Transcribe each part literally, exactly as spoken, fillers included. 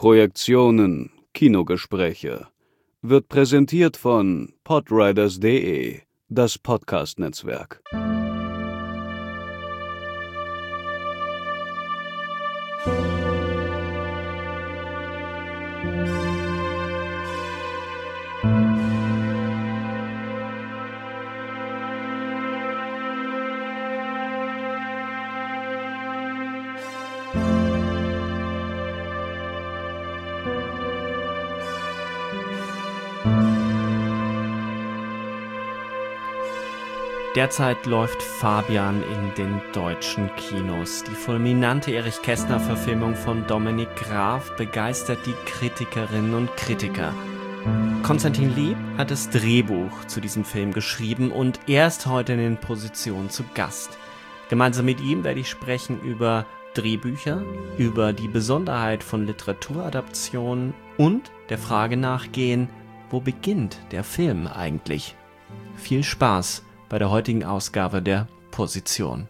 Projektionen, Kinogespräche wird präsentiert von podriders punkt de, das Podcast-Netzwerk. Derzeit läuft Fabian in den deutschen Kinos. Die fulminante Erich Kästner-Verfilmung von Dominik Graf begeistert die Kritikerinnen und Kritiker. Konstantin Lieb hat das Drehbuch zu diesem Film geschrieben und er ist heute in den Positionen zu Gast. Gemeinsam mit ihm werde ich sprechen über Drehbücher, über die Besonderheit von Literaturadaptionen und der Frage nachgehen, wo beginnt der Film eigentlich? Viel Spaß bei der heutigen Ausgabe der Position.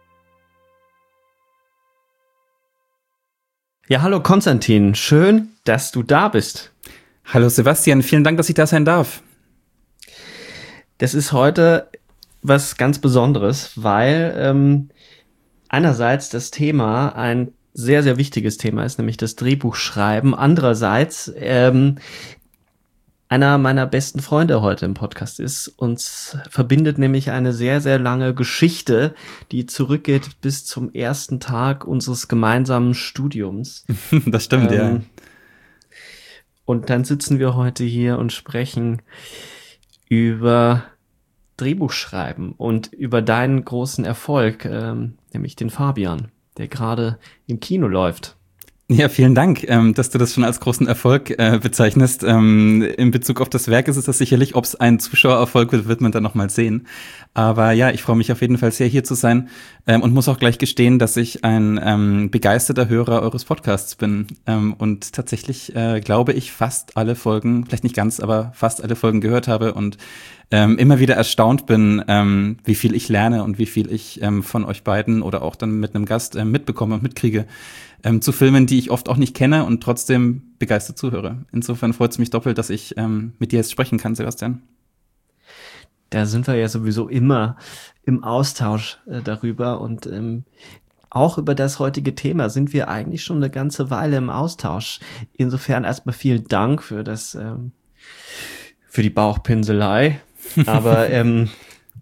Ja, hallo Konstantin, schön, dass du da bist. Hallo Sebastian, vielen Dank, dass ich da sein darf. Das ist heute was ganz Besonderes, weil ähm, einerseits das Thema ein sehr, sehr wichtiges Thema ist, nämlich das Drehbuchschreiben. Andererseits ähm, einer meiner besten Freunde heute im Podcast ist. Uns verbindet nämlich eine sehr, sehr lange Geschichte, die zurückgeht bis zum ersten Tag unseres gemeinsamen Studiums. Das stimmt, ähm, ja. Und dann sitzen wir heute hier und sprechen über Drehbuchschreiben und über deinen großen Erfolg, ähm, nämlich den Fabian, der gerade im Kino läuft. Ja, vielen Dank, ähm, dass du das schon als großen Erfolg äh, bezeichnest. Ähm, in Bezug auf das Werk ist es das sicherlich. Ob es ein Zuschauererfolg wird, wird man dann noch mal sehen. Aber ja, ich freue mich auf jeden Fall sehr, hier zu sein ähm, und muss auch gleich gestehen, dass ich ein ähm, begeisterter Hörer eures Podcasts bin ähm, und tatsächlich, äh, glaube ich, fast alle Folgen, vielleicht nicht ganz, aber fast alle Folgen gehört habe und ähm, immer wieder erstaunt bin, ähm, wie viel ich lerne und wie viel ich ähm, von euch beiden oder auch dann mit einem Gast ähm, mitbekomme und mitkriege. Ähm, zu Filmen, die ich oft auch nicht kenne und trotzdem begeistert zuhöre. Insofern freut es mich doppelt, dass ich ähm, mit dir jetzt sprechen kann, Sebastian. Da sind wir ja sowieso immer im Austausch äh, darüber und ähm, auch über das heutige Thema sind wir eigentlich schon eine ganze Weile im Austausch. Insofern erstmal vielen Dank für das, ähm, für die Bauchpinselei. Aber ähm,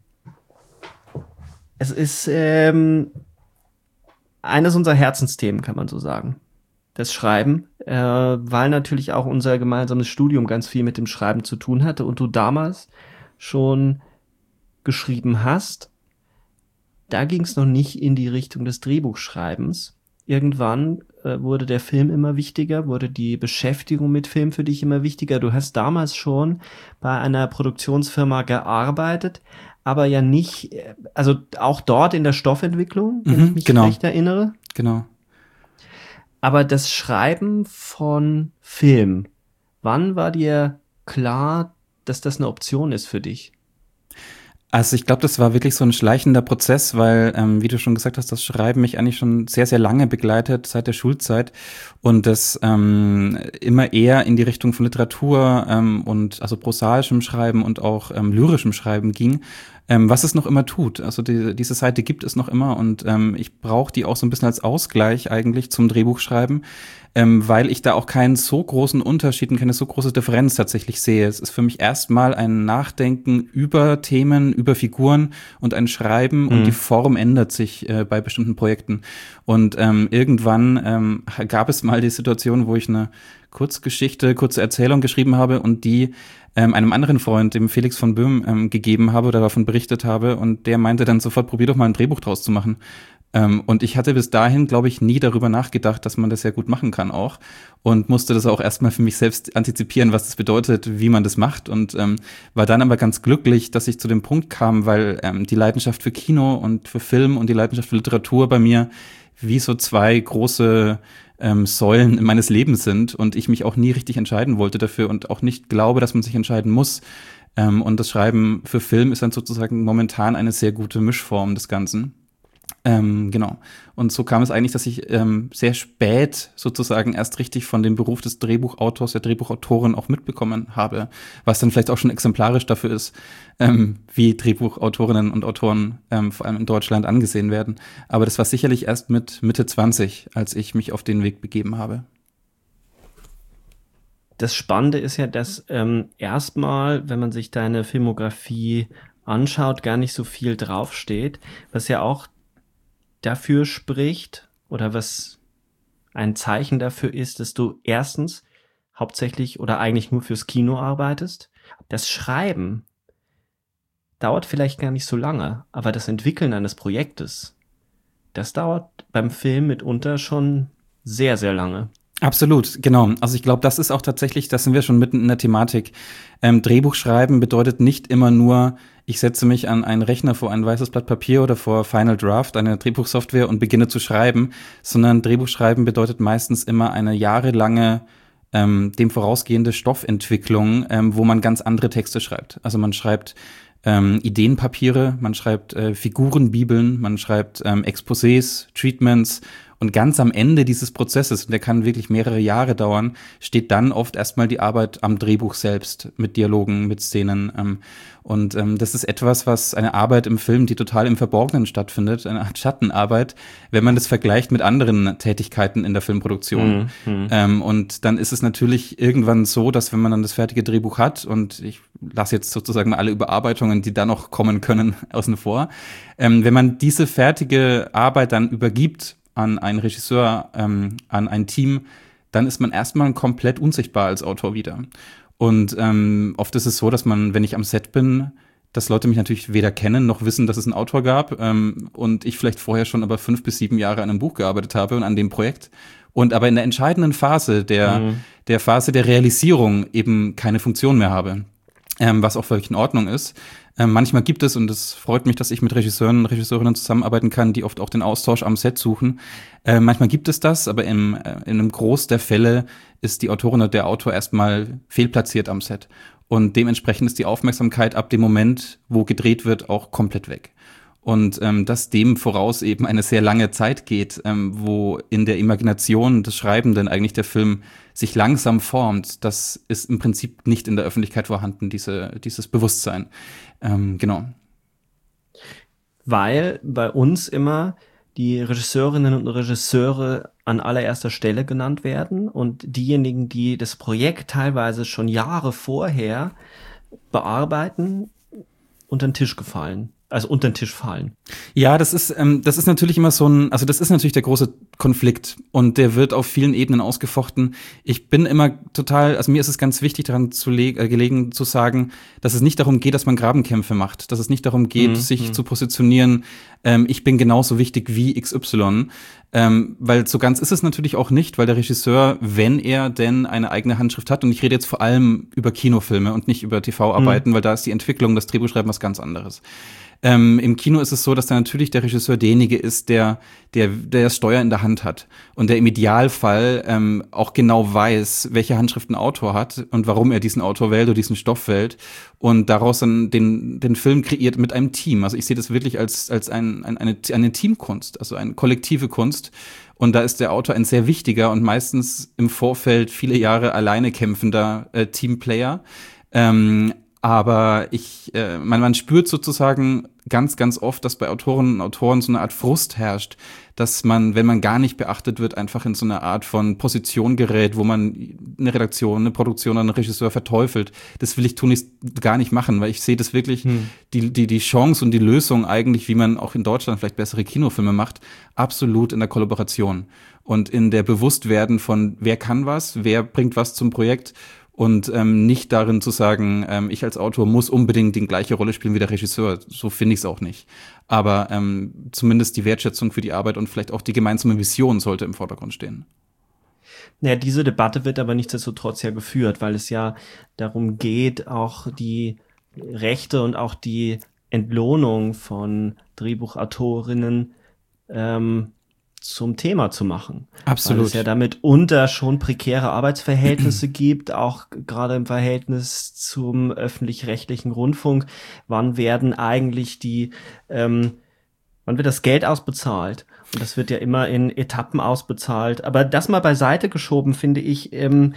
es ist ähm, eines unserer Herzensthemen, kann man so sagen. Das Schreiben, äh, weil natürlich auch unser gemeinsames Studium ganz viel mit dem Schreiben zu tun hatte und du damals schon geschrieben hast. Da ging es noch nicht in die Richtung des Drehbuchschreibens. Irgendwann äh, wurde der Film immer wichtiger, wurde die Beschäftigung mit Film für dich immer wichtiger. Du hast damals schon bei einer Produktionsfirma gearbeitet, aber ja nicht, also auch dort in der Stoffentwicklung, wenn mhm, ich mich genau. recht erinnere. Genau. Aber das Schreiben von Film, wann war dir klar, dass das eine Option ist für dich? Also ich glaube, das war wirklich so ein schleichender Prozess, weil, ähm, wie du schon gesagt hast, das Schreiben mich eigentlich schon sehr, sehr lange begleitet, seit der Schulzeit und das ähm, immer eher in die Richtung von Literatur ähm, und also prosaischem Schreiben und auch ähm, lyrischem Schreiben ging, ähm, was es noch immer tut. Also die, diese Seite gibt es noch immer und ähm, ich brauche die auch so ein bisschen als Ausgleich eigentlich zum Drehbuchschreiben, ähm, weil ich da auch keinen so großen Unterschied und keine so große Differenz tatsächlich sehe. Es ist für mich erstmal ein Nachdenken über Themen, über Figuren und ein Schreiben mhm. und die Form ändert sich äh, bei bestimmten Projekten. Und ähm, irgendwann ähm, gab es mal die Situation, wo ich eine Kurzgeschichte, kurze Erzählung geschrieben habe und die ähm, einem anderen Freund, dem Felix von Böhm, ähm, gegeben habe oder davon berichtet habe und der meinte dann sofort, probier doch mal ein Drehbuch draus zu machen. Ähm, und ich hatte bis dahin, glaube ich, nie darüber nachgedacht, dass man das ja gut machen kann auch und musste das auch erstmal für mich selbst antizipieren, was das bedeutet, wie man das macht und ähm, war dann aber ganz glücklich, dass ich zu dem Punkt kam, weil ähm, die Leidenschaft für Kino und für Film und die Leidenschaft für Literatur bei mir wie so zwei große ähm, Säulen meines Lebens sind und ich mich auch nie richtig entscheiden wollte dafür und auch nicht glaube, dass man sich entscheiden muss. Ähm, und das Schreiben für Film ist dann sozusagen momentan eine sehr gute Mischform des Ganzen. Ähm, genau. Und so kam es eigentlich, dass ich ähm, sehr spät sozusagen erst richtig von dem Beruf des Drehbuchautors, der Drehbuchautorin auch mitbekommen habe, was dann vielleicht auch schon exemplarisch dafür ist, ähm, wie Drehbuchautorinnen und Autoren ähm, vor allem in Deutschland angesehen werden. Aber das war sicherlich erst mit Mitte zwanzig, als ich mich auf den Weg begeben habe. Das Spannende ist ja, dass ähm, erstmal, wenn man sich deine Filmografie anschaut, gar nicht so viel draufsteht, was ja auch dafür spricht oder was ein Zeichen dafür ist, dass du erstens hauptsächlich oder eigentlich nur fürs Kino arbeitest. Das Schreiben dauert vielleicht gar nicht so lange, aber das Entwickeln eines Projektes, das dauert beim Film mitunter schon sehr, sehr lange. Absolut, genau. Also ich glaube, das ist auch tatsächlich, da sind wir schon mitten in der Thematik. Ähm, Drehbuch schreiben bedeutet nicht immer nur, ich setze mich an einen Rechner vor ein weißes Blatt Papier oder vor Final Draft, eine Drehbuchsoftware, und beginne zu schreiben, sondern Drehbuch schreiben bedeutet meistens immer eine jahrelange, ähm, dem vorausgehende Stoffentwicklung, ähm, wo man ganz andere Texte schreibt. Also man schreibt ähm, Ideenpapiere, man schreibt äh, Figurenbibeln, man schreibt ähm, Exposés, Treatments. Und ganz am Ende dieses Prozesses, und der kann wirklich mehrere Jahre dauern, steht dann oft erstmal die Arbeit am Drehbuch selbst, mit Dialogen, mit Szenen. Ähm, und ähm, das ist etwas, was eine Arbeit im Film, die total im Verborgenen stattfindet, eine Art Schattenarbeit, wenn man das vergleicht mit anderen Tätigkeiten in der Filmproduktion. Mhm. Ähm, und dann ist es natürlich irgendwann so, dass wenn man dann das fertige Drehbuch hat, und ich lasse jetzt sozusagen mal alle Überarbeitungen, die da noch kommen können, außen vor, ähm, wenn man diese fertige Arbeit dann übergibt an einen Regisseur, ähm, an ein Team, dann ist man erstmal komplett unsichtbar als Autor wieder. Und ähm, oft ist es so, dass man, wenn ich am Set bin, dass Leute mich natürlich weder kennen noch wissen, dass es einen Autor gab, ähm, und ich vielleicht vorher schon aber fünf bis sieben Jahre an einem Buch gearbeitet habe und an dem Projekt. Und aber in der entscheidenden Phase, der, mhm. der Phase der Realisierung eben keine Funktion mehr habe. Ähm, was auch völlig in Ordnung ist. Ähm, manchmal gibt es, und es freut mich, dass ich mit Regisseuren und Regisseurinnen zusammenarbeiten kann, die oft auch den Austausch am Set suchen. Äh, manchmal gibt es das, aber im, äh, in einem Groß der Fälle ist die Autorin oder der Autor erstmal fehlplatziert am Set. Und dementsprechend ist die Aufmerksamkeit ab dem Moment, wo gedreht wird, auch komplett weg. Und ähm, dass dem voraus eben eine sehr lange Zeit geht, ähm, wo in der Imagination des Schreibenden eigentlich der Film sich langsam formt, das ist im Prinzip nicht in der Öffentlichkeit vorhanden, diese, dieses Bewusstsein. Ähm, genau. Weil bei uns immer die Regisseurinnen und Regisseure an allererster Stelle genannt werden und diejenigen, die das Projekt teilweise schon Jahre vorher bearbeiten, unter den Tisch gefallen. Also unter den Tisch fallen. Ja, das ist ähm, das ist natürlich immer so ein, also das ist natürlich der große Konflikt, und der wird auf vielen Ebenen ausgefochten. Ich bin immer total, also mir ist es ganz wichtig, daran zu leg, äh, gelegen zu sagen, dass es nicht darum geht, dass man Grabenkämpfe macht, dass es nicht darum geht, mhm. sich mhm. zu positionieren, ähm, ich bin genauso wichtig wie X Y, ähm, weil so ganz ist es natürlich auch nicht, weil der Regisseur, wenn er denn eine eigene Handschrift hat, und ich rede jetzt vor allem über Kinofilme und nicht über T V-Arbeiten, mhm. weil da ist die Entwicklung, das Drehbuchschreiben was ganz anderes. Ähm, im Kino ist es so, dass da natürlich der Regisseur derjenige ist, der, der, der das Steuer in der Hand hat und der im Idealfall ähm, auch genau weiß, welche Handschrift ein Autor hat und warum er diesen Autor wählt oder diesen Stoff wählt und daraus dann den, den Film kreiert mit einem Team. Also ich sehe das wirklich als, als ein, ein, eine, eine Teamkunst, also eine kollektive Kunst. Und da ist der Autor ein sehr wichtiger und meistens im Vorfeld viele Jahre alleine kämpfender äh, Teamplayer. Ähm, Aber ich, äh, man, man spürt sozusagen ganz, ganz oft, dass bei Autorinnen und Autoren so eine Art Frust herrscht, dass man, wenn man gar nicht beachtet wird, einfach in so eine Art von Position gerät, wo man eine Redaktion, eine Produktion oder einen Regisseur verteufelt. Das will ich tunlichst gar nicht machen, weil ich sehe das wirklich, hm. die, die, die Chance und die Lösung eigentlich, wie man auch in Deutschland vielleicht bessere Kinofilme macht, absolut in der Kollaboration und in der Bewusstwerden von, wer kann was, wer bringt was zum Projekt. Und ähm, nicht darin zu sagen, ähm, ich als Autor muss unbedingt die gleiche Rolle spielen wie der Regisseur. So finde ich es auch nicht. Aber ähm, zumindest die Wertschätzung für die Arbeit und vielleicht auch die gemeinsame Vision sollte im Vordergrund stehen. Ja, diese Debatte wird aber nichtsdestotrotz ja geführt, weil es ja darum geht, auch die Rechte und auch die Entlohnung von Drehbuchautorinnen ähm, zum Thema zu machen. Absolut. Weil es ja damit unter schon prekäre Arbeitsverhältnisse gibt, auch gerade im Verhältnis zum öffentlich-rechtlichen Rundfunk. Wann werden eigentlich die ähm, wann wird das Geld ausbezahlt? Und das wird ja immer in Etappen ausbezahlt. Aber das mal beiseite geschoben, finde ich, ähm,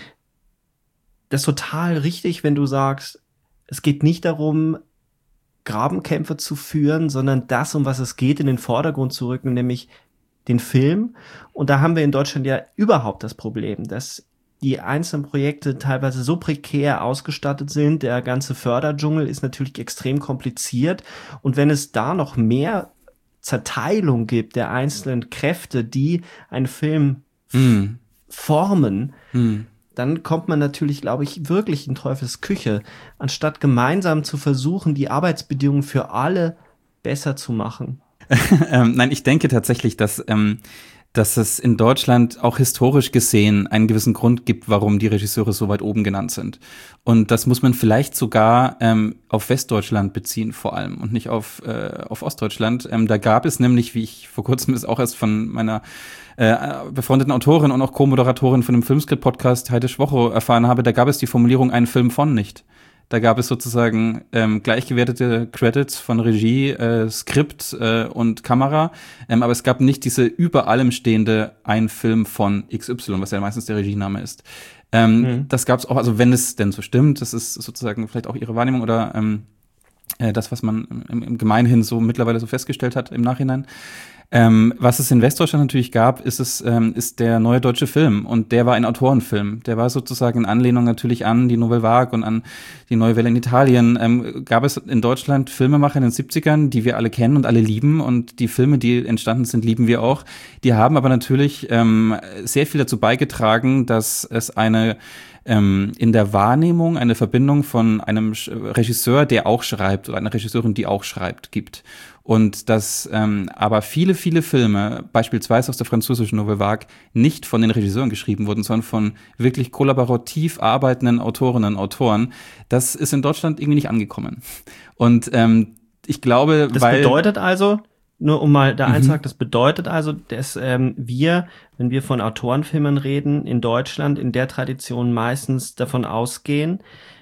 das total richtig, wenn du sagst, es geht nicht darum, Grabenkämpfe zu führen, sondern das, um was es geht, in den Vordergrund zu rücken, nämlich den Film. Und da haben wir in Deutschland ja überhaupt das Problem, dass die einzelnen Projekte teilweise so prekär ausgestattet sind. Der ganze Förderdschungel ist natürlich extrem kompliziert. Und wenn es da noch mehr Zerteilung gibt der einzelnen Kräfte, die einen Film mm. formen, mm. dann kommt man natürlich, glaube ich, wirklich in Teufels Küche, anstatt gemeinsam zu versuchen, die Arbeitsbedingungen für alle besser zu machen. ähm, nein, ich denke tatsächlich, dass ähm, dass es in Deutschland auch historisch gesehen einen gewissen Grund gibt, warum die Regisseure so weit oben genannt sind. Und das muss man vielleicht sogar ähm, auf Westdeutschland beziehen vor allem und nicht auf, äh, auf Ostdeutschland. Ähm, da gab es nämlich, wie ich vor kurzem ist auch erst von meiner äh, befreundeten Autorin und auch Co-Moderatorin von dem Filmskript-Podcast Heide Schwocho erfahren habe, da gab es die Formulierung "einen Film von" nicht. Da gab es sozusagen ähm, gleichgewertete Credits von Regie, äh, Skript äh, und Kamera, ähm, aber es gab nicht diese über allem stehende "ein Film von X Y", was ja meistens der Regiename ist. Ähm, mhm. Das gab es auch, also wenn es denn so stimmt, das ist sozusagen vielleicht auch ihre Wahrnehmung oder ähm, äh, das, was man im, im Gemeinhin so mittlerweile so festgestellt hat im Nachhinein. Ähm, was es in Westdeutschland natürlich gab, ist es ähm, ist der Neue Deutsche Film, und der war ein Autorenfilm. Der war sozusagen in Anlehnung natürlich an die Nouvelle Vague und an die Neue Welle in Italien. Ähm, gab es in Deutschland Filmemacher in den siebzigern, die wir alle kennen und alle lieben, und die Filme, die entstanden sind, lieben wir auch. Die haben aber natürlich ähm, sehr viel dazu beigetragen, dass es eine ähm, in der Wahrnehmung eine Verbindung von einem Regisseur, der auch schreibt, oder einer Regisseurin, die auch schreibt, gibt. Und dass ähm, aber viele, viele Filme, beispielsweise aus der französischen Nouvelle Vague, nicht von den Regisseuren geschrieben wurden, sondern von wirklich kollaborativ arbeitenden Autorinnen und Autoren, das ist in Deutschland irgendwie nicht angekommen. Und ähm, ich glaube, das weil... Das bedeutet also, nur um mal da mhm. einzuhaken, das bedeutet also, dass ähm, wir, wenn wir von Autorenfilmen reden, in Deutschland in der Tradition meistens davon ausgehen,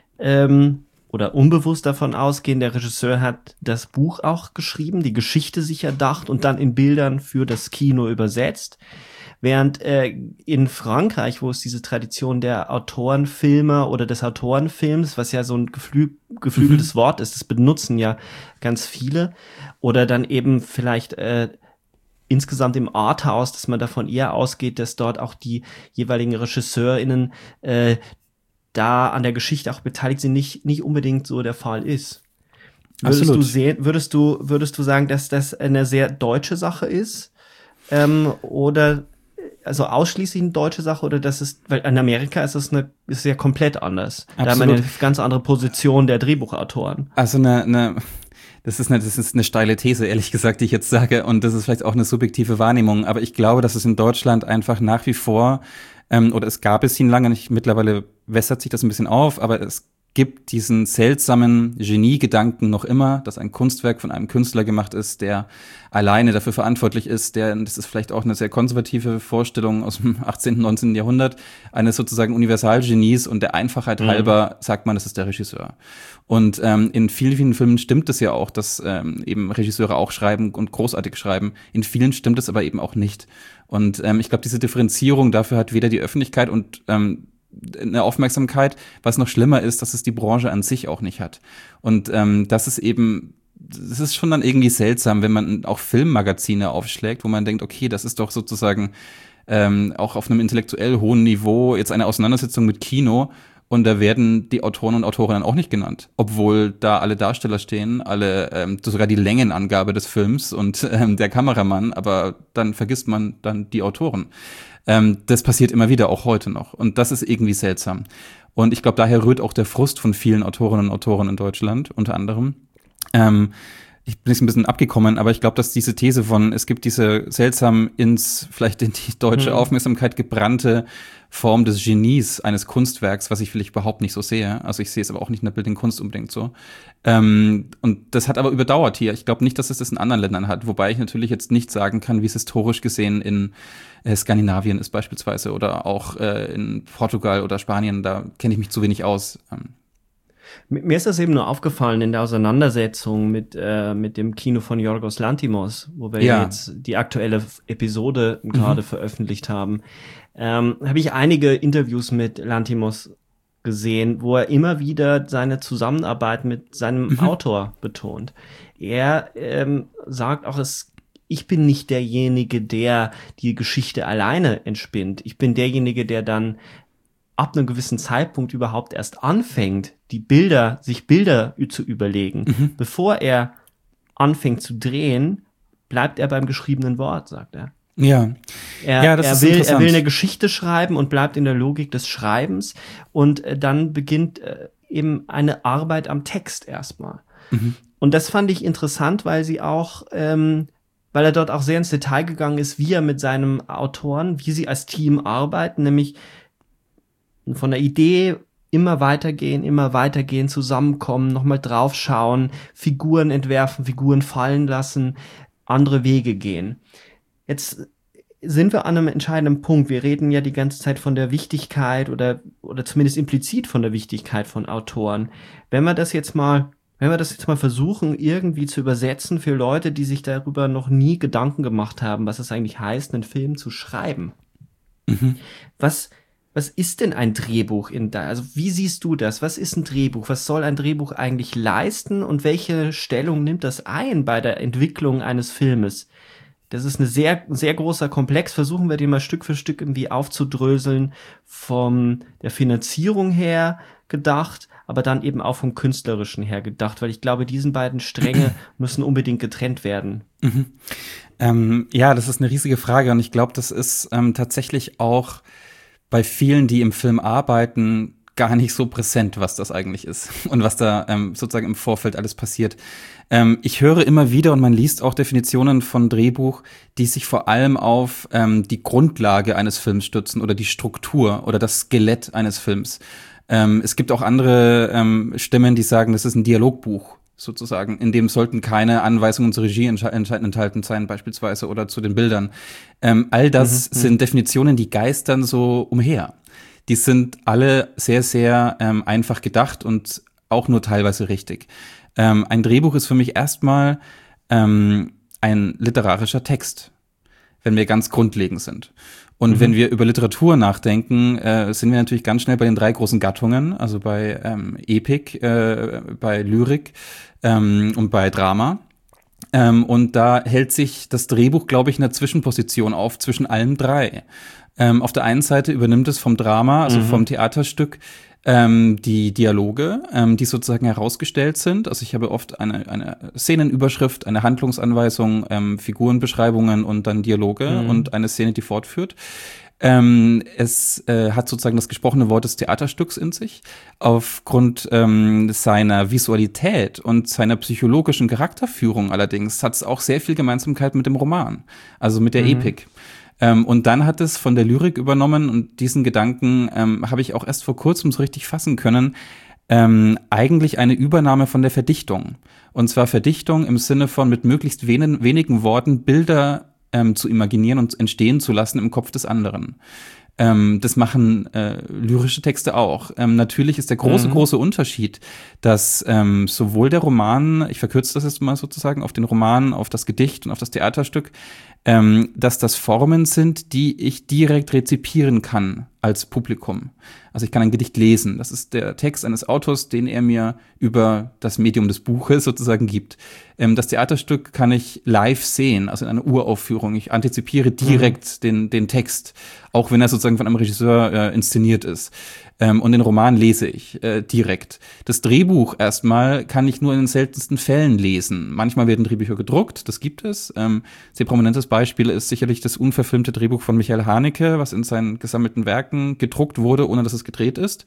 ähm, oder unbewusst davon ausgehen, der Regisseur hat das Buch auch geschrieben, die Geschichte sich erdacht und dann in Bildern für das Kino übersetzt. Während äh, in Frankreich, wo es diese Tradition der Autorenfilmer oder des Autorenfilms, was ja so ein geflü- geflügeltes mhm. Wort ist, das benutzen ja ganz viele, oder dann eben vielleicht äh, insgesamt im Arthouse, dass man davon eher ausgeht, dass dort auch die jeweiligen RegisseurInnen äh, da an der Geschichte auch beteiligt sind, nicht, nicht unbedingt so der Fall ist. Würdest Absolut. du sehen, würdest du, würdest du sagen, dass das eine sehr deutsche Sache ist? Ähm, oder, also ausschließlich eine deutsche Sache, oder das ist, weil in Amerika ist es eine, ist ja komplett anders. Absolut. Da haben wir eine ganz andere Position der Drehbuchautoren. Also eine, eine, das ist eine, das ist eine steile These, ehrlich gesagt, die ich jetzt sage, und das ist vielleicht auch eine subjektive Wahrnehmung, aber ich glaube, dass es in Deutschland einfach nach wie vor Ähm, oder es gab es ihn lange nicht, mittlerweile wässert sich das ein bisschen auf, aber es gibt diesen seltsamen Geniegedanken noch immer, dass ein Kunstwerk von einem Künstler gemacht ist, der alleine dafür verantwortlich ist, der, das ist vielleicht auch eine sehr konservative Vorstellung aus dem achtzehnten, neunzehnten Jahrhundert, eines sozusagen Universalgenies, und der Einfachheit mhm. halber sagt man, das ist der Regisseur. Und ähm, in vielen, vielen Filmen stimmt es ja auch, dass ähm, eben Regisseure auch schreiben und großartig schreiben. In vielen stimmt es aber eben auch nicht. Und ähm, ich glaube, diese Differenzierung dafür hat weder die Öffentlichkeit und ähm, eine Aufmerksamkeit, was noch schlimmer ist, dass es die Branche an sich auch nicht hat. Und ähm, das ist eben, das ist schon dann irgendwie seltsam, wenn man auch Filmmagazine aufschlägt, wo man denkt, okay, das ist doch sozusagen ähm, auch auf einem intellektuell hohen Niveau jetzt eine Auseinandersetzung mit Kino, und da werden die Autoren und Autorinnen auch nicht genannt, obwohl da alle Darsteller stehen, alle ähm, sogar die Längenangabe des Films und ähm, der Kameramann, aber dann vergisst man dann die Autoren. Ähm, das passiert immer wieder, auch heute noch, und das ist irgendwie seltsam. Und ich glaube, daher rührt auch der Frust von vielen Autorinnen und Autoren in Deutschland, unter anderem. Ähm, ich bin jetzt ein bisschen abgekommen, aber ich glaube, dass diese These von, es gibt diese seltsam ins, vielleicht in die deutsche mhm. Aufmerksamkeit gebrannte Form des Genies eines Kunstwerks, was ich vielleicht überhaupt nicht so sehe. Also ich sehe es aber auch nicht in der bildenden Kunst unbedingt so. Ähm, und das hat aber überdauert hier. Ich glaube nicht, dass es das in anderen Ländern hat, wobei ich natürlich jetzt nicht sagen kann, wie es historisch gesehen in äh, Skandinavien ist beispielsweise oder auch äh, in Portugal oder Spanien. Da kenne ich mich zu wenig aus. Ähm. Mir ist das eben nur aufgefallen in der Auseinandersetzung mit, äh, mit dem Kino von Yorgos Lanthimos, wo wir ja. jetzt die aktuelle Episode mhm. gerade veröffentlicht haben. Ähm, habe ich einige Interviews mit Lanthimos gesehen, wo er immer wieder seine Zusammenarbeit mit seinem mhm. Autor betont. Er ähm, sagt auch, es, ich bin nicht derjenige, der die Geschichte alleine entspinnt. Ich bin derjenige, der dann ab einem gewissen Zeitpunkt überhaupt erst anfängt, die Bilder, sich Bilder zu überlegen. Mhm. Bevor er anfängt zu drehen, bleibt er beim geschriebenen Wort, sagt er. Ja, er, ja das er ist will, interessant. Er will eine Geschichte schreiben und bleibt in der Logik des Schreibens und äh, dann beginnt äh, eben eine Arbeit am Text erstmal. Mhm. Und das fand ich interessant, weil sie auch, ähm, weil er dort auch sehr ins Detail gegangen ist, wie er mit seinem Autoren, wie sie als Team arbeiten, nämlich von der Idee immer weitergehen, immer weitergehen, zusammenkommen, nochmal draufschauen, Figuren entwerfen, Figuren fallen lassen, andere Wege gehen. Jetzt sind wir an einem entscheidenden Punkt. Wir reden ja die ganze Zeit von der Wichtigkeit oder, oder zumindest implizit von der Wichtigkeit von Autoren. Wenn wir das jetzt mal, wenn wir das jetzt mal versuchen, irgendwie zu übersetzen für Leute, die sich darüber noch nie Gedanken gemacht haben, was es eigentlich heißt, einen Film zu schreiben. Mhm. Was, Was ist denn ein Drehbuch in da? Also wie siehst du das? Was ist ein Drehbuch? Was soll ein Drehbuch eigentlich leisten und welche Stellung nimmt das ein bei der Entwicklung eines Filmes? Das ist ein sehr, sehr großer Komplex. Versuchen wir den mal Stück für Stück irgendwie aufzudröseln, von der Finanzierung her gedacht, aber dann eben auch vom Künstlerischen her gedacht, weil ich glaube, diesen beiden Stränge müssen unbedingt getrennt werden. Mhm. Ähm, ja, das ist eine riesige Frage und ich glaube, das ist ähm, tatsächlich auch bei vielen, die im Film arbeiten, gar nicht so präsent, was das eigentlich ist und was da ähm, sozusagen im Vorfeld alles passiert. Ähm, ich höre immer wieder und man liest auch Definitionen von Drehbuch, die sich vor allem auf ähm, die Grundlage eines Films stützen oder die Struktur oder das Skelett eines Films. Ähm, es gibt auch andere ähm, Stimmen, die sagen, das ist ein Dialogbuch sozusagen, in dem sollten keine Anweisungen zur Regie enthalten sein beispielsweise oder zu den Bildern. Ähm, all das mhm, sind Definitionen, die geistern so umher. Die sind alle sehr, sehr ähm, einfach gedacht und auch nur teilweise richtig. Ähm, ein Drehbuch ist für mich erstmal ähm, ein literarischer Text, wenn wir ganz grundlegend sind. Und mhm. wenn wir über Literatur nachdenken, äh, sind wir natürlich ganz schnell bei den drei großen Gattungen, also bei ähm, Epik, äh, bei Lyrik ähm, und bei Drama. Ähm, und da hält sich das Drehbuch, glaube ich, in einer Zwischenposition auf zwischen allen drei. Ähm, auf der einen Seite übernimmt es vom Drama, also mhm. vom Theaterstück, ähm, die Dialoge, ähm, die sozusagen herausgestellt sind. Also ich habe oft eine, eine Szenenüberschrift, eine Handlungsanweisung, ähm, Figurenbeschreibungen und dann Dialoge mhm. und eine Szene, die fortführt. Ähm, es äh, hat sozusagen das gesprochene Wort des Theaterstücks in sich. Aufgrund ähm, seiner Visualität und seiner psychologischen Charakterführung allerdings hat es auch sehr viel Gemeinsamkeit mit dem Roman, also mit der mhm. Epik. Ähm, und dann hat es von der Lyrik übernommen und diesen Gedanken ähm, habe ich auch erst vor kurzem so richtig fassen können, ähm, eigentlich eine Übernahme von der Verdichtung. Und zwar Verdichtung im Sinne von mit möglichst wen- wenigen Worten Bilder ähm, zu imaginieren und entstehen zu lassen im Kopf des anderen. Ähm, das machen äh, lyrische Texte auch. Ähm, natürlich ist der große, mhm. große Unterschied, dass ähm, sowohl der Roman, ich verkürze das jetzt mal sozusagen, auf den Roman, auf das Gedicht und auf das Theaterstück, ähm, dass das Formen sind, die ich direkt rezipieren kann als Publikum. Also ich kann ein Gedicht lesen. Das ist der Text eines Autors, den er mir über das Medium des Buches sozusagen gibt. Ähm, das Theaterstück kann ich live sehen, also in einer Uraufführung. Ich antizipiere direkt mhm. den, den Text, auch wenn er sozusagen von einem Regisseur äh, inszeniert ist. Ähm, und den Roman lese ich äh, direkt. Das Drehbuch erstmal kann ich nur in den seltensten Fällen lesen. Manchmal werden Drehbücher gedruckt, das gibt es. Ähm, sehr prominentes Beispiel ist sicherlich das unverfilmte Drehbuch von Michael Haneke, was in seinen gesammelten Werken gedruckt wurde, ohne dass es gedreht ist.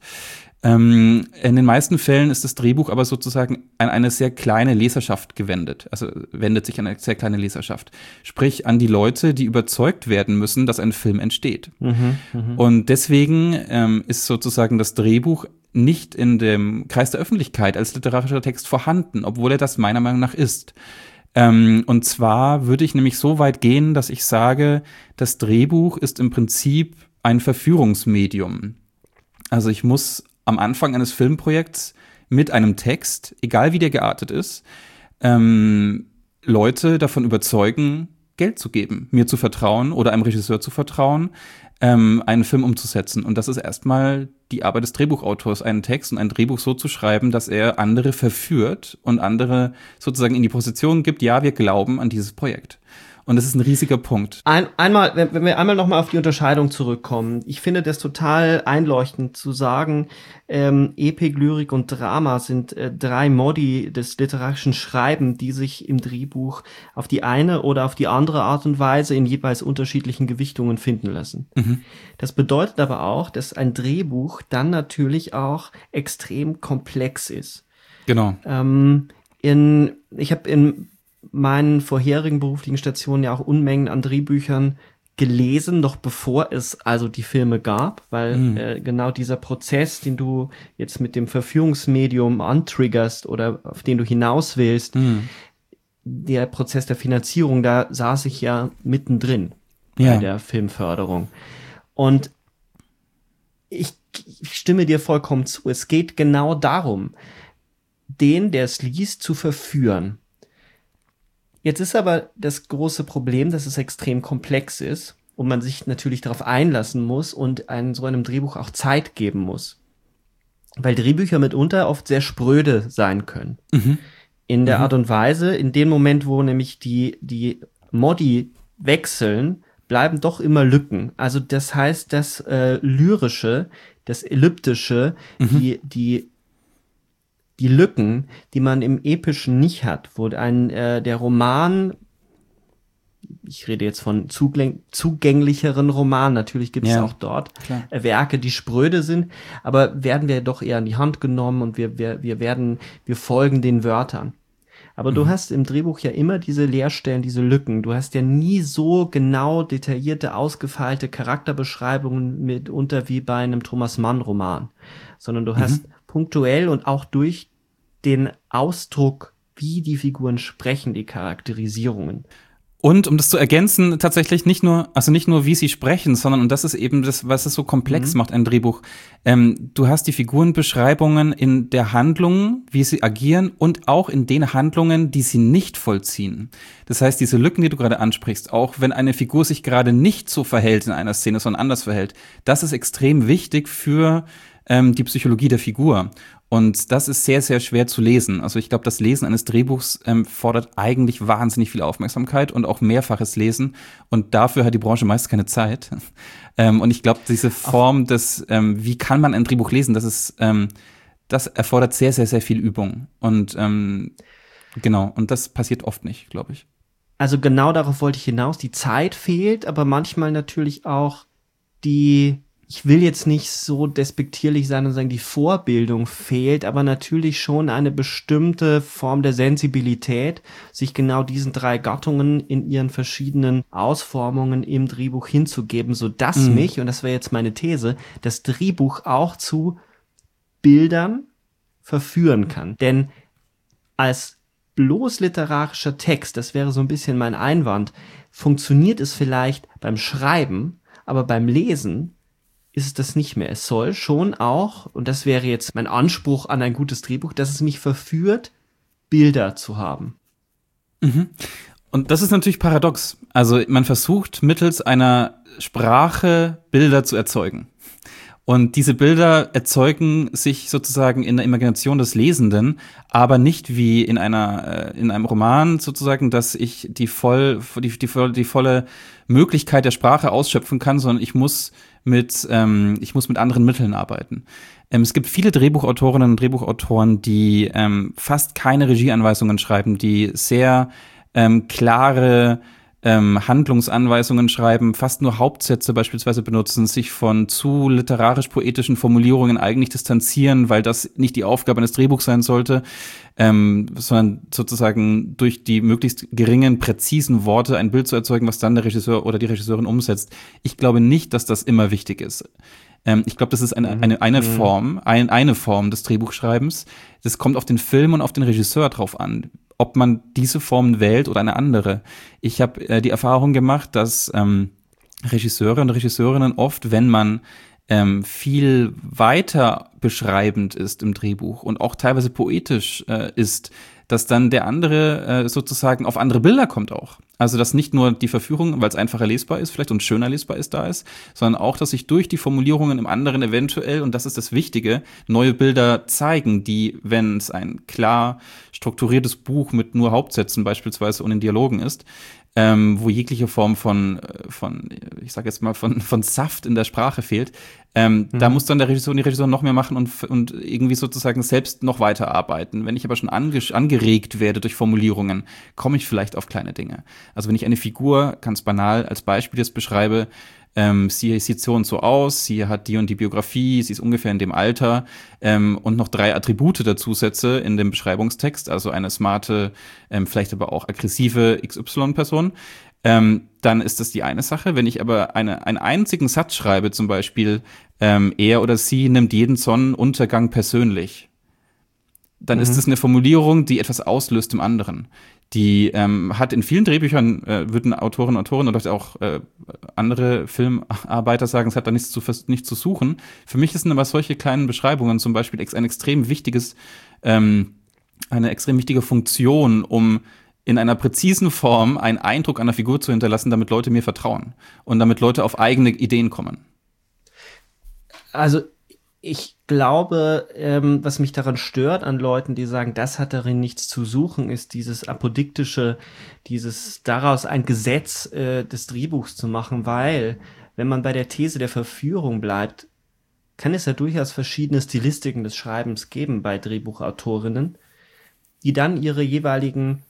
Ähm, in den meisten Fällen ist das Drehbuch aber sozusagen an eine sehr kleine Leserschaft gewendet. Also wendet sich an eine sehr kleine Leserschaft. Sprich an die Leute, die überzeugt werden müssen, dass ein Film entsteht. Mhm, mh. Und deswegen ähm, ist sozusagen das Drehbuch nicht in dem Kreis der Öffentlichkeit als literarischer Text vorhanden, obwohl er das meiner Meinung nach ist. Ähm, und zwar würde ich nämlich so weit gehen, dass ich sage, das Drehbuch ist im Prinzip ein Verführungsmedium. Also ich muss am Anfang eines Filmprojekts mit einem Text, egal wie der geartet ist, ähm, Leute davon überzeugen, Geld zu geben, mir zu vertrauen oder einem Regisseur zu vertrauen, ähm, einen Film umzusetzen. Und das ist erstmal die Arbeit des Drehbuchautors, einen Text und ein Drehbuch so zu schreiben, dass er andere verführt und andere sozusagen in die Position gibt, ja, wir glauben an dieses Projekt. Und das ist ein riesiger Punkt. Ein, einmal, wenn, wenn wir einmal nochmal auf die Unterscheidung zurückkommen. Ich finde das total einleuchtend zu sagen, ähm, Epik, Lyrik und Drama sind äh, drei Modi des literarischen Schreiben, die sich im Drehbuch auf die eine oder auf die andere Art und Weise in jeweils unterschiedlichen Gewichtungen finden lassen. Mhm. Das bedeutet aber auch, dass ein Drehbuch dann natürlich auch extrem komplex ist. Genau. Ähm, in, ich habe in meinen vorherigen beruflichen Stationen ja auch Unmengen an Drehbüchern gelesen, noch bevor es also die Filme gab, weil mhm. äh, genau dieser Prozess, den du jetzt mit dem Verführungsmedium antriggerst oder auf den du hinaus willst, mhm. der Prozess der Finanzierung, da saß ich ja mittendrin ja. bei der Filmförderung. Und ich, ich stimme dir vollkommen zu. Es geht genau darum, den, der es liest, zu verführen. Jetzt ist aber das große Problem, dass es extrem komplex ist und man sich natürlich darauf einlassen muss und einem, so einem Drehbuch auch Zeit geben muss. Weil Drehbücher mitunter oft sehr spröde sein können. Mhm. In der mhm. Art und Weise, in dem Moment, wo nämlich die, die Modi wechseln, bleiben doch immer Lücken. Also das heißt, das äh, Lyrische, das Elliptische, mhm. die, die Die Lücken, die man im Epischen nicht hat, wo ein äh, der Roman, ich rede jetzt von zugäng- zugänglicheren Romanen, natürlich gibt es ja, auch dort äh, Werke, die spröde sind, aber werden wir doch eher in die Hand genommen und wir wir wir werden, wir folgen den Wörtern. Aber mhm. du hast im Drehbuch ja immer diese Leerstellen, diese Lücken. Du hast ja nie so genau detaillierte, ausgefeilte Charakterbeschreibungen mitunter wie bei einem Thomas Mann-Roman, sondern du mhm. hast punktuell und auch durch den Ausdruck, wie die Figuren sprechen, die Charakterisierungen. Und um das zu ergänzen, tatsächlich nicht nur, also nicht nur, wie sie sprechen, sondern, und das ist eben das, was es so komplex mhm. macht, ein Drehbuch. Ähm, du hast die Figurenbeschreibungen in der Handlung, wie sie agieren und auch in den Handlungen, die sie nicht vollziehen. Das heißt, diese Lücken, die du gerade ansprichst, auch wenn eine Figur sich gerade nicht so verhält in einer Szene, sondern anders verhält, das ist extrem wichtig für ähm, die Psychologie der Figur. Und das ist sehr, sehr schwer zu lesen. Also ich glaube, das Lesen eines Drehbuchs ähm, fordert eigentlich wahnsinnig viel Aufmerksamkeit und auch mehrfaches Lesen. Und dafür hat die Branche meist keine Zeit. ähm, und ich glaube, diese Form des, ähm, wie kann man ein Drehbuch lesen, das ist, ähm, das erfordert sehr, sehr, sehr viel Übung. Und ähm, genau, und das passiert oft nicht, glaube ich. Also genau darauf wollte ich hinaus. Die Zeit fehlt, aber manchmal natürlich auch die, ich will jetzt nicht so despektierlich sein und sagen, die Vorbildung fehlt, aber natürlich schon eine bestimmte Form der Sensibilität, sich genau diesen drei Gattungen in ihren verschiedenen Ausformungen im Drehbuch hinzugeben, sodass mhm. mich, und das wäre jetzt meine These, das Drehbuch auch zu Bildern verführen kann. Denn als bloß literarischer Text, das wäre so ein bisschen mein Einwand, funktioniert es vielleicht beim Schreiben, aber beim Lesen ist es das nicht mehr. Es soll schon auch, und das wäre jetzt mein Anspruch an ein gutes Drehbuch, dass es mich verführt, Bilder zu haben. Mhm. Und das ist natürlich paradox. Also man versucht mittels einer Sprache Bilder zu erzeugen. Und diese Bilder erzeugen sich sozusagen in der Imagination des Lesenden, aber nicht wie in einer in einem Roman sozusagen, dass ich die voll die die, die volle Möglichkeit der Sprache ausschöpfen kann, sondern ich muss mit ähm, ich muss mit anderen Mitteln arbeiten. Ähm, es gibt viele Drehbuchautorinnen und Drehbuchautoren, die ähm, fast keine Regieanweisungen schreiben, die sehr ähm, klare Ähm, Handlungsanweisungen schreiben, fast nur Hauptsätze beispielsweise benutzen, sich von zu literarisch-poetischen Formulierungen eigentlich distanzieren, weil das nicht die Aufgabe eines Drehbuchs sein sollte, ähm, sondern sozusagen durch die möglichst geringen, präzisen Worte ein Bild zu erzeugen, was dann der Regisseur oder die Regisseurin umsetzt. Ich glaube nicht, dass das immer wichtig ist. Ähm, ich glaube, das ist eine, eine, eine Form, ein, eine Form des Drehbuchschreibens. Das kommt auf den Film und auf den Regisseur drauf an, ob man diese Form wählt oder eine andere. Ich habe äh, die Erfahrung gemacht, dass ähm, Regisseure und Regisseurinnen oft, wenn man ähm, viel weiter beschreibend ist im Drehbuch und auch teilweise poetisch äh, ist, dass dann der andere äh, sozusagen auf andere Bilder kommt auch. Also dass nicht nur die Verführung, weil es einfacher lesbar ist vielleicht und schöner lesbar ist, da ist, sondern auch, dass sich durch die Formulierungen im anderen eventuell, und das ist das Wichtige, neue Bilder zeigen, die, wenn es ein klar strukturiertes Buch mit nur Hauptsätzen beispielsweise und in Dialogen ist, ähm, wo jegliche Form von, von ich sage jetzt mal, von, von Saft in der Sprache fehlt, ähm, mhm. da muss dann der Regisseur und die Regisseur noch mehr machen und, und irgendwie sozusagen selbst noch weiter arbeiten. Wenn ich aber schon ange- angeregt werde durch Formulierungen, komme ich vielleicht auf kleine Dinge. Also wenn ich eine Figur ganz banal als Beispiel jetzt beschreibe, ähm, sie sieht so und so aus, sie hat die und die Biografie, sie ist ungefähr in dem Alter ähm, und noch drei Attribute dazu setze in dem Beschreibungstext, also eine smarte, ähm, vielleicht aber auch aggressive X Y-Person, ähm, dann ist das die eine Sache. Wenn ich aber eine, einen einzigen Satz schreibe, zum Beispiel, ähm, er oder sie nimmt jeden Sonnenuntergang persönlich, dann mhm. ist das eine Formulierung, die etwas auslöst im anderen. Die ähm, hat in vielen Drehbüchern, äh, würden Autoren und Autoren oder auch äh, andere Filmarbeiter sagen, es hat da nichts zu, nichts zu suchen. Für mich sind aber solche kleinen Beschreibungen zum Beispiel ex- ein extrem wichtiges, ähm, eine extrem wichtige Funktion, um in einer präzisen Form einen Eindruck einer Figur zu hinterlassen, damit Leute mir vertrauen und damit Leute auf eigene Ideen kommen. Also ich glaube, ähm, was mich daran stört an Leuten, die sagen, das hat darin nichts zu suchen, ist dieses apodiktische, dieses daraus ein Gesetz äh, des Drehbuchs zu machen, weil, wenn man bei der These der Verführung bleibt, kann es ja durchaus verschiedene Stilistiken des Schreibens geben bei Drehbuchautorinnen, die dann ihre jeweiligen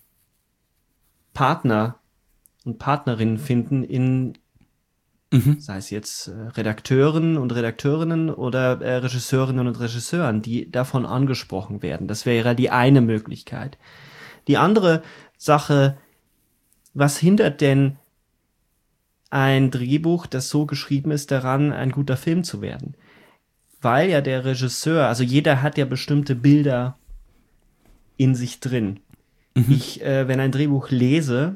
Partner und Partnerinnen finden in Mhm. sei es jetzt äh, Redakteuren und Redakteurinnen oder äh, Regisseurinnen und Regisseuren, die davon angesprochen werden. Das wäre die eine Möglichkeit. Die andere Sache, was hindert denn ein Drehbuch, das so geschrieben ist, daran, ein guter Film zu werden? Weil ja der Regisseur, also jeder hat ja bestimmte Bilder in sich drin. Mhm. Ich, äh, wenn ein Drehbuch lese,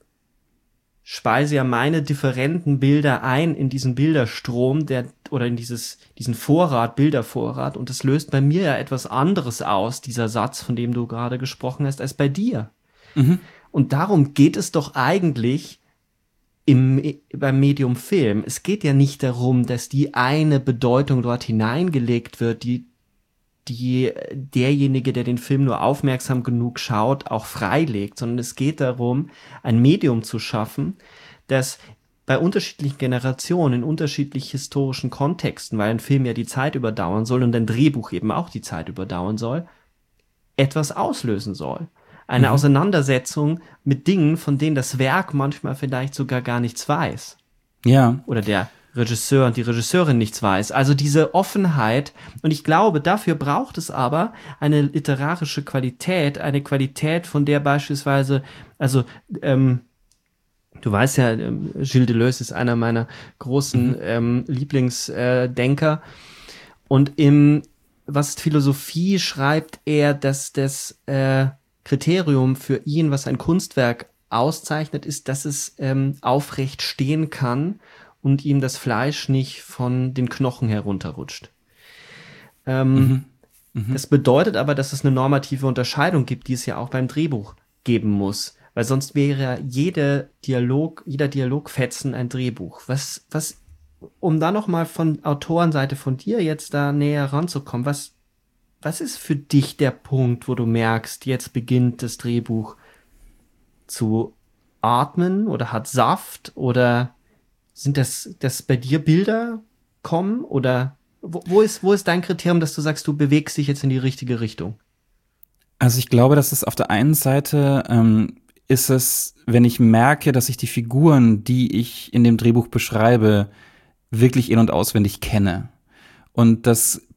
speise ja meine differenten Bilder ein in diesen Bilderstrom, der oder in dieses diesen Vorrat, Bildervorrat, und das löst bei mir ja etwas anderes aus, dieser Satz, von dem du gerade gesprochen hast, als bei dir. Mhm. Und darum geht es doch eigentlich im beim Medium Film. Es geht ja nicht darum, dass die eine Bedeutung dort hineingelegt wird, die die derjenige, der den Film nur aufmerksam genug schaut, auch freilegt, sondern es geht darum, ein Medium zu schaffen, das bei unterschiedlichen Generationen, in unterschiedlich historischen Kontexten, weil ein Film ja die Zeit überdauern soll und ein Drehbuch eben auch die Zeit überdauern soll, etwas auslösen soll. Eine mhm. Auseinandersetzung mit Dingen, von denen das Werk manchmal vielleicht sogar gar nichts weiß. Ja. Oder der Regisseur und die Regisseurin nichts weiß. Also diese Offenheit, und ich glaube, dafür braucht es aber eine literarische Qualität, eine Qualität, von der beispielsweise, also ähm, du weißt ja, ähm, Gilles Deleuze ist einer meiner großen mhm. ähm, Lieblingsdenker, äh, und im was Philosophie schreibt er, dass das äh, Kriterium für ihn, was ein Kunstwerk auszeichnet, ist, dass es ähm, aufrecht stehen kann und ihm das Fleisch nicht von den Knochen herunterrutscht. Ähm, mhm. Mhm. Das bedeutet aber, dass es eine normative Unterscheidung gibt, die es ja auch beim Drehbuch geben muss. Weil sonst wäre jede Dialog, jeder Dialogfetzen ein Drehbuch. Was, was, um da nochmal von Autorenseite von dir jetzt da näher ranzukommen, was, was ist für dich der Punkt, wo du merkst, jetzt beginnt das Drehbuch zu atmen oder hat Saft, oder sind das, dass bei dir Bilder kommen, oder wo, wo ist, wo ist dein Kriterium, dass du sagst, du bewegst dich jetzt in die richtige Richtung? Also ich glaube, dass es auf der einen Seite ähm, ist es, wenn ich merke, dass ich die Figuren, die ich in dem Drehbuch beschreibe, wirklich in- und auswendig kenne. Und das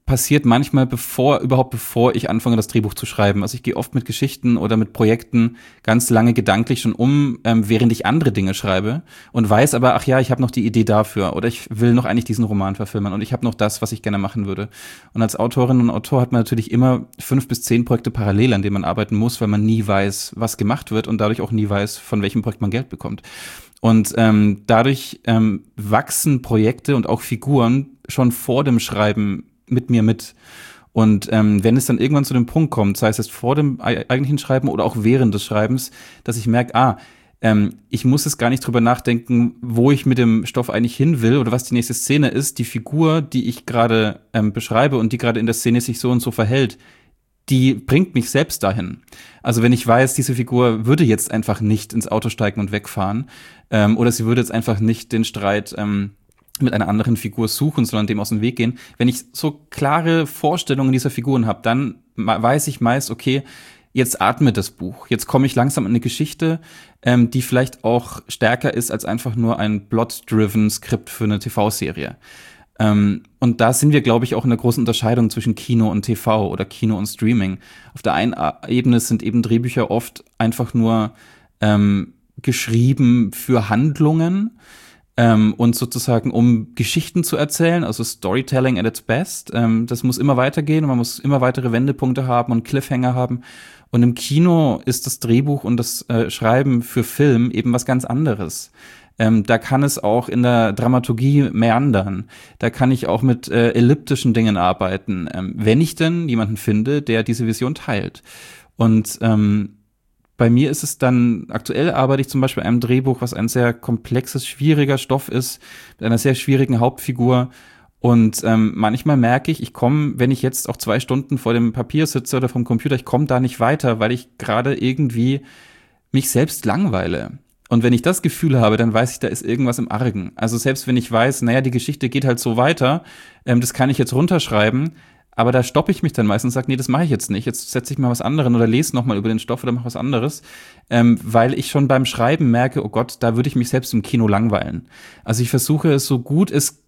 passiert manchmal bevor, überhaupt bevor ich anfange, das Drehbuch zu schreiben. Also ich gehe oft mit Geschichten oder mit Projekten ganz lange gedanklich schon um, ähm, während ich andere Dinge schreibe und weiß aber, ach ja, ich habe noch die Idee dafür oder ich will noch eigentlich diesen Roman verfilmen und ich habe noch das, was ich gerne machen würde. Und als Autorin und Autor hat man natürlich immer fünf bis zehn Projekte parallel, an denen man arbeiten muss, weil man nie weiß, was gemacht wird und dadurch auch nie weiß, von welchem Projekt man Geld bekommt. Und ähm, dadurch ähm, wachsen Projekte und auch Figuren schon vor dem Schreiben mit mir mit. Und ähm, wenn es dann irgendwann zu dem Punkt kommt, sei es jetzt vor dem eigentlichen Schreiben oder auch während des Schreibens, dass ich merke, ah, ähm, ich muss jetzt gar nicht drüber nachdenken, wo ich mit dem Stoff eigentlich hin will oder was die nächste Szene ist. Die Figur, die ich gerade ähm, beschreibe und die gerade in der Szene sich so und so verhält, die bringt mich selbst dahin. Also wenn ich weiß, diese Figur würde jetzt einfach nicht ins Auto steigen und wegfahren ähm, oder sie würde jetzt einfach nicht den Streit ähm, mit einer anderen Figur suchen, sondern dem aus dem Weg gehen. Wenn ich so klare Vorstellungen dieser Figuren habe, dann weiß ich meist, okay, jetzt atmet das Buch. Jetzt komme ich langsam an eine Geschichte, ähm, die vielleicht auch stärker ist als einfach nur ein plot-driven Skript für eine T V-Serie. Ähm, und da sind wir, glaube ich, auch in der großen Unterscheidung zwischen Kino und T V oder Kino und Streaming. Auf der einen Ebene sind eben Drehbücher oft einfach nur ähm, geschrieben für Handlungen, Ähm, und sozusagen, um Geschichten zu erzählen, also Storytelling at its best. Ähm, das muss immer weitergehen und man muss immer weitere Wendepunkte haben und Cliffhanger haben. Und im Kino ist das Drehbuch und das äh, Schreiben für Film eben was ganz anderes. Ähm, da kann es auch in der Dramaturgie meandern. Da kann ich auch mit äh, elliptischen Dingen arbeiten, ähm, wenn ich denn jemanden finde, der diese Vision teilt. Und ähm, bei mir ist es dann, aktuell arbeite ich zum Beispiel an einem Drehbuch, was ein sehr komplexes, schwieriger Stoff ist, mit einer sehr schwierigen Hauptfigur. Und ähm, manchmal merke ich, ich komme, wenn ich jetzt auch zwei Stunden vor dem Papier sitze oder vom Computer, ich komme da nicht weiter, weil ich gerade irgendwie mich selbst langweile. Und wenn ich das Gefühl habe, dann weiß ich, da ist irgendwas im Argen. Also selbst wenn ich weiß, naja, die Geschichte geht halt so weiter, ähm, das kann ich jetzt runterschreiben, aber da stoppe ich mich dann meistens und sage, nee, das mache ich jetzt nicht. Jetzt setze ich mal was anderes oder lese noch mal über den Stoff oder mache was anderes, ähm, weil ich schon beim Schreiben merke, oh Gott, da würde ich mich selbst im Kino langweilen. Also ich versuche es so gut es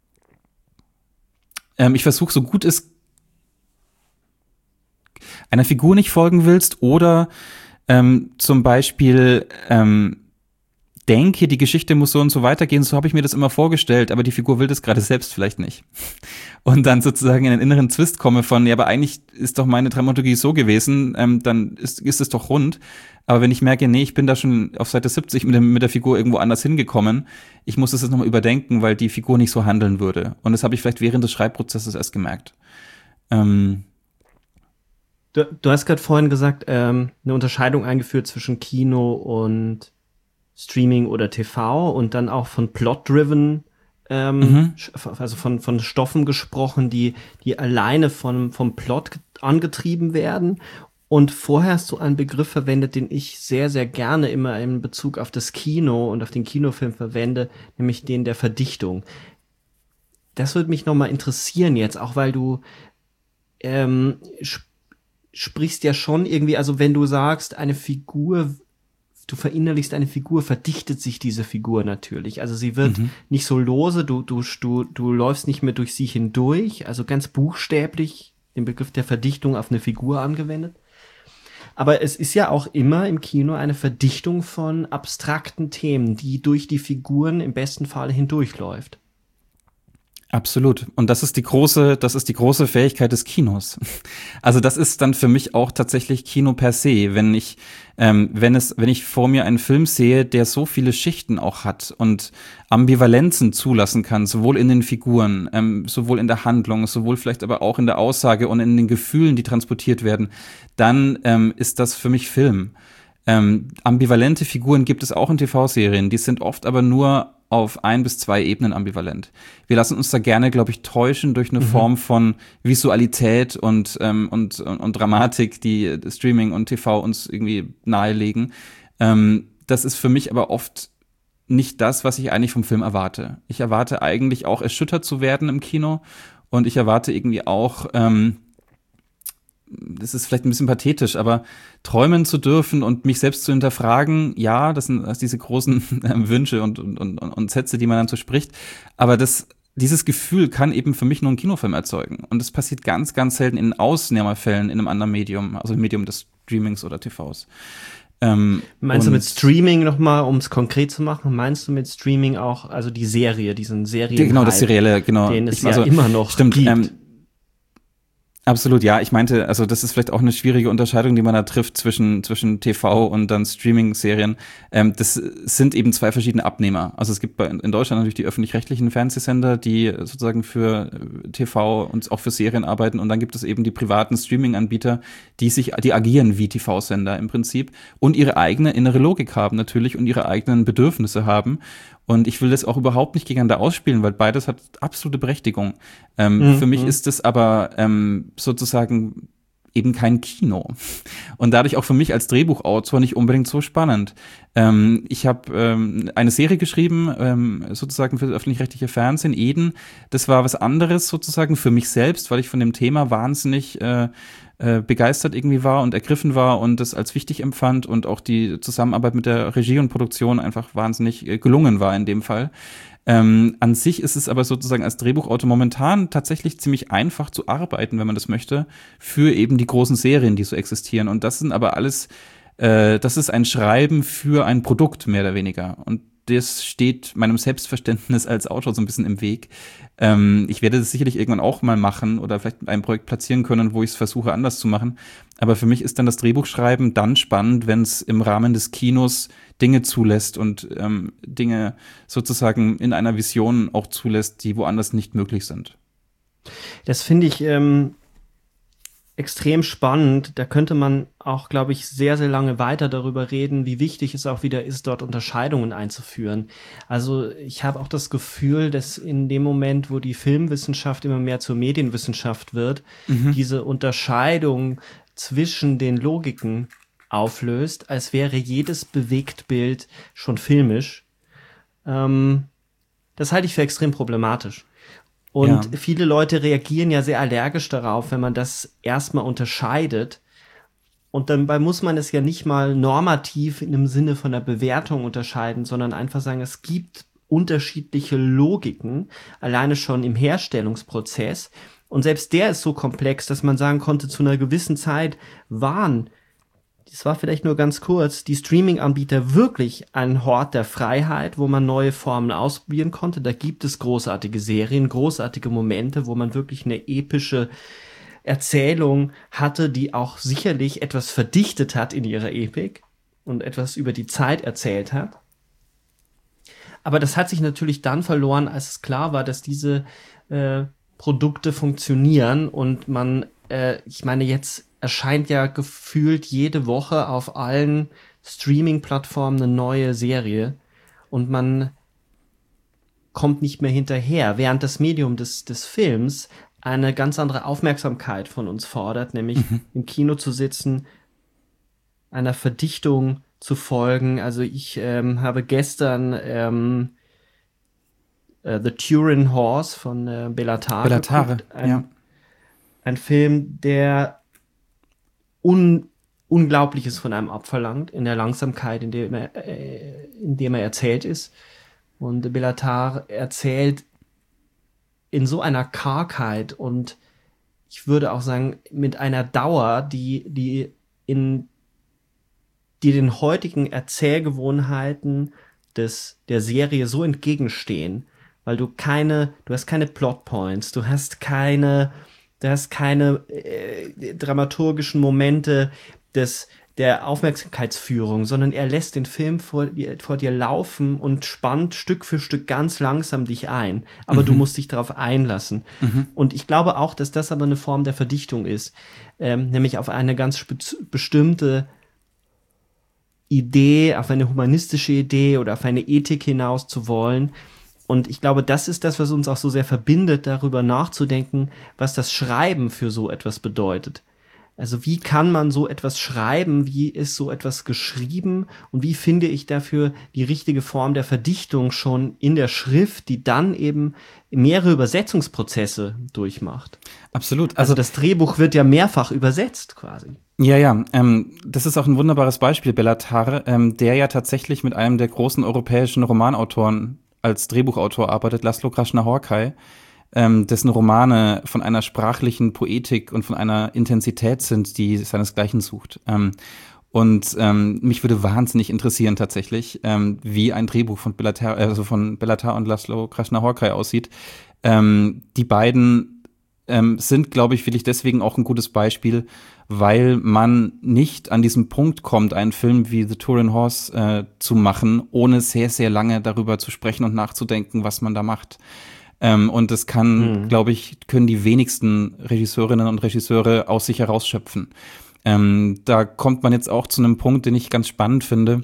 ähm, ich versuche so gut es einer Figur nicht folgen willst oder ähm, zum Beispiel ähm, denke, die Geschichte muss so und so weitergehen, so habe ich mir das immer vorgestellt, aber die Figur will das gerade selbst vielleicht nicht. Und dann sozusagen in einen inneren Twist komme von, ja, aber eigentlich ist doch meine Dramaturgie so gewesen, ähm, dann ist, ist es doch rund. Aber wenn ich merke, nee, ich bin da schon auf Seite siebzig mit, dem, mit der Figur irgendwo anders hingekommen, ich muss das jetzt nochmal überdenken, weil die Figur nicht so handeln würde. Und das habe ich vielleicht während des Schreibprozesses erst gemerkt. Ähm, du, du hast gerade vorhin gesagt, ähm, eine Unterscheidung eingeführt zwischen Kino und Streaming oder T V und dann auch von Plot-driven, ähm, mhm. also von, von Stoffen gesprochen, die, die alleine von, vom Plot angetrieben werden. Und vorher hast du einen Begriff verwendet, den ich sehr, sehr gerne immer in Bezug auf das Kino und auf den Kinofilm verwende, nämlich den der Verdichtung. Das würde mich nochmal interessieren jetzt, auch weil du ähm, sp- sprichst ja schon irgendwie, also wenn du sagst, eine Figur du verinnerlichst eine Figur, verdichtet sich diese Figur natürlich. Also sie wird mhm. nicht so lose, du, du, du, du läufst nicht mehr durch sie hindurch, also ganz buchstäblich den Begriff der Verdichtung auf eine Figur angewendet. Aber es ist ja auch immer im Kino eine Verdichtung von abstrakten Themen, die durch die Figuren im besten Fall hindurchläuft. Absolut. Und das ist die große, das ist die große Fähigkeit des Kinos. Also das ist dann für mich auch tatsächlich Kino per se, wenn ich, ähm, wenn es, wenn ich vor mir einen Film sehe, der so viele Schichten auch hat und Ambivalenzen zulassen kann, sowohl in den Figuren, ähm, sowohl in der Handlung, sowohl vielleicht aber auch in der Aussage und in den Gefühlen, die transportiert werden, dann ähm, ist das für mich Film. Ähm, ambivalente Figuren gibt es auch in T V-Serien, die sind oft aber nur auf ein bis zwei Ebenen ambivalent. Wir lassen uns da gerne, glaube ich, täuschen durch eine mhm. Form von Visualität und, ähm, und, und, und Dramatik, die Streaming und T V uns irgendwie nahelegen. Ähm, das ist für mich aber oft nicht das, was ich eigentlich vom Film erwarte. Ich erwarte eigentlich auch erschüttert zu werden im Kino und ich erwarte irgendwie auch, ähm, das ist vielleicht ein bisschen pathetisch, aber träumen zu dürfen und mich selbst zu hinterfragen, ja, das sind das diese großen äh, Wünsche und, und, und, und Sätze, die man dann so spricht, aber das dieses Gefühl kann eben für mich nur ein Kinofilm erzeugen. Und das passiert ganz, ganz selten in Ausnahmefällen in einem anderen Medium, also im Medium des Streamings oder T Vs. Ähm, meinst du mit Streaming nochmal, um es konkret zu machen, meinst du mit Streaming auch, also die Serie, diesen Serien, genau, das Serielle, genau, den es ich, ja also, immer noch stimmt, gibt. Ähm, absolut, ja. Ich meinte, also das ist vielleicht auch eine schwierige Unterscheidung, die man da trifft zwischen zwischen T V und dann Streaming-Serien. Ähm, das sind eben zwei verschiedene Abnehmer. Also es gibt bei, in Deutschland natürlich die öffentlich-rechtlichen Fernsehsender, die sozusagen für T V und auch für Serien arbeiten. Und dann gibt es eben die privaten Streaming-Anbieter, die sich, die agieren wie T V-Sender im Prinzip und ihre eigene innere Logik haben natürlich und ihre eigenen Bedürfnisse haben. Und ich will das auch überhaupt nicht gegeneinander ausspielen, weil beides hat absolute Berechtigung. Ähm, mhm. Für mich ist es aber ähm, sozusagen eben kein Kino. Und dadurch auch für mich als Drehbuchautor nicht unbedingt so spannend. Ähm, ich habe ähm, eine Serie geschrieben, ähm, sozusagen für das öffentlich-rechtliche Fernsehen, Eden. Das war was anderes sozusagen für mich selbst, weil ich von dem Thema wahnsinnig äh, äh, begeistert irgendwie war und ergriffen war und das als wichtig empfand und auch die Zusammenarbeit mit der Regie und Produktion einfach wahnsinnig äh, gelungen war in dem Fall. Ähm, an sich ist es aber sozusagen als Drehbuchautor momentan tatsächlich ziemlich einfach zu arbeiten, wenn man das möchte, für eben die großen Serien, die so existieren. Und das sind aber alles, äh, das ist ein Schreiben für ein Produkt, mehr oder weniger. Und das steht meinem Selbstverständnis als Autor so ein bisschen im Weg. Ähm, ich werde das sicherlich irgendwann auch mal machen oder vielleicht mit einem Projekt platzieren können, wo ich es versuche, anders zu machen. Aber für mich ist dann das Drehbuchschreiben dann spannend, wenn es im Rahmen des Kinos Dinge zulässt und ähm, Dinge sozusagen in einer Vision auch zulässt, die woanders nicht möglich sind. Das finde ich ähm, extrem spannend. Da könnte man auch, glaube ich, sehr, sehr lange weiter darüber reden, wie wichtig es auch wieder ist, dort Unterscheidungen einzuführen. Also ich habe auch das Gefühl, dass in dem Moment, wo die Filmwissenschaft immer mehr zur Medienwissenschaft wird, mhm. diese Unterscheidung zwischen den Logiken auflöst, als wäre jedes Bewegtbild schon filmisch. Ähm, das halte ich für extrem problematisch. Und ja. viele Leute reagieren ja sehr allergisch darauf, wenn man das erstmal unterscheidet. Und dabei muss man es ja nicht mal normativ in dem Sinne von der Bewertung unterscheiden, sondern einfach sagen, es gibt unterschiedliche Logiken, alleine schon im Herstellungsprozess. Und selbst der ist so komplex, dass man sagen konnte, zu einer gewissen Zeit waren, das war vielleicht nur ganz kurz, die Streaming-Anbieter wirklich ein Hort der Freiheit, wo man neue Formen ausprobieren konnte. Da gibt es großartige Serien, großartige Momente, wo man wirklich eine epische Erzählung hatte, die auch sicherlich etwas verdichtet hat in ihrer Epik und etwas über die Zeit erzählt hat. Aber das hat sich natürlich dann verloren, als es klar war, dass diese äh, Produkte funktionieren und man, äh, ich meine, jetzt erscheint ja gefühlt jede Woche auf allen Streaming-Plattformen eine neue Serie und man kommt nicht mehr hinterher, während das Medium des, des Films eine ganz andere Aufmerksamkeit von uns fordert, nämlich mhm. im Kino zu sitzen, einer Verdichtung zu folgen. Also ich ähm, habe gestern ähm, uh, The Turin Horse von äh, Bellatar Bellatar, ein, ja. ein Film, der un Unglaubliches von einem abverlangt, in der Langsamkeit, in dem er, äh, in dem er erzählt ist. Und Bellatar erzählt in so einer Kargheit und ich würde auch sagen, mit einer Dauer, die, die in, die den heutigen Erzählgewohnheiten des, der Serie so entgegenstehen, weil du keine, du hast keine Plotpoints, du hast keine, du hast keine äh, dramaturgischen Momente des, der Aufmerksamkeitsführung, sondern er lässt den Film vor dir, vor dir laufen und spannt Stück für Stück ganz langsam dich ein. Aber mhm. du musst dich darauf einlassen. Mhm. Und ich glaube auch, dass das aber eine Form der Verdichtung ist, ähm, nämlich auf eine ganz spe- bestimmte Idee, auf eine humanistische Idee oder auf eine Ethik hinaus zu wollen. Und ich glaube, das ist das, was uns auch so sehr verbindet, darüber nachzudenken, was das Schreiben für so etwas bedeutet. Also wie kann man so etwas schreiben, wie ist so etwas geschrieben und wie finde ich dafür die richtige Form der Verdichtung schon in der Schrift, die dann eben mehrere Übersetzungsprozesse durchmacht. Absolut. Also, also das Drehbuch wird ja mehrfach übersetzt quasi. Ja, ja, ähm, das ist auch ein wunderbares Beispiel, Bellatar, ähm, der ja tatsächlich mit einem der großen europäischen Romanautoren als Drehbuchautor arbeitet, Laszlo Krasznahorkai, ähm, dessen Romane von einer sprachlichen Poetik und von einer Intensität sind, die seinesgleichen sucht. Ähm, und ähm, mich würde wahnsinnig interessieren tatsächlich, ähm, wie ein Drehbuch von Bellatar, also von Bellatar und Laszlo Krasznahorkai aussieht. Ähm, die beiden ähm, sind, glaube ich, wirklich deswegen auch ein gutes Beispiel, weil man nicht an diesem Punkt kommt, einen Film wie The Turin Horse äh, zu machen, ohne sehr, sehr lange darüber zu sprechen und nachzudenken, was man da macht. Ähm, und das kann, mhm. glaube ich, können die wenigsten Regisseurinnen und Regisseure aus sich herausschöpfen. Ähm, da kommt man jetzt auch zu einem Punkt, den ich ganz spannend finde,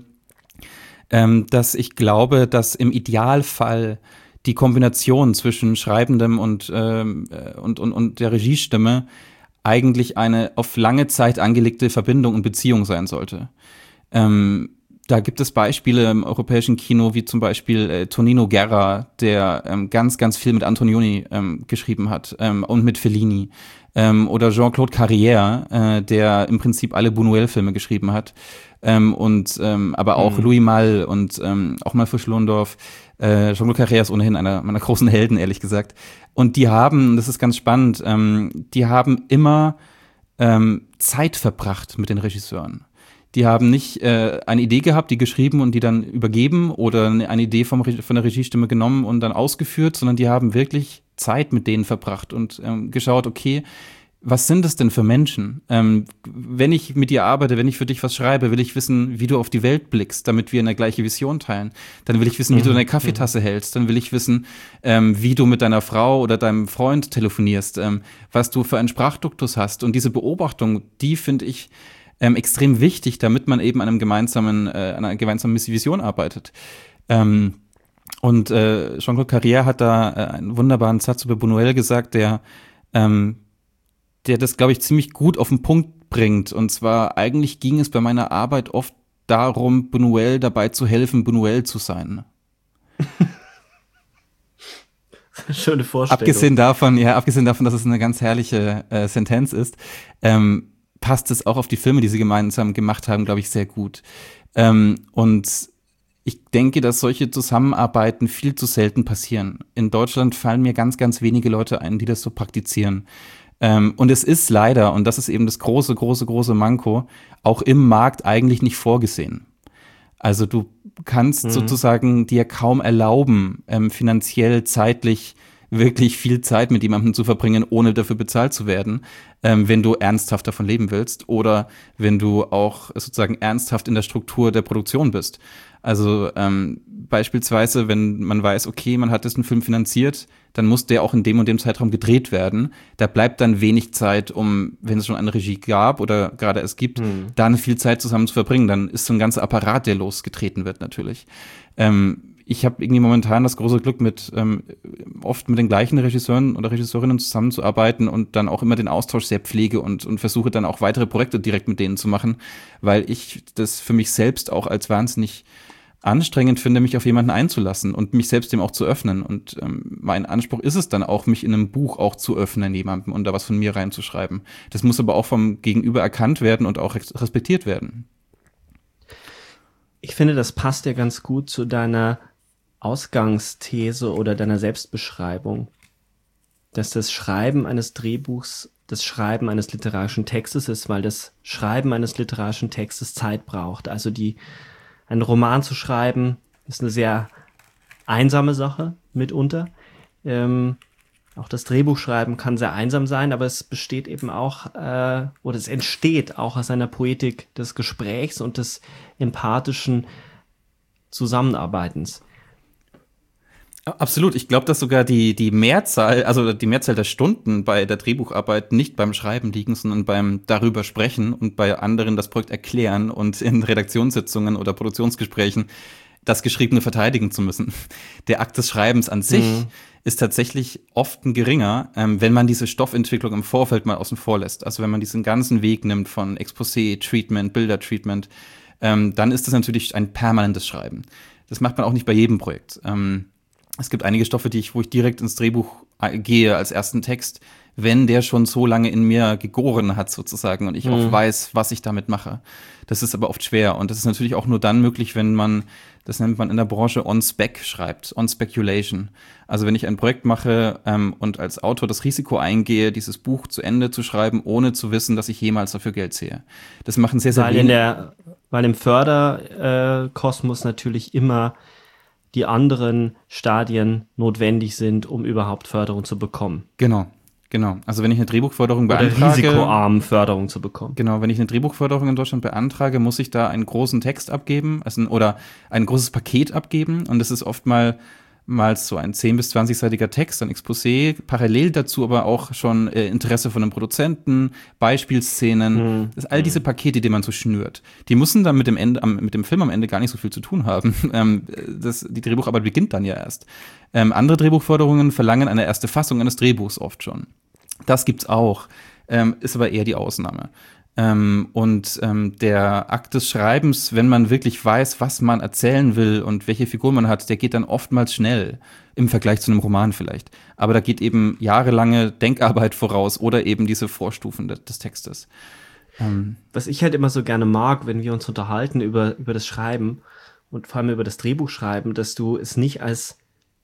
ähm, dass ich glaube, dass im Idealfall die Kombination zwischen Schreibendem und, ähm, und, und, und der Regiestimme eigentlich eine auf lange Zeit angelegte Verbindung und Beziehung sein sollte. Ähm, da gibt es Beispiele im europäischen Kino, wie zum Beispiel äh, Tonino Guerra, der ähm, ganz, ganz viel mit Antonioni ähm, geschrieben hat ähm, und mit Fellini. Ähm, oder Jean-Claude Carrière, äh, der im Prinzip alle Buñuel-Filme geschrieben hat. Ähm, und ähm, aber auch mhm. Louis Malle und ähm, auch mal Fisch Lohndorff. Äh, Jean-Claude Carrière ist ohnehin einer meiner großen Helden, ehrlich gesagt. Und die haben, das ist ganz spannend, ähm, die haben immer ähm, Zeit verbracht mit den Regisseuren. Die haben nicht äh, eine Idee gehabt, die geschrieben und die dann übergeben oder eine Idee vom Re- von der Regiestimme genommen und dann ausgeführt, sondern die haben wirklich Zeit mit denen verbracht und ähm, geschaut, okay, was sind es denn für Menschen? Ähm, wenn ich mit dir arbeite, wenn ich für dich was schreibe, will ich wissen, wie du auf die Welt blickst, damit wir eine gleiche Vision teilen. Dann will ich wissen, wie mhm. du deine Kaffeetasse mhm. hältst. Dann will ich wissen, ähm, wie du mit deiner Frau oder deinem Freund telefonierst, ähm, was du für einen Sprachduktus hast. Und diese Beobachtung, die finde ich ähm, extrem wichtig, damit man eben an einem gemeinsamen, äh, einer gemeinsamen Vision arbeitet. Ähm, und äh, Jean-Claude Carrière hat da äh, einen wunderbaren Satz über Buñuel gesagt, der ähm, der das, glaube ich, ziemlich gut auf den Punkt bringt. Und zwar, eigentlich ging es bei meiner Arbeit oft darum, Buñuel dabei zu helfen, Buñuel zu sein. Schöne Vorstellung. Abgesehen davon, ja, abgesehen davon, dass es eine ganz herrliche äh, Sentenz ist, ähm, passt es auch auf die Filme, die sie gemeinsam gemacht haben, glaube ich, sehr gut. Ähm, und ich denke, dass solche Zusammenarbeiten viel zu selten passieren. In Deutschland fallen mir ganz, ganz wenige Leute ein, die das so praktizieren. Ähm, und es ist leider, und das ist eben das große, große, große Manko, auch im Markt eigentlich nicht vorgesehen. Also du kannst mhm. sozusagen dir kaum erlauben, ähm, finanziell, zeitlich wirklich viel Zeit mit jemandem zu verbringen, ohne dafür bezahlt zu werden, ähm, wenn du ernsthaft davon leben willst oder wenn du auch sozusagen ernsthaft in der Struktur der Produktion bist. Also ähm, beispielsweise, wenn man weiß, okay, man hat diesen Film finanziert, dann muss der auch in dem und dem Zeitraum gedreht werden. Da bleibt dann wenig Zeit, um, wenn es schon eine Regie gab oder gerade es gibt, hm. dann viel Zeit zusammen zu verbringen. Dann ist so ein ganzer Apparat, der losgetreten wird natürlich. Ähm, ich habe irgendwie momentan das große Glück, mit ähm, oft mit den gleichen Regisseuren oder Regisseurinnen zusammenzuarbeiten und dann auch immer den Austausch sehr pflege und, und versuche dann auch weitere Projekte direkt mit denen zu machen, weil ich das für mich selbst auch als wahnsinnig anstrengend finde, mich auf jemanden einzulassen und mich selbst dem auch zu öffnen. Und ähm, mein Anspruch ist es dann auch, mich in einem Buch auch zu öffnen jemandem und da was von mir reinzuschreiben. Das muss aber auch vom Gegenüber erkannt werden und auch respektiert werden. Ich finde, das passt ja ganz gut zu deiner Ausgangsthese oder deiner Selbstbeschreibung, dass das Schreiben eines Drehbuchs das Schreiben eines literarischen Textes ist, weil das Schreiben eines literarischen Textes Zeit braucht. Also die einen Roman zu schreiben, ist eine sehr einsame Sache mitunter. Ähm, auch das Drehbuchschreiben kann sehr einsam sein, aber es besteht eben auch, äh, oder es entsteht auch aus einer Poetik des Gesprächs und des empathischen Zusammenarbeitens. Absolut. Ich glaube, dass sogar die, die Mehrzahl, also die Mehrzahl der Stunden bei der Drehbucharbeit nicht beim Schreiben liegen, sondern beim darüber sprechen und bei anderen das Projekt erklären und in Redaktionssitzungen oder Produktionsgesprächen das Geschriebene verteidigen zu müssen. Der Akt des Schreibens an sich mhm. ist tatsächlich oft ein geringer, ähm, wenn man diese Stoffentwicklung im Vorfeld mal außen vor lässt. Also wenn man diesen ganzen Weg nimmt von Exposé, Treatment, Bilder-Treatment, ähm, dann ist das natürlich ein permanentes Schreiben. Das macht man auch nicht bei jedem Projekt. Ähm, Es gibt einige Stoffe, die ich, wo ich direkt ins Drehbuch gehe als ersten Text, wenn der schon so lange in mir gegoren hat sozusagen und ich mhm. auch weiß, was ich damit mache. Das ist aber oft schwer und das ist natürlich auch nur dann möglich, wenn man, das nennt man in der Branche on-spec schreibt, on-speculation. Also wenn ich ein Projekt mache ähm, und als Autor das Risiko eingehe, dieses Buch zu Ende zu schreiben, ohne zu wissen, dass ich jemals dafür Geld sehe. Das machen sehr, sehr weil in der, weil im Förderkosmos äh, natürlich immer die anderen Stadien notwendig sind, um überhaupt Förderung zu bekommen. Genau. Genau, also wenn ich eine Drehbuchförderung Oder beantrage, risikoarm Förderung zu bekommen. Genau, wenn ich eine Drehbuchförderung in Deutschland beantrage, muss ich da einen großen Text abgeben, also ein, oder ein großes Paket abgeben und das ist oft mal mal so ein zehn- bis zwanzig-seitiger Text, ein Exposé, parallel dazu aber auch schon äh, Interesse von einem Produzenten, Beispielszenen, mhm. das, all diese Pakete, die man so schnürt. Die müssen dann mit dem Ende, am, mit dem Film am Ende gar nicht so viel zu tun haben. ähm, das, die Drehbucharbeit beginnt dann ja erst. Ähm, andere Drehbuchförderungen verlangen eine erste Fassung eines Drehbuchs oft schon. Das gibt's auch, ähm, ist aber eher die Ausnahme. Ähm, und ähm, der Akt des Schreibens, wenn man wirklich weiß, was man erzählen will und welche Figur man hat, der geht dann oftmals schnell im Vergleich zu einem Roman vielleicht. Aber da geht eben jahrelange Denkarbeit voraus oder eben diese Vorstufen de- des Textes. Ähm. Was ich halt immer so gerne mag, wenn wir uns unterhalten über, über das Schreiben und vor allem über das Drehbuchschreiben, dass du es nicht als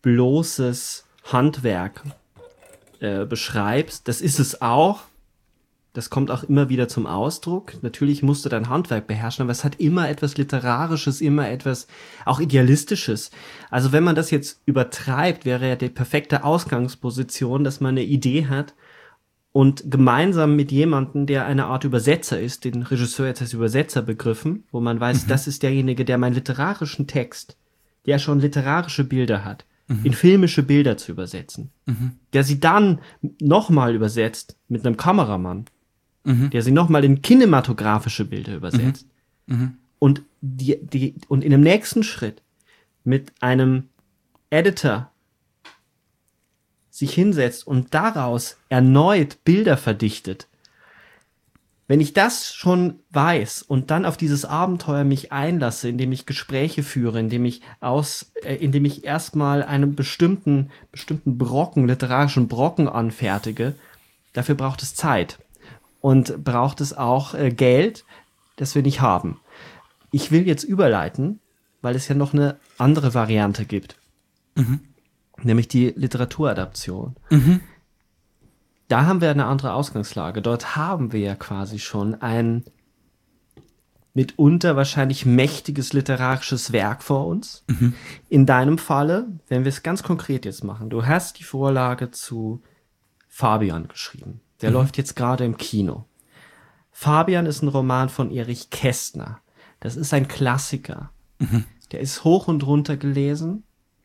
bloßes Handwerk äh, beschreibst. Das ist es auch. Das kommt auch immer wieder zum Ausdruck. Natürlich musst du dein Handwerk beherrschen, aber es hat immer etwas Literarisches, immer etwas auch Idealistisches. Also wenn man das jetzt übertreibt, wäre ja die perfekte Ausgangsposition, dass man eine Idee hat und gemeinsam mit jemandem, der eine Art Übersetzer ist, den Regisseur jetzt als Übersetzer begriffen, wo man weiß, mhm. das ist derjenige, der meinen literarischen Text, der schon literarische Bilder hat, mhm. in filmische Bilder zu übersetzen, mhm. der sie dann nochmal übersetzt mit einem Kameramann, Mhm. der sie nochmal in kinematografische Bilder übersetzt. Mhm. Mhm. Und, die, die, und in dem nächsten Schritt mit einem Editor sich hinsetzt und daraus erneut Bilder verdichtet. Wenn ich das schon weiß und dann auf dieses Abenteuer mich einlasse, indem ich Gespräche führe, indem ich aus, äh, indem ich erstmal einen bestimmten, bestimmten Brocken, literarischen Brocken anfertige, dafür braucht es Zeit. Und braucht es auch äh, Geld, das wir nicht haben. Ich will jetzt überleiten, weil es ja noch eine andere Variante gibt. Mhm. Nämlich die Literaturadaption. Mhm. Da haben wir eine andere Ausgangslage. Dort haben wir ja quasi schon ein mitunter wahrscheinlich mächtiges literarisches Werk vor uns. Mhm. In deinem Falle, wenn wir es ganz konkret jetzt machen, du hast die Vorlage zu Fabian geschrieben. Der mhm. läuft jetzt gerade im Kino. Fabian ist ein Roman von Erich Kästner. Das ist ein Klassiker. Mhm. Der ist hoch und runter gelesen.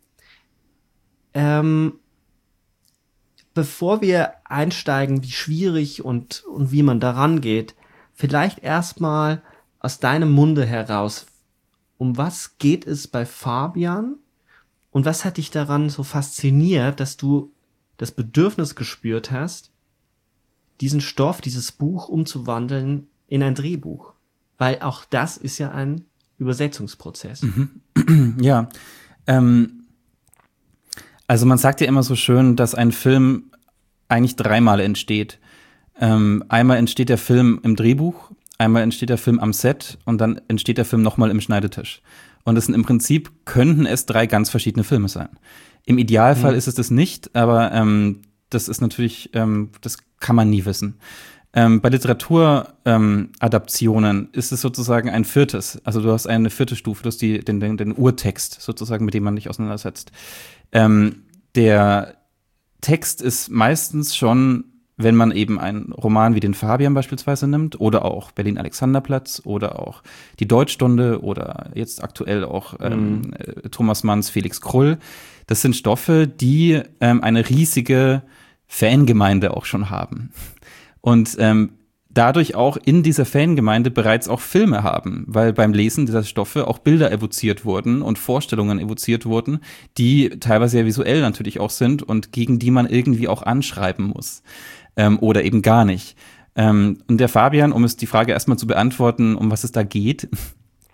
Ähm, bevor wir einsteigen, wie schwierig und, und wie man daran geht, vielleicht erstmal aus deinem Munde heraus, um was geht es bei Fabian und was hat dich daran so fasziniert, dass du das Bedürfnis gespürt hast, diesen Stoff, dieses Buch umzuwandeln in ein Drehbuch. Weil auch das ist ja ein Übersetzungsprozess. Mhm. Ja. Ähm, also man sagt ja immer so schön, dass ein Film eigentlich dreimal entsteht. Ähm, einmal entsteht der Film im Drehbuch, einmal entsteht der Film am Set und dann entsteht der Film nochmal im Schneidetisch. Und das sind im Prinzip, könnten es drei ganz verschiedene Filme sein. Im Idealfall mhm. ist es das nicht, aber ähm, das ist natürlich, ähm, das kann man nie wissen. Ähm, bei Literaturadaptionen ähm, ist es sozusagen ein viertes. Also du hast eine vierte Stufe, du hast die, den, den, den Urtext sozusagen, mit dem man dich auseinandersetzt. Ähm, der Text ist meistens schon, wenn man eben einen Roman wie den Fabian beispielsweise nimmt oder auch Berlin-Alexanderplatz oder auch die Deutschstunde oder jetzt aktuell auch ähm, mhm. Thomas Manns Felix Krull. Das sind Stoffe, die ähm, eine riesige Fangemeinde auch schon haben. Und ähm, dadurch auch in dieser Fangemeinde bereits auch Filme haben, weil beim Lesen dieser Stoffe auch Bilder evoziert wurden und Vorstellungen evoziert wurden, die teilweise ja visuell natürlich auch sind und gegen die man irgendwie auch anschreiben muss. Ähm, oder eben gar nicht. Ähm, und der Fabian, um es die Frage erstmal zu beantworten, um was es da geht,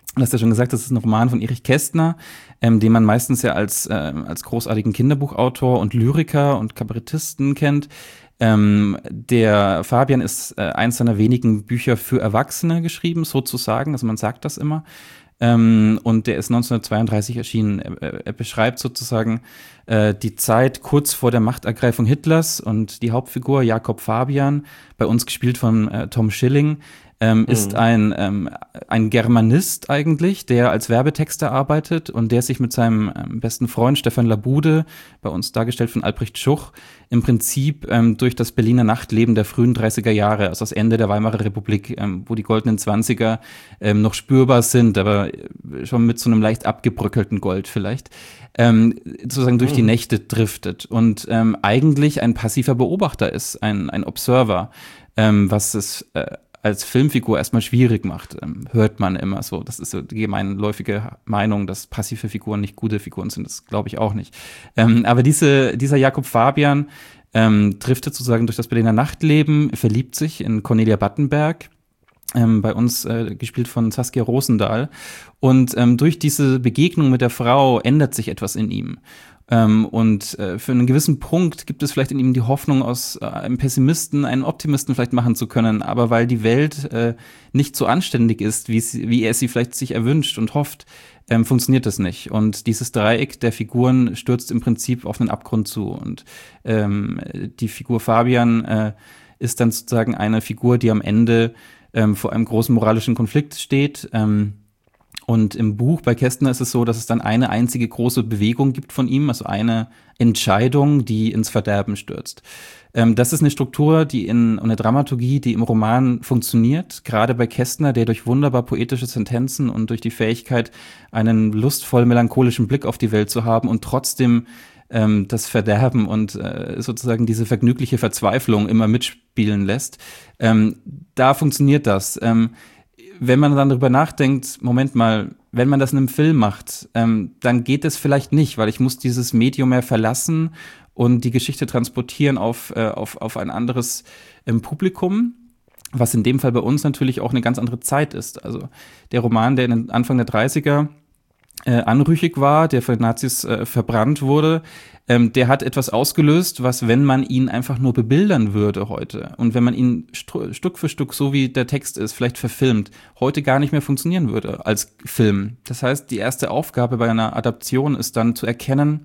Du hast ja schon gesagt, das ist ein Roman von Erich Kästner, ähm, den man meistens ja als, äh, als großartigen Kinderbuchautor und Lyriker und Kabarettisten kennt. Ähm, der Fabian ist äh, eins seiner wenigen Bücher für Erwachsene geschrieben, sozusagen, also man sagt das immer. Ähm, und der ist neunzehnhundertzweiunddreißig erschienen. Er, er beschreibt sozusagen äh, die Zeit kurz vor der Machtergreifung Hitlers, und die Hauptfigur Jakob Fabian, bei uns gespielt von äh, Tom Schilling, ähm, mhm. ist ein, ähm, ein Germanist eigentlich, der als Werbetexter arbeitet und der sich mit seinem ähm, besten Freund Stefan Labude, bei uns dargestellt von Albrecht Schuch, im Prinzip ähm, durch das Berliner Nachtleben der frühen dreißiger Jahre, also das Ende der Weimarer Republik, ähm, wo die goldenen Zwanziger ähm, noch spürbar sind, aber schon mit so einem leicht abgebröckelten Gold vielleicht, ähm, sozusagen durch die Nächte driftet und ähm, eigentlich ein passiver Beobachter ist, ein, ein Observer, ähm, was es äh, als Filmfigur erstmal schwierig macht, ähm, hört man immer so. Das ist so die gemeinläufige Meinung, dass passive Figuren nicht gute Figuren sind. Das glaube ich auch nicht. Ähm, aber diese, dieser Jakob Fabian ähm, driftet sozusagen durch das Berliner Nachtleben, verliebt sich in Cornelia Battenberg, ähm, bei uns äh, gespielt von Saskia Rosendahl. Und ähm, durch diese Begegnung mit der Frau ändert sich etwas in ihm. Ähm, und äh, für einen gewissen Punkt gibt es vielleicht in ihm die Hoffnung, aus äh, einem Pessimisten einen Optimisten vielleicht machen zu können. Aber weil die Welt äh, nicht so anständig ist, wie, sie, wie er sie vielleicht sich erwünscht und hofft, ähm, funktioniert das nicht. Und dieses Dreieck der Figuren stürzt im Prinzip auf einen Abgrund zu. Und ähm, die Figur Fabian äh, ist dann sozusagen eine Figur, die am Ende ähm, vor einem großen moralischen Konflikt steht. Ähm, Und im Buch bei Kästner ist es so, dass es dann eine einzige große Bewegung gibt von ihm, also eine Entscheidung, die ins Verderben stürzt. Ähm, das ist eine Struktur, die in eine Dramaturgie, die im Roman funktioniert, gerade bei Kästner, der durch wunderbar poetische Sentenzen und durch die Fähigkeit, einen lustvoll melancholischen Blick auf die Welt zu haben und trotzdem ähm, das Verderben und äh, sozusagen diese vergnügliche Verzweiflung immer mitspielen lässt. Ähm, da funktioniert das. Ähm, Wenn man dann darüber nachdenkt, Moment mal, wenn man das in einem Film macht, ähm, dann geht es vielleicht nicht, weil ich muss dieses Medium mehr verlassen und die Geschichte transportieren auf, äh, auf, auf ein anderes ähm, Publikum, was in dem Fall bei uns natürlich auch eine ganz andere Zeit ist. Also der Roman, der in den Anfang der dreißiger äh, anrüchig war, der von den Nazis äh, verbrannt wurde, ähm, der hat etwas ausgelöst, was, wenn man ihn einfach nur bebildern würde heute und wenn man ihn st- Stück für Stück, so wie der Text ist, vielleicht verfilmt, heute gar nicht mehr funktionieren würde als Film. Das heißt, die erste Aufgabe bei einer Adaption ist dann zu erkennen,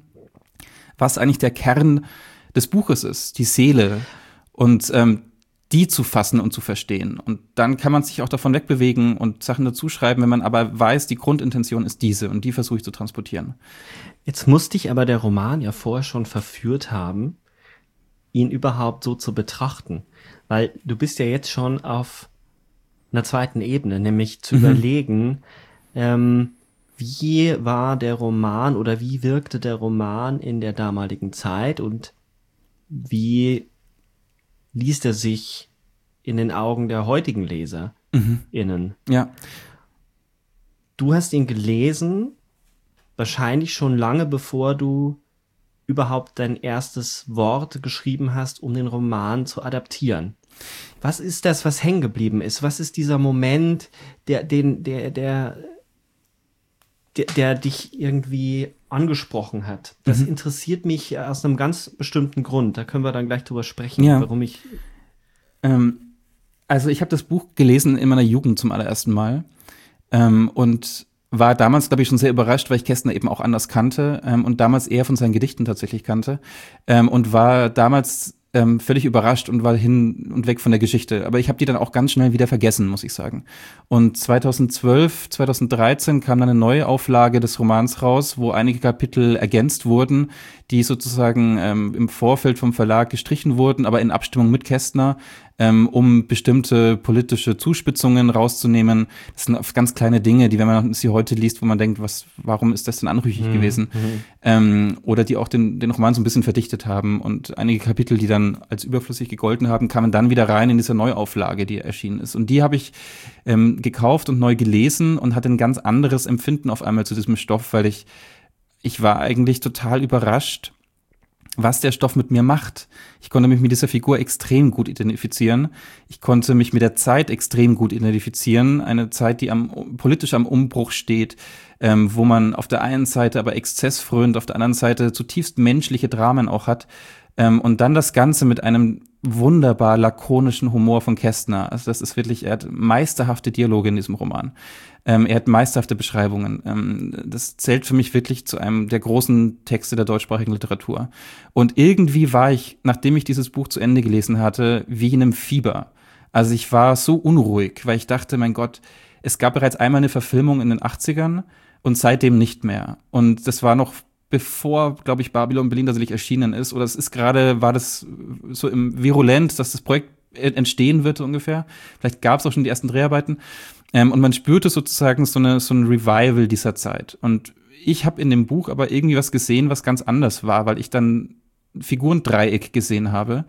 was eigentlich der Kern des Buches ist, die Seele, und ähm, die zu fassen und zu verstehen. Und dann kann man sich auch davon wegbewegen und Sachen dazuschreiben, wenn man aber weiß, die Grundintention ist diese, und die versuche ich zu transportieren. Jetzt muss dich aber der Roman ja vorher schon verführt haben, ihn überhaupt so zu betrachten. Weil du bist ja jetzt schon auf einer zweiten Ebene, nämlich zu mhm. überlegen, ähm, wie war der Roman oder wie wirkte der Roman in der damaligen Zeit und wie liest er sich in den Augen der heutigen LeserInnen. Mhm. Ja. Du hast ihn gelesen, wahrscheinlich schon lange bevor du überhaupt dein erstes Wort geschrieben hast, um den Roman zu adaptieren. Was ist das, was hängen geblieben ist? Was ist dieser Moment, der, den, der, der, der, der dich irgendwie angesprochen hat? Das mhm. interessiert mich aus einem ganz bestimmten Grund. Da können wir dann gleich drüber sprechen, ja. warum ich... Ähm, also ich habe das Buch gelesen in meiner Jugend zum allerersten Mal ähm, und war damals, glaube ich, schon sehr überrascht, weil ich Kästner eben auch anders kannte ähm, und damals eher von seinen Gedichten tatsächlich kannte ähm, und war damals ähm, völlig überrascht und war hin und weg von der Geschichte. Aber ich habe die dann auch ganz schnell wieder vergessen, muss ich sagen. Und zweitausendzwölf, zweitausenddreizehn kam dann eine neue Auflage des Romans raus, wo einige Kapitel ergänzt wurden, die sozusagen ähm, im Vorfeld vom Verlag gestrichen wurden, aber in Abstimmung mit Kästner, ähm, um bestimmte politische Zuspitzungen rauszunehmen. Das sind oft ganz kleine Dinge, die, wenn man sie heute liest, wo man denkt, was, warum ist das denn anrüchig mhm. gewesen? Mhm. Ähm, oder die auch den, den Roman so ein bisschen verdichtet haben. Und einige Kapitel, die dann als überflüssig gegolten haben, kamen dann wieder rein in diese Neuauflage, die erschienen ist. Und die habe ich ähm, gekauft und neu gelesen und hatte ein ganz anderes Empfinden auf einmal zu diesem Stoff, weil ich Ich war eigentlich total überrascht, was der Stoff mit mir macht. Ich konnte mich mit dieser Figur extrem gut identifizieren. Ich konnte mich mit der Zeit extrem gut identifizieren. Eine Zeit, die am, politisch am Umbruch steht, ähm, wo man auf der einen Seite aber exzessfrönt, auf der anderen Seite zutiefst menschliche Dramen auch hat. Ähm, und dann das Ganze mit einem wunderbar lakonischen Humor von Kästner. Also das ist wirklich, er hat meisterhafte Dialoge in diesem Roman. Ähm, er hat meisterhafte Beschreibungen. Ähm, das zählt für mich wirklich zu einem der großen Texte der deutschsprachigen Literatur. Und irgendwie war ich, nachdem ich dieses Buch zu Ende gelesen hatte, wie in einem Fieber. Also ich war so unruhig, weil ich dachte, mein Gott, es gab bereits einmal eine Verfilmung in den achtzigern und seitdem nicht mehr. Und das war noch bevor, glaube ich, Babylon Berlin tatsächlich erschienen ist. Oder es ist gerade, war das so im virulent, dass das Projekt entstehen wird ungefähr. Vielleicht gab es auch schon die ersten Dreharbeiten. Ähm, und man spürte sozusagen so, eine, so ein Revival dieser Zeit. Und ich habe in dem Buch aber irgendwie was gesehen, was ganz anders war, weil ich dann Figurendreieck gesehen habe.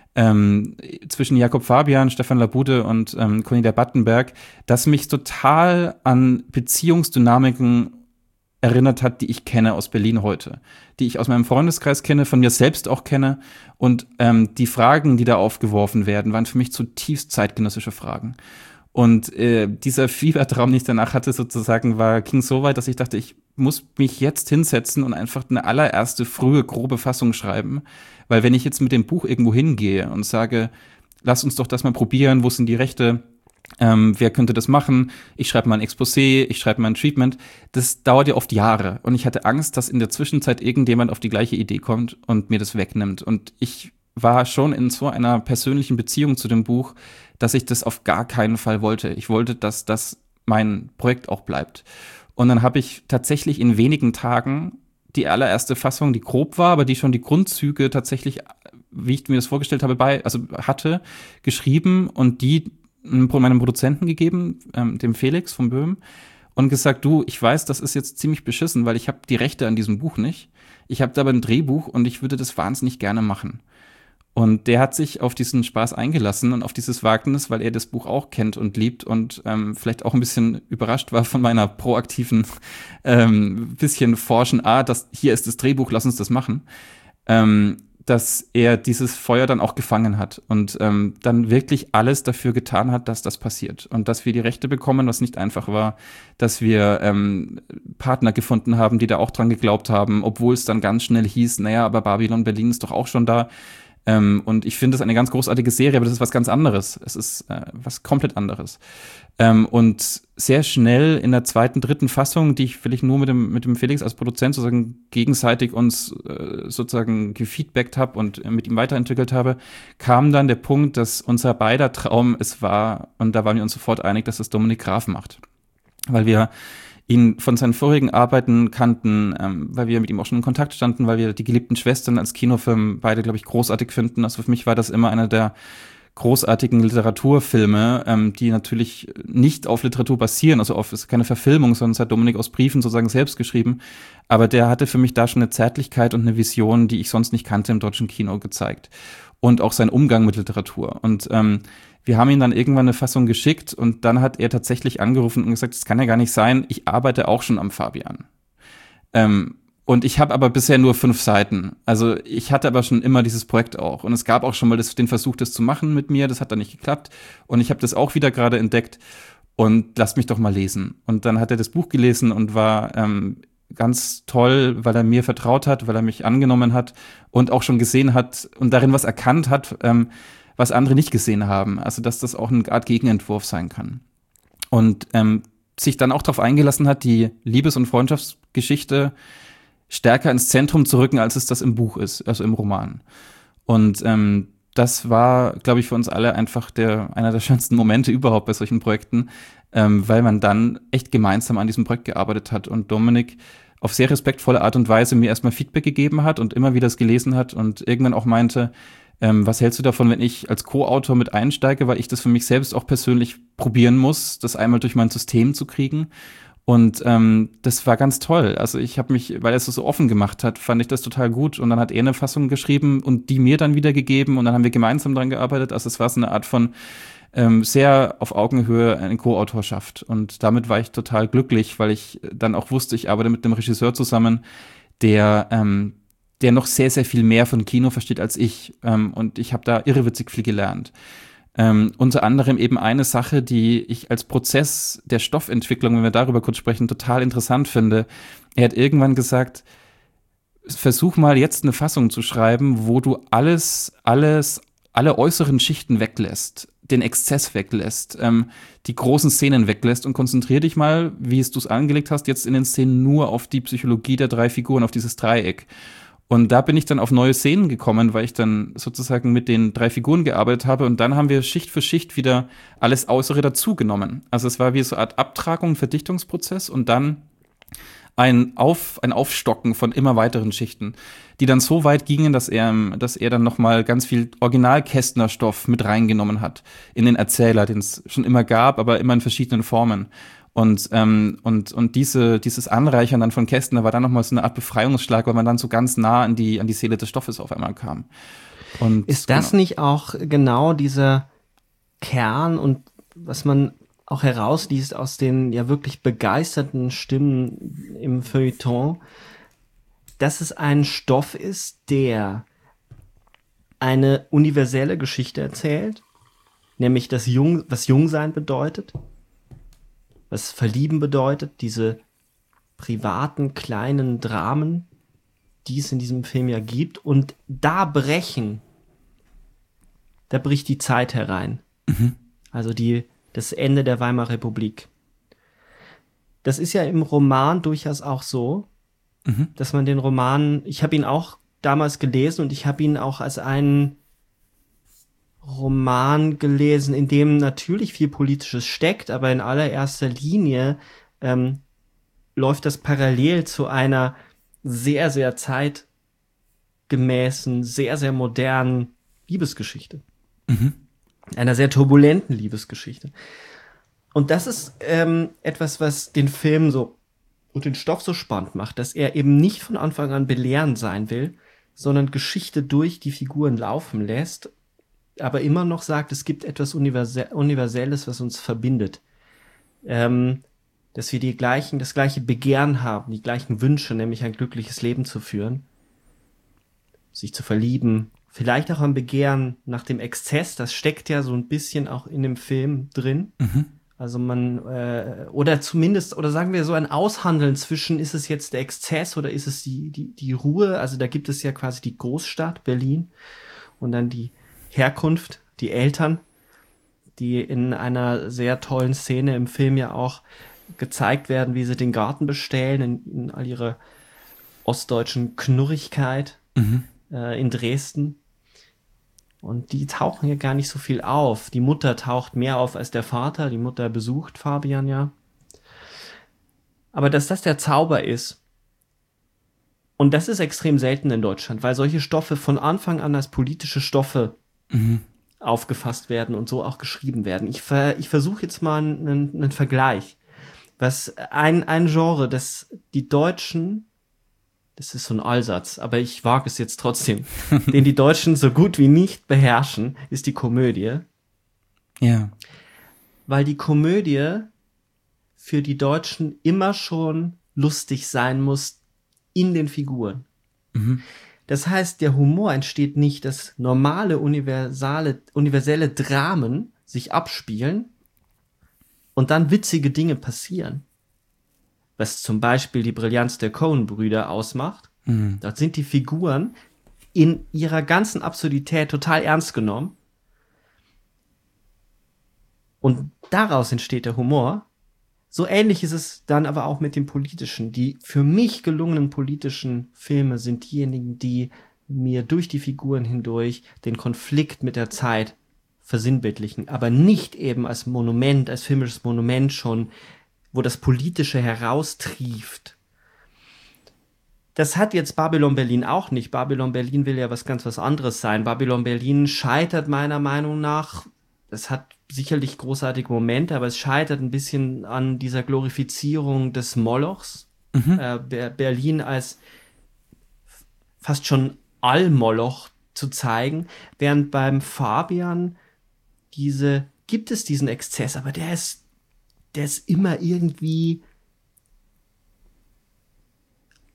Ähm, zwischen Jakob Fabian, Stefan Labude und ähm, Cornelia Battenberg, das mich total an Beziehungsdynamiken erinnert hat, die ich kenne aus Berlin heute, die ich aus meinem Freundeskreis kenne, von mir selbst auch kenne. Und ähm, die Fragen, die da aufgeworfen werden, waren für mich zutiefst zeitgenössische Fragen. Und äh, dieser Fiebertraum, den ich danach hatte, sozusagen, war ging so weit, dass ich dachte, ich muss mich jetzt hinsetzen und einfach eine allererste frühe, grobe Fassung schreiben. Weil wenn ich jetzt mit dem Buch irgendwo hingehe und sage, lass uns doch das mal probieren, wo sind die Rechte, Ähm, wer könnte das machen? Ich schreibe mal ein Exposé, ich schreibe mal ein Treatment. Das dauert ja oft Jahre. Und ich hatte Angst, dass in der Zwischenzeit irgendjemand auf die gleiche Idee kommt und mir das wegnimmt. Und ich war schon in so einer persönlichen Beziehung zu dem Buch, dass ich das auf gar keinen Fall wollte. Ich wollte, dass das mein Projekt auch bleibt. Und dann habe ich tatsächlich in wenigen Tagen die allererste Fassung, die grob war, aber die schon die Grundzüge tatsächlich, wie ich mir das vorgestellt habe, bei, also hatte, geschrieben und die meinem Produzenten gegeben, ähm, dem Felix von Böhm, und gesagt, du, ich weiß, das ist jetzt ziemlich beschissen, weil ich habe die Rechte an diesem Buch nicht. Ich habe da aber ein Drehbuch und ich würde das wahnsinnig gerne machen. Und der hat sich auf diesen Spaß eingelassen und auf dieses Wagnis, weil er das Buch auch kennt und liebt und ähm, vielleicht auch ein bisschen überrascht war von meiner proaktiven, ähm, bisschen forschen, ah, das, hier ist das Drehbuch, lass uns das machen. Ähm, dass er dieses Feuer dann auch gefangen hat und ähm, dann wirklich alles dafür getan hat, dass das passiert und dass wir die Rechte bekommen, was nicht einfach war, dass wir ähm, Partner gefunden haben, die da auch dran geglaubt haben, obwohl es dann ganz schnell hieß, naja, aber Babylon Berlin ist doch auch schon da. Ähm, und ich finde es eine ganz großartige Serie, aber das ist was ganz anderes. Es ist äh, was komplett anderes. Ähm, und sehr schnell in der zweiten, dritten Fassung, die ich vielleicht nur mit dem, mit dem Felix als Produzent sozusagen gegenseitig uns äh, sozusagen gefeedbackt habe und äh, mit ihm weiterentwickelt habe, kam dann der Punkt, dass unser beider Traum es war, und da waren wir uns sofort einig, dass es Dominik Graf macht. Weil wir ihn von seinen vorigen Arbeiten kannten, ähm, weil wir mit ihm auch schon in Kontakt standen, weil wir die Geliebten Schwestern als Kinofilm beide, glaube ich, großartig finden. Also für mich war das immer einer der großartigen Literaturfilme, ähm, die natürlich nicht auf Literatur basieren, also auf, ist keine Verfilmung, sondern es hat Dominik aus Briefen sozusagen selbst geschrieben. Aber der hatte für mich da schon eine Zärtlichkeit und eine Vision, die ich sonst nicht kannte im deutschen Kino, gezeigt. Und auch sein Umgang mit Literatur. Und ähm, wir haben ihm dann irgendwann eine Fassung geschickt und dann hat er tatsächlich angerufen und gesagt, das kann ja gar nicht sein, ich arbeite auch schon am Fabian. Ähm, und ich habe aber bisher nur fünf Seiten. Also ich hatte aber schon immer dieses Projekt auch. Und es gab auch schon mal das, den Versuch, das zu machen mit mir, das hat dann nicht geklappt. Und ich habe das auch wieder gerade entdeckt und lasst mich doch mal lesen. Und dann hat er das Buch gelesen und war ähm, ganz toll, weil er mir vertraut hat, weil er mich angenommen hat und auch schon gesehen hat und darin was erkannt hat, ähm, was andere nicht gesehen haben. Also, dass das auch eine Art Gegenentwurf sein kann. Und ähm, sich dann auch darauf eingelassen hat, die Liebes- und Freundschaftsgeschichte stärker ins Zentrum zu rücken, als es das im Buch ist, also im Roman. Und ähm, das war, glaube ich, für uns alle einfach der einer der schönsten Momente überhaupt bei solchen Projekten, ähm, weil man dann echt gemeinsam an diesem Projekt gearbeitet hat und Dominik auf sehr respektvolle Art und Weise mir erstmal Feedback gegeben hat und immer wieder es gelesen hat und irgendwann auch meinte, Ähm, was hältst du davon, wenn ich als Co-Autor mit einsteige, weil ich das für mich selbst auch persönlich probieren muss, das einmal durch mein System zu kriegen. Und ähm, das war ganz toll. Also ich habe mich, weil er es so offen gemacht hat, fand ich das total gut. Und dann hat er eine Fassung geschrieben und die mir dann wiedergegeben und dann haben wir gemeinsam dran gearbeitet. Also es war so eine Art von ähm, sehr auf Augenhöhe eine Co-Autorschaft. Und damit war ich total glücklich, weil ich dann auch wusste, ich arbeite mit einem Regisseur zusammen, der ähm, der noch sehr, sehr viel mehr von Kino versteht als ich. Ähm, und ich habe da irrewitzig viel gelernt. Ähm, unter anderem eben eine Sache, die ich als Prozess der Stoffentwicklung, wenn wir darüber kurz sprechen, total interessant finde. Er hat irgendwann gesagt, versuch mal jetzt eine Fassung zu schreiben, wo du alles, alles, alle äußeren Schichten weglässt, den Exzess weglässt, ähm, die großen Szenen weglässt und konzentrier dich mal, wie es du es angelegt hast, jetzt in den Szenen nur auf die Psychologie der drei Figuren, auf dieses Dreieck. Und da bin ich dann auf neue Szenen gekommen, weil ich dann sozusagen mit den drei Figuren gearbeitet habe und dann haben wir Schicht für Schicht wieder alles Äußere dazugenommen. Also es war wie so eine Art Abtragung, Verdichtungsprozess und dann ein, Auf, ein Aufstocken von immer weiteren Schichten, die dann so weit gingen, dass er, dass er dann nochmal ganz viel Original-Kästner-Stoff mit reingenommen hat in den Erzähler, den es schon immer gab, aber immer in verschiedenen Formen. Und, ähm, und, und diese, dieses Anreichern dann von Kästner war dann nochmal so eine Art Befreiungsschlag, weil man dann so ganz nah an die, an die Seele des Stoffes auf einmal kam. Und, ist das genau. nicht auch genau dieser Kern und was man auch herausliest aus den ja wirklich begeisterten Stimmen im Feuilleton, dass es ein Stoff ist, der eine universelle Geschichte erzählt, nämlich das Jung, was Jungsein bedeutet, was Verlieben bedeutet, diese privaten kleinen Dramen, die es in diesem Film ja gibt, und da brechen, da bricht die Zeit herein. Mhm. Also die das Ende der Weimarer Republik. Das ist ja im Roman durchaus auch so, Mhm. dass man den Roman, ich habe ihn auch damals gelesen und ich habe ihn auch als einen Roman gelesen, in dem natürlich viel Politisches steckt, aber in allererster Linie ähm, läuft das parallel zu einer sehr, sehr zeitgemäßen, sehr, sehr modernen Liebesgeschichte. Mhm. Einer sehr turbulenten Liebesgeschichte. Und das ist ähm, etwas, was den Film so und den Stoff so spannend macht, dass er eben nicht von Anfang an belehrend sein will, sondern Geschichte durch die Figuren laufen lässt, aber immer noch sagt, es gibt etwas Universe- Universelles, was uns verbindet. Ähm, dass wir die gleichen, das gleiche Begehren haben, die gleichen Wünsche, nämlich ein glückliches Leben zu führen, sich zu verlieben, vielleicht auch ein Begehren nach dem Exzess, das steckt ja so ein bisschen auch in dem Film drin. Mhm. Also man, äh, oder zumindest, oder sagen wir so ein Aushandeln zwischen, ist es jetzt der Exzess oder ist es die, die, die Ruhe? Also da gibt es ja quasi die Großstadt Berlin und dann die Herkunft, die Eltern, die in einer sehr tollen Szene im Film ja auch gezeigt werden, wie sie den Garten bestellen, in, in all ihrer ostdeutschen Knurrigkeit, Mhm. äh, in Dresden. Und die tauchen hier gar nicht so viel auf. Die Mutter taucht mehr auf als der Vater. Die Mutter besucht Fabian ja. Aber dass das der Zauber ist, und das ist extrem selten in Deutschland, weil solche Stoffe von Anfang an als politische Stoffe Mhm. aufgefasst werden und so auch geschrieben werden. Ich, ver, ich versuche jetzt mal einen, einen Vergleich. Was ein, ein Genre, das die Deutschen, das ist so ein Allsatz, aber ich wage es jetzt trotzdem, den die Deutschen so gut wie nicht beherrschen, ist die Komödie. Ja. Weil die Komödie für die Deutschen immer schon lustig sein muss in den Figuren. Mhm. Das heißt, der Humor entsteht nicht, dass normale, universale, universelle Dramen sich abspielen und dann witzige Dinge passieren. Was zum Beispiel die Brillanz der Coen-Brüder ausmacht. Mhm. Dort sind die Figuren in ihrer ganzen Absurdität total ernst genommen. Und daraus entsteht der Humor. So ähnlich ist es dann aber auch mit dem Politischen. Die für mich gelungenen politischen Filme sind diejenigen, die mir durch die Figuren hindurch den Konflikt mit der Zeit versinnbildlichen, aber nicht eben als Monument, als filmisches Monument schon, wo das Politische heraustrieft. Das hat jetzt Babylon Berlin auch nicht. Babylon Berlin will ja was ganz was anderes sein. Babylon Berlin scheitert meiner Meinung nach, es hat sicherlich großartige Momente, aber es scheitert ein bisschen an dieser Glorifizierung des Molochs. Mhm. Äh, Ber- Berlin als fast schon Allmoloch zu zeigen, während beim Fabian diese, gibt es diesen Exzess, aber der ist, der ist immer irgendwie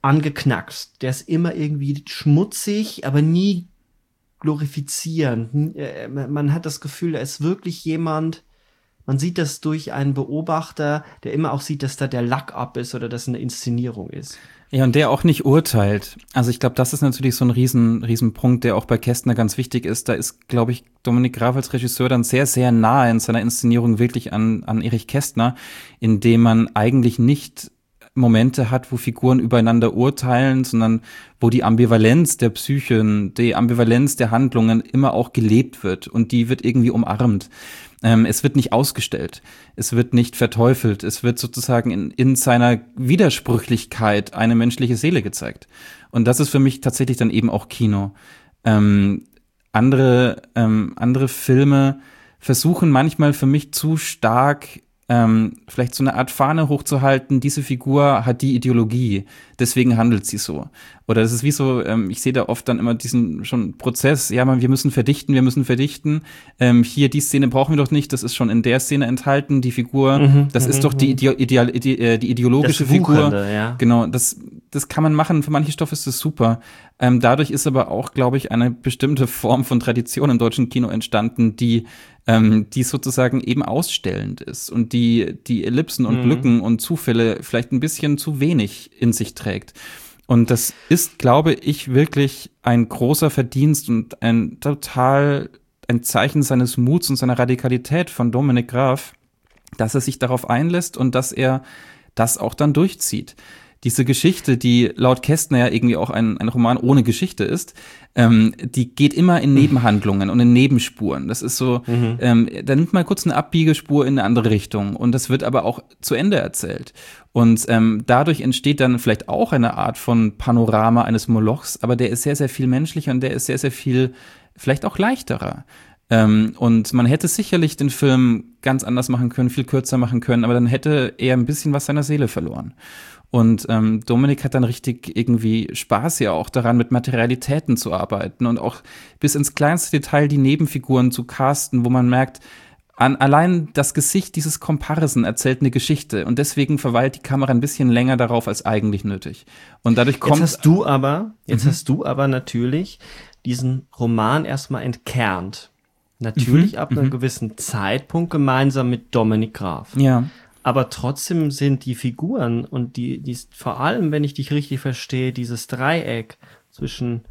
angeknackst. Der ist immer irgendwie schmutzig, aber nie glorifizierend. Man hat das Gefühl, da ist wirklich jemand, man sieht das durch einen Beobachter, der immer auch sieht, dass da der Lack ab ist oder dass eine Inszenierung ist. Ja, und der auch nicht urteilt. Also ich glaube, das ist natürlich so ein riesen, riesen Punkt, der auch bei Kästner ganz wichtig ist. Da ist, glaube ich, Dominik Graf als Regisseur dann sehr, sehr nahe in seiner Inszenierung wirklich an, an Erich Kästner, indem man eigentlich nicht Momente hat, wo Figuren übereinander urteilen, sondern wo die Ambivalenz der Psychen, die Ambivalenz der Handlungen immer auch gelebt wird und die wird irgendwie umarmt. Ähm, es wird nicht ausgestellt, es wird nicht verteufelt, es wird sozusagen in, in seiner Widersprüchlichkeit eine menschliche Seele gezeigt. Und das ist für mich tatsächlich dann eben auch Kino. Ähm, andere, ähm, andere Filme versuchen manchmal für mich zu stark Ähm, vielleicht so eine Art Fahne hochzuhalten, diese Figur hat die Ideologie, deswegen handelt sie so. Oder das ist wie so, ähm, ich sehe da oft dann immer diesen schon Prozess, ja, man, wir müssen verdichten, wir müssen verdichten, ähm, hier, die Szene brauchen wir doch nicht, das ist schon in der Szene enthalten, die Figur, mhm, das ist doch die, Ide- Ideal, Ide- die ideologische das Figur. Wuchernde, ja. Genau, das, das kann man machen, für manche Stoffe ist das super. Ähm, dadurch ist aber auch, glaube ich, eine bestimmte Form von Tradition im deutschen Kino entstanden, die ähm, die sozusagen eben ausstellend ist und die die Ellipsen und mhm. Lücken und Zufälle vielleicht ein bisschen zu wenig in sich trägt. Und das ist, glaube ich, wirklich ein großer Verdienst und ein total ein Zeichen seines Muts und seiner Radikalität von Dominik Graf, dass er sich darauf einlässt und dass er das auch dann durchzieht. Diese Geschichte, die laut Kästner ja irgendwie auch ein, ein Roman ohne Geschichte ist, ähm, die geht immer in Nebenhandlungen und in Nebenspuren. Das ist so, mhm. ähm, da nimmt man kurz eine Abbiegespur in eine andere Richtung und das wird aber auch zu Ende erzählt. Und ähm, dadurch entsteht dann vielleicht auch eine Art von Panorama eines Molochs, aber der ist sehr, sehr viel menschlicher und der ist sehr, sehr viel, vielleicht auch leichterer. Ähm, und man hätte sicherlich den Film ganz anders machen können, viel kürzer machen können, aber dann hätte er ein bisschen was seiner Seele verloren. Und ähm, Dominik hat dann richtig irgendwie Spaß ja auch daran, mit Materialitäten zu arbeiten und auch bis ins kleinste Detail die Nebenfiguren zu casten, wo man merkt, an, allein das Gesicht dieses Komparsen erzählt eine Geschichte und deswegen verweilt die Kamera ein bisschen länger darauf als eigentlich nötig. Und dadurch kommt. Jetzt hast du aber, jetzt mhm. hast du aber natürlich diesen Roman erstmal entkernt. Natürlich mhm. ab einem mhm. gewissen Zeitpunkt gemeinsam mit Dominik Graf. Ja. Aber trotzdem sind die Figuren und die, die vor allem, wenn ich dich richtig verstehe, dieses Dreieck zwischen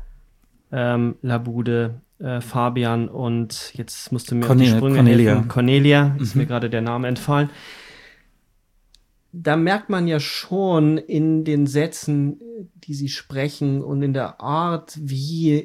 ähm, Labude, äh, Fabian und jetzt musst du mir Cornel- auf die Sprünge Cornelia. helfen. Cornelia, ist mhm. mir gerade der Name entfallen. Da merkt man ja schon in den Sätzen, die sie sprechen und in der Art, wie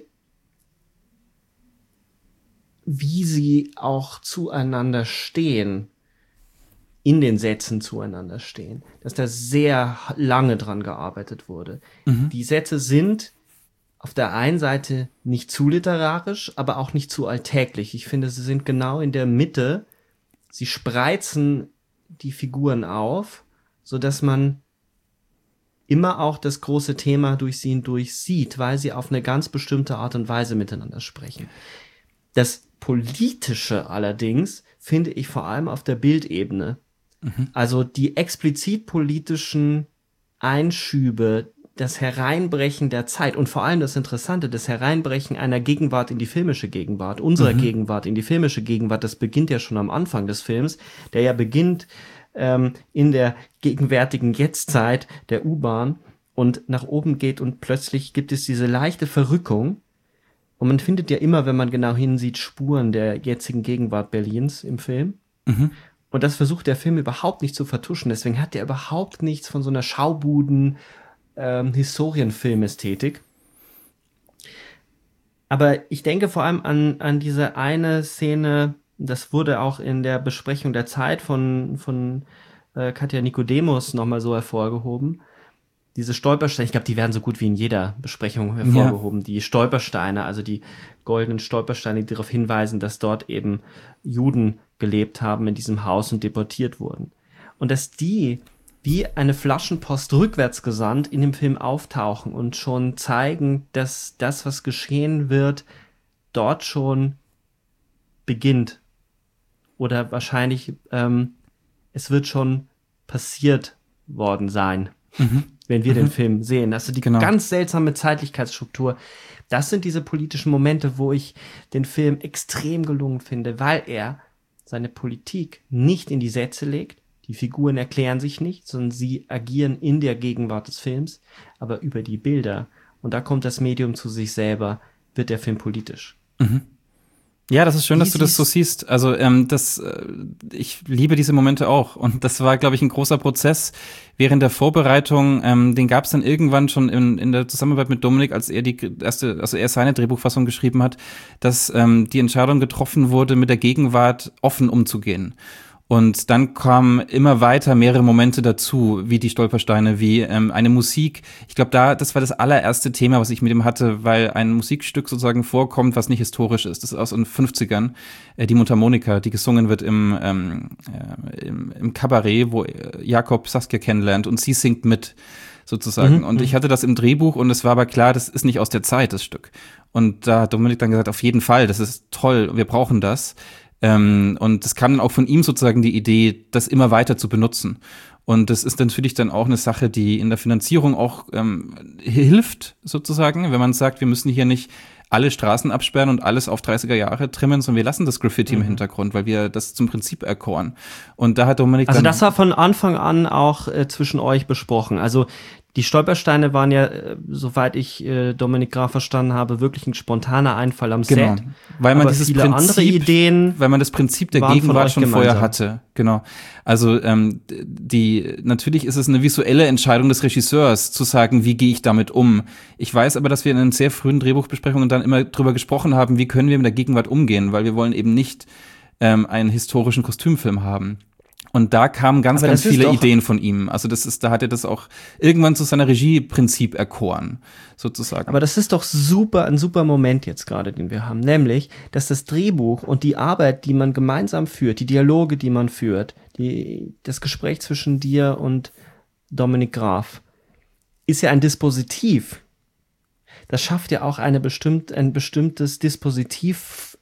wie sie auch zueinander stehen, in den Sätzen zueinander stehen, dass da sehr lange dran gearbeitet wurde. Mhm. Die Sätze sind auf der einen Seite nicht zu literarisch, aber auch nicht zu alltäglich. Ich finde, sie sind genau in der Mitte. Sie spreizen die Figuren auf, so dass man immer auch das große Thema durch sie hindurch sieht, weil sie auf eine ganz bestimmte Art und Weise miteinander sprechen. Das Politische allerdings finde ich vor allem auf der Bildebene. Mhm. Also die explizit politischen Einschübe, das Hereinbrechen der Zeit und vor allem das Interessante, das Hereinbrechen einer Gegenwart in die filmische Gegenwart, unserer mhm. Gegenwart in die filmische Gegenwart, das beginnt ja schon am Anfang des Films, der ja beginnt ähm, in der gegenwärtigen Jetztzeit der U-Bahn und nach oben geht und plötzlich gibt es diese leichte Verrückung. Und man findet ja immer, wenn man genau hinsieht, Spuren der jetzigen Gegenwart Berlins im Film. Mhm. Und das versucht der Film überhaupt nicht zu vertuschen. Deswegen hat er überhaupt nichts von so einer Schaubuden ähm, Historienfilmästhetik. Aber ich denke vor allem an, an diese eine Szene, das wurde auch in der Besprechung der Zeit von, von äh, Katja Nicodemus nochmal so hervorgehoben. Diese Stolpersteine, ich glaube, die werden so gut wie in jeder Besprechung hervorgehoben. Ja. Die Stolpersteine, also die goldenen Stolpersteine, die darauf hinweisen, dass dort eben Juden gelebt haben in diesem Haus und deportiert wurden. Und dass die wie eine Flaschenpost rückwärts gesandt in dem Film auftauchen und schon zeigen, dass das, was geschehen wird, dort schon beginnt. Oder wahrscheinlich, ähm, es wird schon passiert worden sein. Mhm. wenn wir mhm. den Film sehen. Also die genau. ganz seltsame Zeitlichkeitsstruktur. Das sind diese politischen Momente, wo ich den Film extrem gelungen finde, weil er seine Politik nicht in die Sätze legt. Die Figuren erklären sich nicht, sondern sie agieren in der Gegenwart des Films, aber über die Bilder. Und da kommt das Medium zu sich selber, wird der Film politisch. Mhm. Ja, das ist schön, Wie dass du das so siehst. Also ähm, das, äh, ich liebe diese Momente auch. Und das war, glaube ich, ein großer Prozess während der Vorbereitung. Ähm, den gab es dann irgendwann schon in, in der Zusammenarbeit mit Dominik, als er die erste, also er seine Drehbuchfassung geschrieben hat, dass ähm, die Entscheidung getroffen wurde, mit der Gegenwart offen umzugehen. Und dann kamen immer weiter mehrere Momente dazu, wie die Stolpersteine, wie ähm, eine Musik. Ich glaube, da das war das allererste Thema, was ich mit ihm hatte, weil ein Musikstück sozusagen vorkommt, was nicht historisch ist. Das ist aus den fünfzigern, äh, die Mundharmonika, die gesungen wird im, ähm, äh, im, im Kabarett, wo Jakob Saskia kennenlernt und sie singt mit, sozusagen. Mhm. Und ich hatte das im Drehbuch und es war aber klar, das ist nicht aus der Zeit, das Stück. Und da hat Dominik dann gesagt, auf jeden Fall, das ist toll, wir brauchen das. Ähm, und es kam dann auch von ihm sozusagen die Idee, das immer weiter zu benutzen. Und das ist natürlich dann auch eine Sache, die in der Finanzierung auch ähm, hilft, sozusagen, wenn man sagt, wir müssen hier nicht alle Straßen absperren und alles auf dreißiger Jahre trimmen, sondern wir lassen das Graffiti mhm. im Hintergrund, weil wir das zum Prinzip erkoren. Und da hat Dominik Also dann das war von Anfang an auch äh, zwischen euch besprochen. Also die Stolpersteine waren ja, äh, soweit ich äh, Dominik Graf verstanden habe, wirklich ein spontaner Einfall am genau. Set. Weil man Aber dieses viele Prinzip, andere Ideen, weil man das Prinzip der Gegenwart schon gemeinsam. vorher hatte. Genau. Also ähm, die natürlich ist es eine visuelle Entscheidung des Regisseurs, zu sagen, wie gehe ich damit um. Ich weiß aber, dass wir in den sehr frühen Drehbuchbesprechungen dann immer drüber gesprochen haben, wie können wir mit der Gegenwart umgehen, weil wir wollen eben nicht ähm, einen historischen Kostümfilm haben. Und da kamen ganz, aber ganz viele doch, Ideen von ihm. Also das ist, da hat er das auch irgendwann zu seiner Regieprinzip erkoren, sozusagen. Aber das ist doch super, ein super Moment jetzt gerade, den wir haben. Nämlich, dass das Drehbuch und die Arbeit, die man gemeinsam führt, die Dialoge, die man führt, die, das Gespräch zwischen dir und Dominik Graf, ist ja ein Dispositiv. Das schafft ja auch eine bestimmt, ein bestimmtes Dispositiv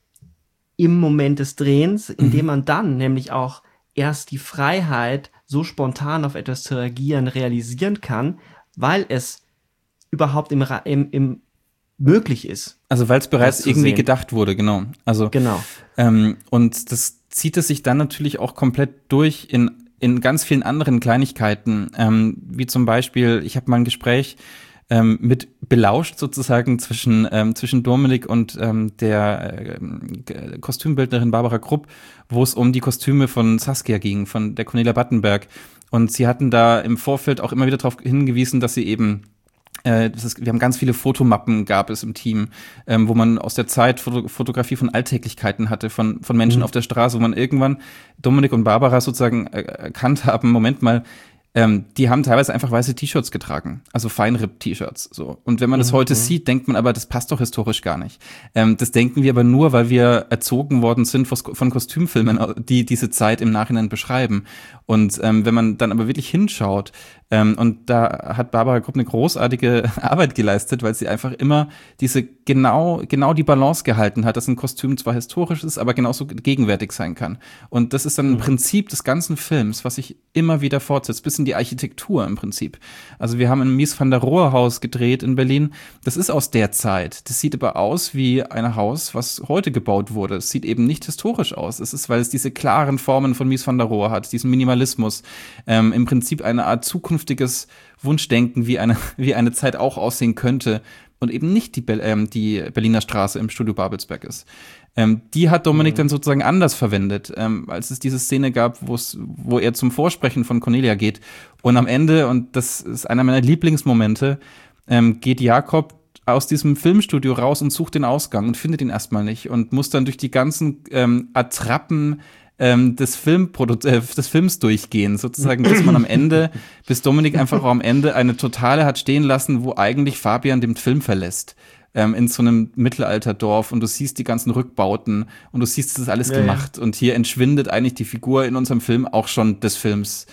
im Moment des Drehens, indem mhm. man dann nämlich auch erst die Freiheit, so spontan auf etwas zu reagieren, realisieren kann, weil es überhaupt im, im, im möglich ist. Also weil es bereits irgendwie sehen. gedacht wurde, genau. Also genau. Ähm, und das zieht es sich dann natürlich auch komplett durch in in ganz vielen anderen Kleinigkeiten, ähm, wie zum Beispiel, ich habe mal ein Gespräch ähm, mit belauscht sozusagen zwischen ähm, zwischen Dominik und ähm, der äh, Kostümbildnerin Barbara Krupp, wo es um die Kostüme von Saskia ging, von der Cornelia Battenberg. Und sie hatten da im Vorfeld auch immer wieder darauf hingewiesen, dass sie eben äh, das ist, wir haben ganz viele Fotomappen gab es im Team, ähm, wo man aus der Zeit Foto- Fotografie von Alltäglichkeiten hatte, von von Menschen mhm. auf der Straße, wo man irgendwann Dominik und Barbara sozusagen äh, erkannt haben, Moment mal, Ähm, die haben teilweise einfach weiße T-Shirts getragen, also Feinripp-T-Shirts. So. Und wenn man das mhm. heute sieht, denkt man aber, das passt doch historisch gar nicht. Ähm, das denken wir aber nur, weil wir erzogen worden sind von Kostümfilmen, die diese Zeit im Nachhinein beschreiben. Und ähm, wenn man dann aber wirklich hinschaut, ähm, und da hat Barbara Krupp eine großartige Arbeit geleistet, weil sie einfach immer diese genau genau die Balance gehalten hat, dass ein Kostüm zwar historisch ist, aber genauso gegenwärtig sein kann. Und das ist dann ein mhm. Prinzip des ganzen Films, was sich immer wieder fortsetzt, bis in die Architektur im Prinzip. Also wir haben ein Mies van der Rohe Haus gedreht in Berlin. Das ist aus der Zeit. Das sieht aber aus wie ein Haus, was heute gebaut wurde. Es sieht eben nicht historisch aus. Es ist, weil es diese klaren Formen von Mies van der Rohe hat, diesen Minimalismus. Ähm, im Prinzip eine Art zukünftiges Wunschdenken, wie eine, wie eine Zeit auch aussehen könnte. Und eben nicht die, Be- ähm, die Berliner Straße im Studio Babelsberg ist. Ähm, die hat Dominik mhm. dann sozusagen anders verwendet, ähm, als es diese Szene gab, wo er zum Vorsprechen von Cornelia geht. Und am Ende, und das ist einer meiner Lieblingsmomente, ähm, geht Jakob aus diesem Filmstudio raus und sucht den Ausgang und findet ihn erstmal nicht und muss dann durch die ganzen ähm, Attrappen ähm, des, Filmprodu- äh, des Films durchgehen, sozusagen, bis man am Ende, bis Dominik einfach auch am Ende eine Totale hat stehen lassen, wo eigentlich Fabian den Film verlässt. Ähm, in so einem Mittelalterdorf und du siehst die ganzen Rückbauten und du siehst, das ist alles ja, gemacht. Ja. Und hier entschwindet eigentlich die Figur in unserem Film auch schon des Films.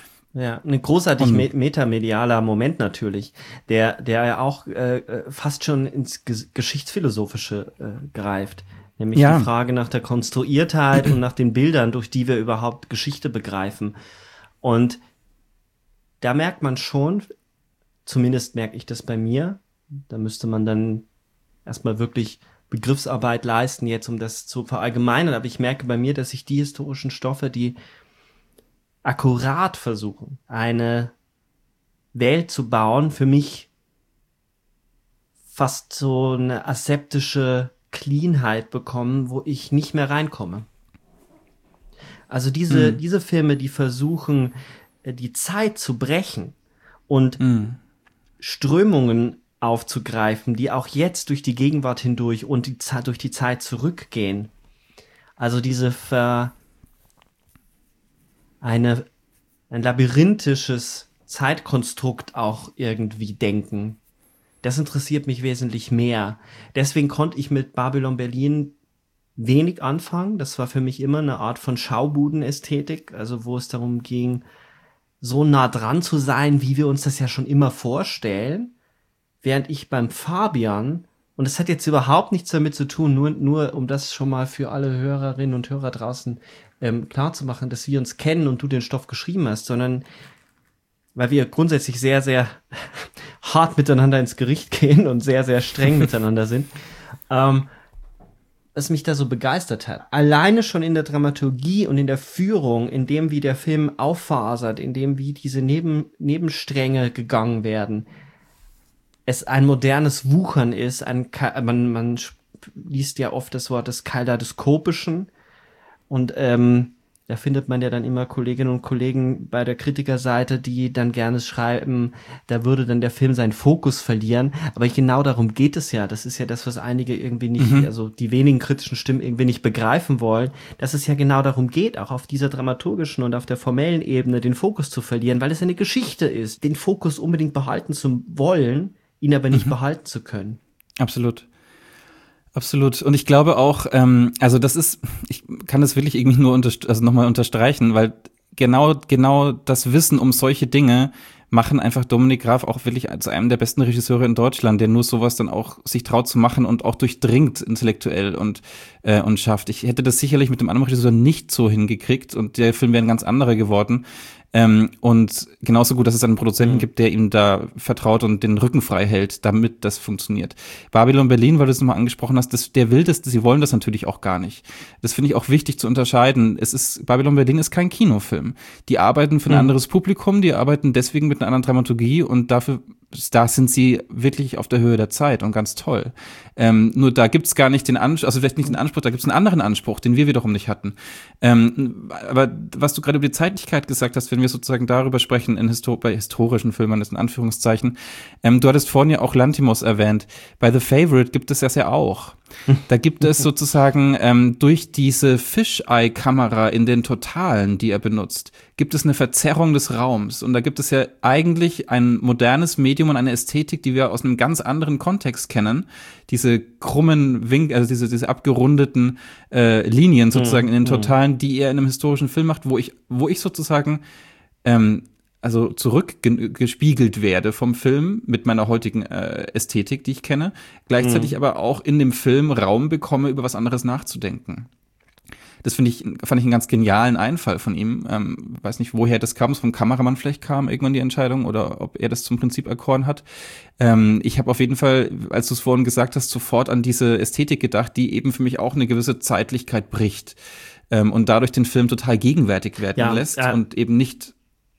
Ja, ein großartig und, me- metamedialer Moment natürlich, der der ja auch äh, fast schon ins Ge- Geschichtsphilosophische äh, greift. Nämlich ja. die Frage nach der Konstruiertheit und nach den Bildern, durch die wir überhaupt Geschichte begreifen. Und da merkt man schon, Zumindest merke ich das bei mir. Da müsste man dann erstmal wirklich Begriffsarbeit leisten, jetzt um das zu verallgemeinern. Aber ich merke bei mir, dass ich die historischen Stoffe, die akkurat versuchen, eine Welt zu bauen, für mich fast so eine aseptische Cleanheit bekommen, wo ich nicht mehr reinkomme. Also diese, mhm. diese Filme, die versuchen, die Zeit zu brechen und mhm. Strömungen aufzugreifen, die auch jetzt durch die Gegenwart hindurch und die Zeit, durch die Zeit zurückgehen. Also diese Ver, eine, ein labyrinthisches Zeitkonstrukt auch irgendwie denken. Das interessiert mich wesentlich mehr. Deswegen konnte ich mit Babylon Berlin wenig anfangen. Das war für mich immer eine Art von Schaubudenästhetik, also wo es darum ging, so nah dran zu sein, wie wir uns das ja schon immer vorstellen. Während ich beim Fabian, und das hat jetzt überhaupt nichts damit zu tun, nur, nur um das schon mal für alle Hörerinnen und Hörer draußen ähm, klar zu machen, dass wir uns kennen und du den Stoff geschrieben hast, sondern weil wir grundsätzlich sehr, sehr hart miteinander ins Gericht gehen und sehr, sehr streng miteinander sind, ähm, was mich da so begeistert hat. Alleine schon in der Dramaturgie und in der Führung, in dem, wie der Film auffasert, in dem, wie diese Neben, Nebenstränge gegangen werden, es ein modernes Wuchern ist, ein, man, man liest ja oft das Wort des Kaleidoskopischen und ähm, da findet man ja dann immer Kolleginnen und Kollegen bei der Kritikerseite, die dann gerne schreiben, da würde dann der Film seinen Fokus verlieren, aber genau darum geht es ja, das ist ja das, was einige irgendwie nicht, mhm. also die wenigen kritischen Stimmen irgendwie nicht begreifen wollen, dass es ja genau darum geht, auch auf dieser dramaturgischen und auf der formellen Ebene den Fokus zu verlieren, weil es eine Geschichte ist, den Fokus unbedingt behalten zu wollen, ihn aber nicht mhm. behalten zu können. Absolut. Absolut. Und ich glaube auch, ähm, also das ist, ich kann das wirklich irgendwie nur unterst- also nochmal unterstreichen, weil genau, genau das Wissen um solche Dinge machen einfach Dominik Graf auch wirklich zu einem der besten Regisseure in Deutschland, der nur sowas dann auch sich traut zu machen und auch durchdringt intellektuell und äh, und schafft. Ich hätte das sicherlich mit dem anderen Regisseur nicht so hingekriegt und der Film wäre ein ganz anderer geworden. Ähm, und genauso gut, dass es einen Produzenten mhm. gibt, der ihm da vertraut und den Rücken frei hält, damit das funktioniert. Babylon Berlin, weil du es nochmal angesprochen hast, das, der will das, sie wollen das natürlich auch gar nicht. Das finde ich auch wichtig zu unterscheiden. Es ist, Babylon Berlin ist kein Kinofilm. Die arbeiten für ein mhm. anderes Publikum, die arbeiten deswegen mit einer anderen Dramaturgie und dafür, da sind sie wirklich auf der Höhe der Zeit und ganz toll. Ähm, nur da gibt's gar nicht den Anspruch, also vielleicht nicht den Anspruch, da gibt's einen anderen Anspruch, den wir wiederum nicht hatten. Ähm, aber was du gerade über die Zeitlichkeit gesagt hast, wenn wir sozusagen darüber sprechen, in Histor- bei historischen Filmen, das in Anführungszeichen, ähm, du hattest vorhin ja auch Lanthimos erwähnt. Bei The Favourite gibt es das ja auch. Da gibt es sozusagen ähm, durch diese Fisheye-Kamera in den Totalen, die er benutzt, gibt es eine Verzerrung des Raums. Und da gibt es ja eigentlich ein modernes Medium und eine Ästhetik, die wir aus einem ganz anderen Kontext kennen. Diese krummen Winkel, also diese, diese abgerundeten äh, Linien sozusagen mhm. in den Totalen, die er in einem historischen Film macht, wo ich, wo ich sozusagen ähm, also zurückgespiegelt werde vom Film mit meiner heutigen äh, Ästhetik, die ich kenne, gleichzeitig mhm. aber auch in dem Film Raum bekomme, über was anderes nachzudenken. Das finde ich, fand ich einen ganz genialen Einfall von ihm. Ähm, weiß nicht, woher das kam, es vom Kameramann vielleicht kam, irgendwann die Entscheidung, oder ob er das zum Prinzip erkoren hat. Ähm, ich habe auf jeden Fall, als du es vorhin gesagt hast, sofort an diese Ästhetik gedacht, die eben für mich auch eine gewisse Zeitlichkeit bricht ähm, und dadurch den Film total gegenwärtig werden ja, lässt äh, und eben nicht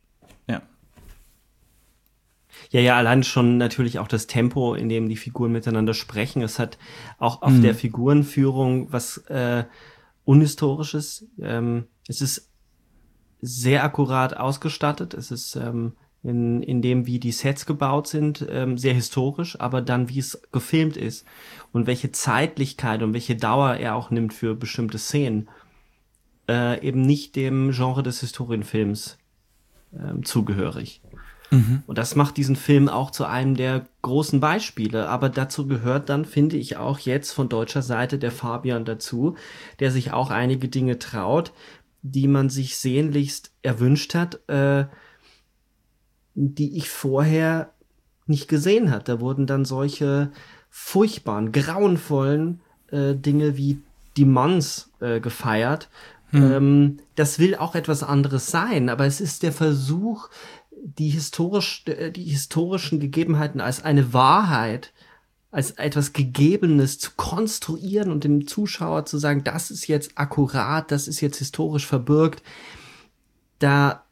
Ja, ja, allein schon natürlich auch das Tempo, in dem die Figuren miteinander sprechen. Es hat auch auf mhm. der Figurenführung was äh, Unhistorisches. Ähm, es ist sehr akkurat ausgestattet. Es ist ähm, in, in dem, wie die Sets gebaut sind, ähm, sehr historisch, aber dann, wie es gefilmt ist und welche Zeitlichkeit und welche Dauer er auch nimmt für bestimmte Szenen, äh, eben nicht dem Genre des Historienfilms ähm, zugehörig. Mhm. Und das macht diesen Film auch zu einem der großen Beispiele. Aber dazu gehört dann, finde ich, auch jetzt von deutscher Seite der Fabian dazu, der sich auch einige Dinge traut, die man sich sehnlichst erwünscht hat, äh, die ich vorher nicht gesehen hat. Da wurden dann solche furchtbaren, grauenvollen äh, Dinge wie die Mons äh, gefeiert. Mhm. Ähm, das will auch etwas anderes sein, aber es ist der Versuch, die historisch, die historischen Gegebenheiten als eine Wahrheit, als etwas Gegebenes zu konstruieren und dem Zuschauer zu sagen, das ist jetzt akkurat, das ist jetzt historisch verbürgt, da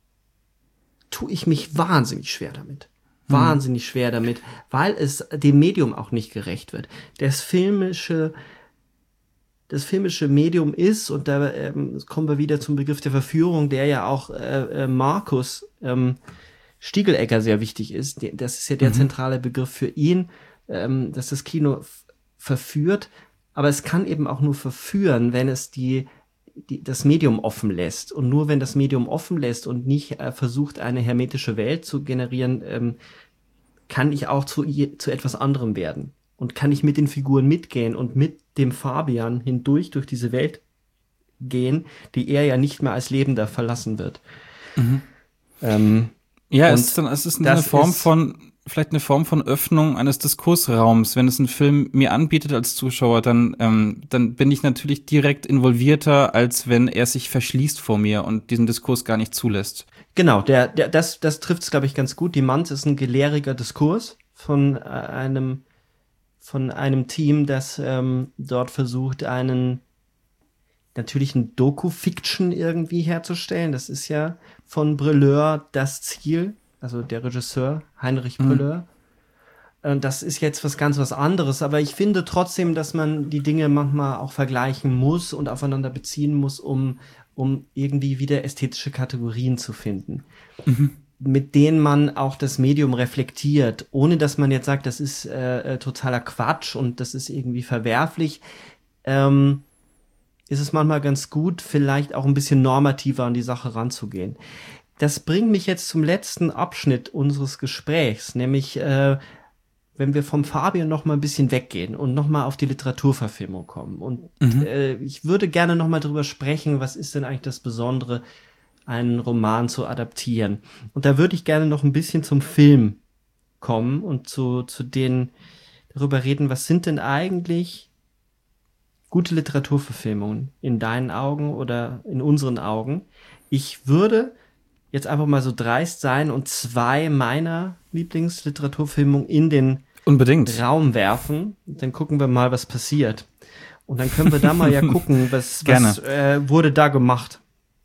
tue ich mich wahnsinnig schwer damit. Hm. Wahnsinnig schwer damit, weil es dem Medium auch nicht gerecht wird. Das filmische, das filmische Medium ist, und da ähm, kommen wir wieder zum Begriff der Verführung, der ja auch äh, äh, Markus ähm, Stiegelecker sehr wichtig ist. Das ist ja der mhm. zentrale Begriff für ihn, ähm, dass das Kino f- verführt, aber es kann eben auch nur verführen, wenn es die, die das Medium offen lässt. Und nur wenn das Medium offen lässt und nicht äh, versucht, eine hermetische Welt zu generieren, ähm, kann ich auch zu, zu etwas anderem werden. Und kann ich mit den Figuren mitgehen und mit dem Fabian hindurch durch diese Welt gehen, die er ja nicht mehr als Lebender verlassen wird. Mhm. Ähm, ja, es ist, dann, es ist eine Form ist, von vielleicht eine Form von Öffnung eines Diskursraums. Wenn es ein Film mir anbietet als Zuschauer, dann ähm, dann bin ich natürlich direkt involvierter, als wenn er sich verschließt vor mir und diesen Diskurs gar nicht zulässt. Genau, der, der das das trifft es, glaube ich, ganz gut. Die Manns ist ein gelehriger Diskurs von äh, einem von einem Team, das ähm, dort versucht, einen natürlichen Doku-Fiction irgendwie herzustellen. Das ist ja von Brelleur das Ziel, also der Regisseur Heinrich Brelleur. Mhm. Das ist jetzt was ganz was anderes, aber ich finde trotzdem, dass man die Dinge manchmal auch vergleichen muss und aufeinander beziehen muss, um, um irgendwie wieder ästhetische Kategorien zu finden. Mhm. Mit denen man auch das Medium reflektiert, ohne dass man jetzt sagt, das ist äh, totaler Quatsch und das ist irgendwie verwerflich, ähm, ist es manchmal ganz gut, vielleicht auch ein bisschen normativer an die Sache ranzugehen. Das bringt mich jetzt zum letzten Abschnitt unseres Gesprächs, nämlich äh, wenn wir vom Fabian noch mal ein bisschen weggehen und noch mal auf die Literaturverfilmung kommen. Und mhm. äh, ich würde gerne noch mal drüber sprechen, was ist denn eigentlich das Besondere, einen Roman zu adaptieren. Und da würde ich gerne noch ein bisschen zum Film kommen und zu, zu den, darüber reden, was sind denn eigentlich gute Literaturverfilmungen in deinen Augen oder in unseren Augen. Ich würde jetzt einfach mal so dreist sein und zwei meiner Lieblingsliteraturverfilmungen in den Unbedingt. Raum werfen. Dann gucken wir mal, was passiert. Und dann können wir da mal ja gucken, was, was äh, wurde da gemacht.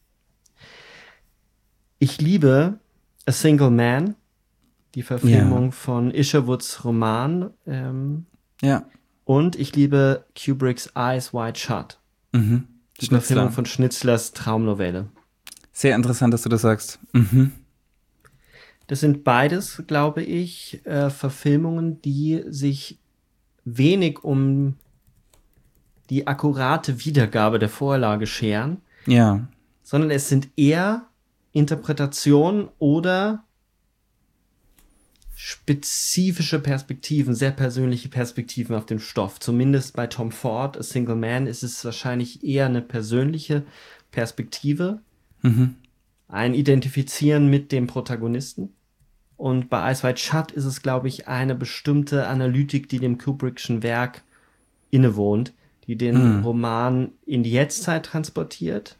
Ich liebe A Single Man, die Verfilmung ja. von Isherwoods Roman. Ähm, ja. Und ich liebe Kubricks Eyes Wide Shut. Mhm. Die Verfilmung von Schnitzlers Traumnovelle. Sehr interessant, dass du das sagst. Mhm. Das sind beides, glaube ich, äh, Verfilmungen, die sich wenig um die akkurate Wiedergabe der Vorlage scheren. Ja. Sondern es sind eher Interpretationen oder spezifische Perspektiven, sehr persönliche Perspektiven auf den Stoff. Zumindest bei Tom Ford, A Single Man, ist es wahrscheinlich eher eine persönliche Perspektive. Mhm. Ein Identifizieren mit dem Protagonisten. Und bei Eyes Wide Shut ist es, glaube ich, eine bestimmte Analytik, die dem Kubrickschen Werk innewohnt, die den mhm. Roman in die Jetztzeit transportiert.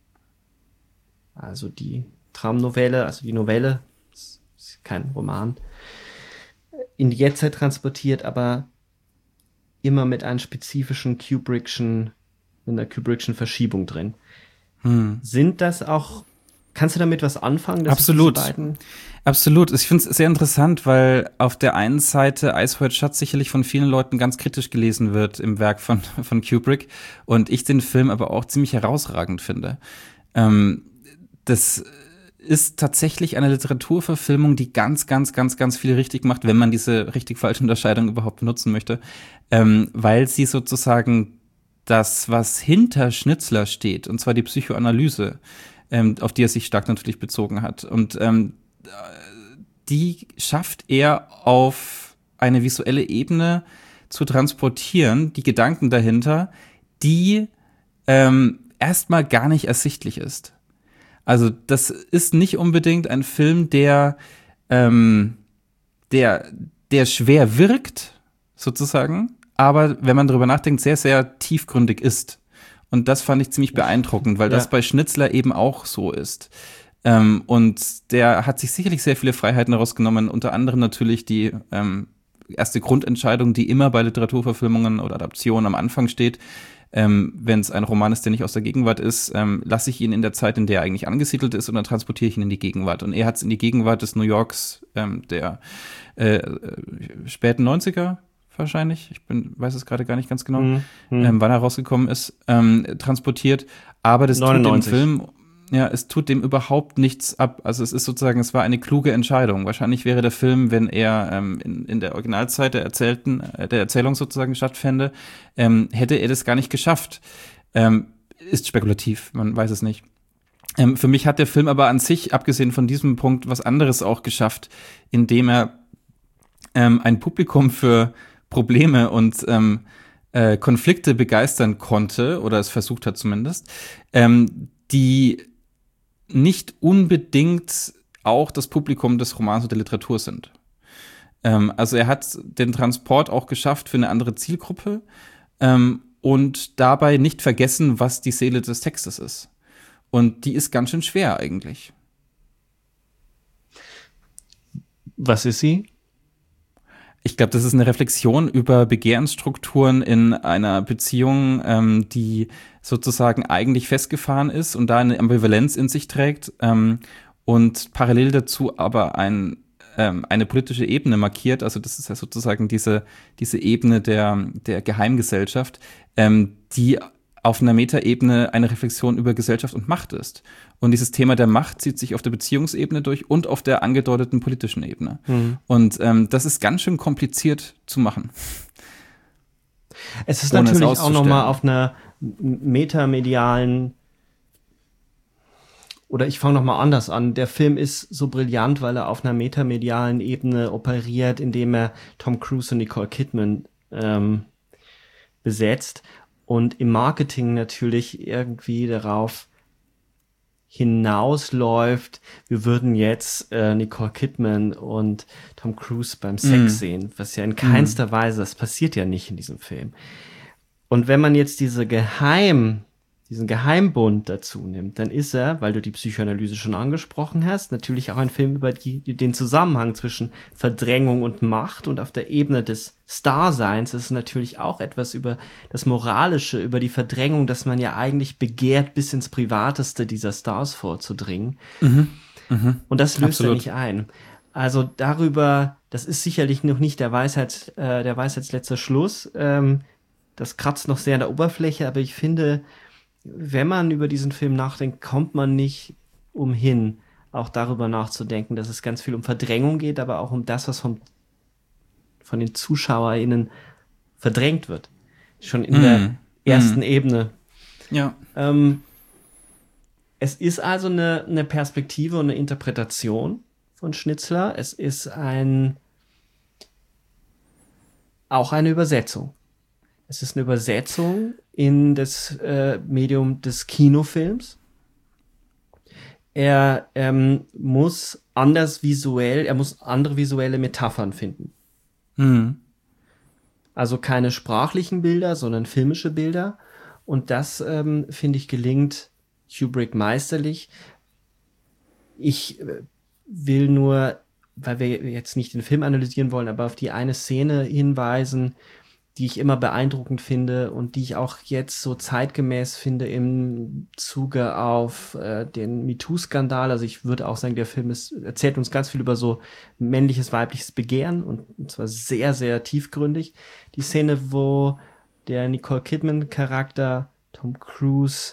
Also die Traumnovelle, also die Novelle, ist kein Roman, in die Jetztzeit transportiert, aber immer mit einer spezifischen Kubrickschen, mit einer Kubrickschen Verschiebung drin. Hm. Sind das auch, kannst du damit was anfangen? Dass Absolut. Diese beiden Absolut. Ich finde es sehr interessant, weil auf der einen Seite Eyes Wide Shut sicherlich von vielen Leuten ganz kritisch gelesen wird im Werk von, von Kubrick und ich den Film aber auch ziemlich herausragend finde. Ähm, das ist tatsächlich eine Literaturverfilmung, die ganz, ganz, ganz, ganz viel richtig macht, wenn man diese richtig-falsche Unterscheidung überhaupt benutzen möchte, ähm, weil sie sozusagen das, was hinter Schnitzler steht, und zwar die Psychoanalyse, ähm, auf die er sich stark natürlich bezogen hat. Und ähm, die schafft er auf eine visuelle Ebene zu transportieren, die Gedanken dahinter, die ähm, erstmal gar nicht ersichtlich ist. Also das ist nicht unbedingt ein Film, der, ähm, der, der schwer wirkt, sozusagen, aber wenn man darüber nachdenkt, sehr, sehr tiefgründig ist. Und das fand ich ziemlich beeindruckend, weil ja. das bei Schnitzler eben auch so ist. Ähm, und der hat sich sicherlich sehr viele Freiheiten herausgenommen, unter anderem natürlich die ähm, erste Grundentscheidung, die immer bei Literaturverfilmungen oder Adaptionen am Anfang steht. Ähm, wenn es ein Roman ist, der nicht aus der Gegenwart ist, ähm, lasse ich ihn in der Zeit, in der er eigentlich angesiedelt ist, und dann transportiere ich ihn in die Gegenwart. Und er hat es in die Gegenwart des New Yorks ähm, der äh, späten neunziger wahrscheinlich, ich bin, weiß es gerade gar nicht ganz genau, hm, hm. ähm, wann er rausgekommen ist, ähm, transportiert. Aber das neunundneunzig. tut dem Film, ja, es tut dem überhaupt nichts ab. Also es ist sozusagen, es war eine kluge Entscheidung. Wahrscheinlich wäre der Film, wenn er ähm, in, in der Originalzeit der Erzählten, äh, der Erzählung sozusagen stattfände, ähm, hätte er das gar nicht geschafft. Ähm, ist spekulativ, man weiß es nicht. Ähm, für mich hat der Film aber an sich, abgesehen von diesem Punkt, was anderes auch geschafft, indem er ähm, ein Publikum für Probleme und ähm, äh, Konflikte begeistern konnte, oder es versucht hat zumindest, ähm, die nicht unbedingt auch das Publikum des Romans und der Literatur sind. Ähm, also er hat den Transport auch geschafft für eine andere Zielgruppe ähm, und dabei nicht vergessen, was die Seele des Textes ist. Und die ist ganz schön schwer eigentlich. Was ist sie? Ich glaube, das ist eine Reflexion über Begehrensstrukturen in einer Beziehung, ähm, die sozusagen eigentlich festgefahren ist und da eine Ambivalenz in sich trägt ähm, und parallel dazu aber ein, ähm, eine politische Ebene markiert. Also das ist ja sozusagen diese, diese Ebene der, der Geheimgesellschaft, ähm, die auf einer Metaebene eine Reflexion über Gesellschaft und Macht ist. Und dieses Thema der Macht zieht sich auf der Beziehungsebene durch und auf der angedeuteten politischen Ebene. Mhm. Und ähm, das ist ganz schön kompliziert zu machen. Es ist natürlich auch nochmal auf einer metamedialen, oder ich fange nochmal anders an. Der Film ist so brillant, weil er auf einer metamedialen Ebene operiert, indem er Tom Cruise und Nicole Kidman ähm, besetzt. Und im Marketing natürlich irgendwie darauf hinausläuft, wir würden jetzt äh, Nicole Kidman und Tom Cruise beim Sex mm. sehen, was ja in keinster mm. Weise, das passiert ja nicht in diesem Film. Und wenn man jetzt diese Geheim, diesen Geheimbund dazu nimmt, dann ist er, weil du die Psychoanalyse schon angesprochen hast, natürlich auch ein Film über die, den Zusammenhang zwischen Verdrängung und Macht, und auf der Ebene des Starseins ist natürlich auch etwas über das Moralische, über die Verdrängung, dass man ja eigentlich begehrt, bis ins Privateste dieser Stars vorzudringen. Mhm. Mhm. Und das löst Absolut. er nicht ein. Also darüber, das ist sicherlich noch nicht der Weisheit, äh, der Weisheitsletzter Schluss. Ähm, das kratzt noch sehr an der Oberfläche, aber ich finde, wenn man über diesen Film nachdenkt, kommt man nicht umhin, auch darüber nachzudenken, dass es ganz viel um Verdrängung geht, aber auch um das, was vom, von den ZuschauerInnen verdrängt wird. Schon in mm. der ersten mm. Ebene. Ja. Ähm, es ist also eine, eine Perspektive und eine Interpretation von Schnitzler. Es ist ein auch eine Übersetzung. Es ist eine Übersetzung in das äh, Medium des Kinofilms. Er ähm, muss anders visuell, er muss andere visuelle Metaphern finden. Mhm. Also keine sprachlichen Bilder, sondern filmische Bilder. Und das, ähm, finde ich, gelingt Kubrick meisterlich. Ich äh, will nur, weil wir jetzt nicht den Film analysieren wollen, aber auf die eine Szene hinweisen, die ich immer beeindruckend finde und die ich auch jetzt so zeitgemäß finde im Zuge auf äh, den MeToo-Skandal. Also ich würde auch sagen, der Film ist, erzählt uns ganz viel über so männliches, weibliches Begehren, und, und zwar sehr, sehr tiefgründig. Die Szene, wo der Nicole Kidman-Charakter Tom Cruise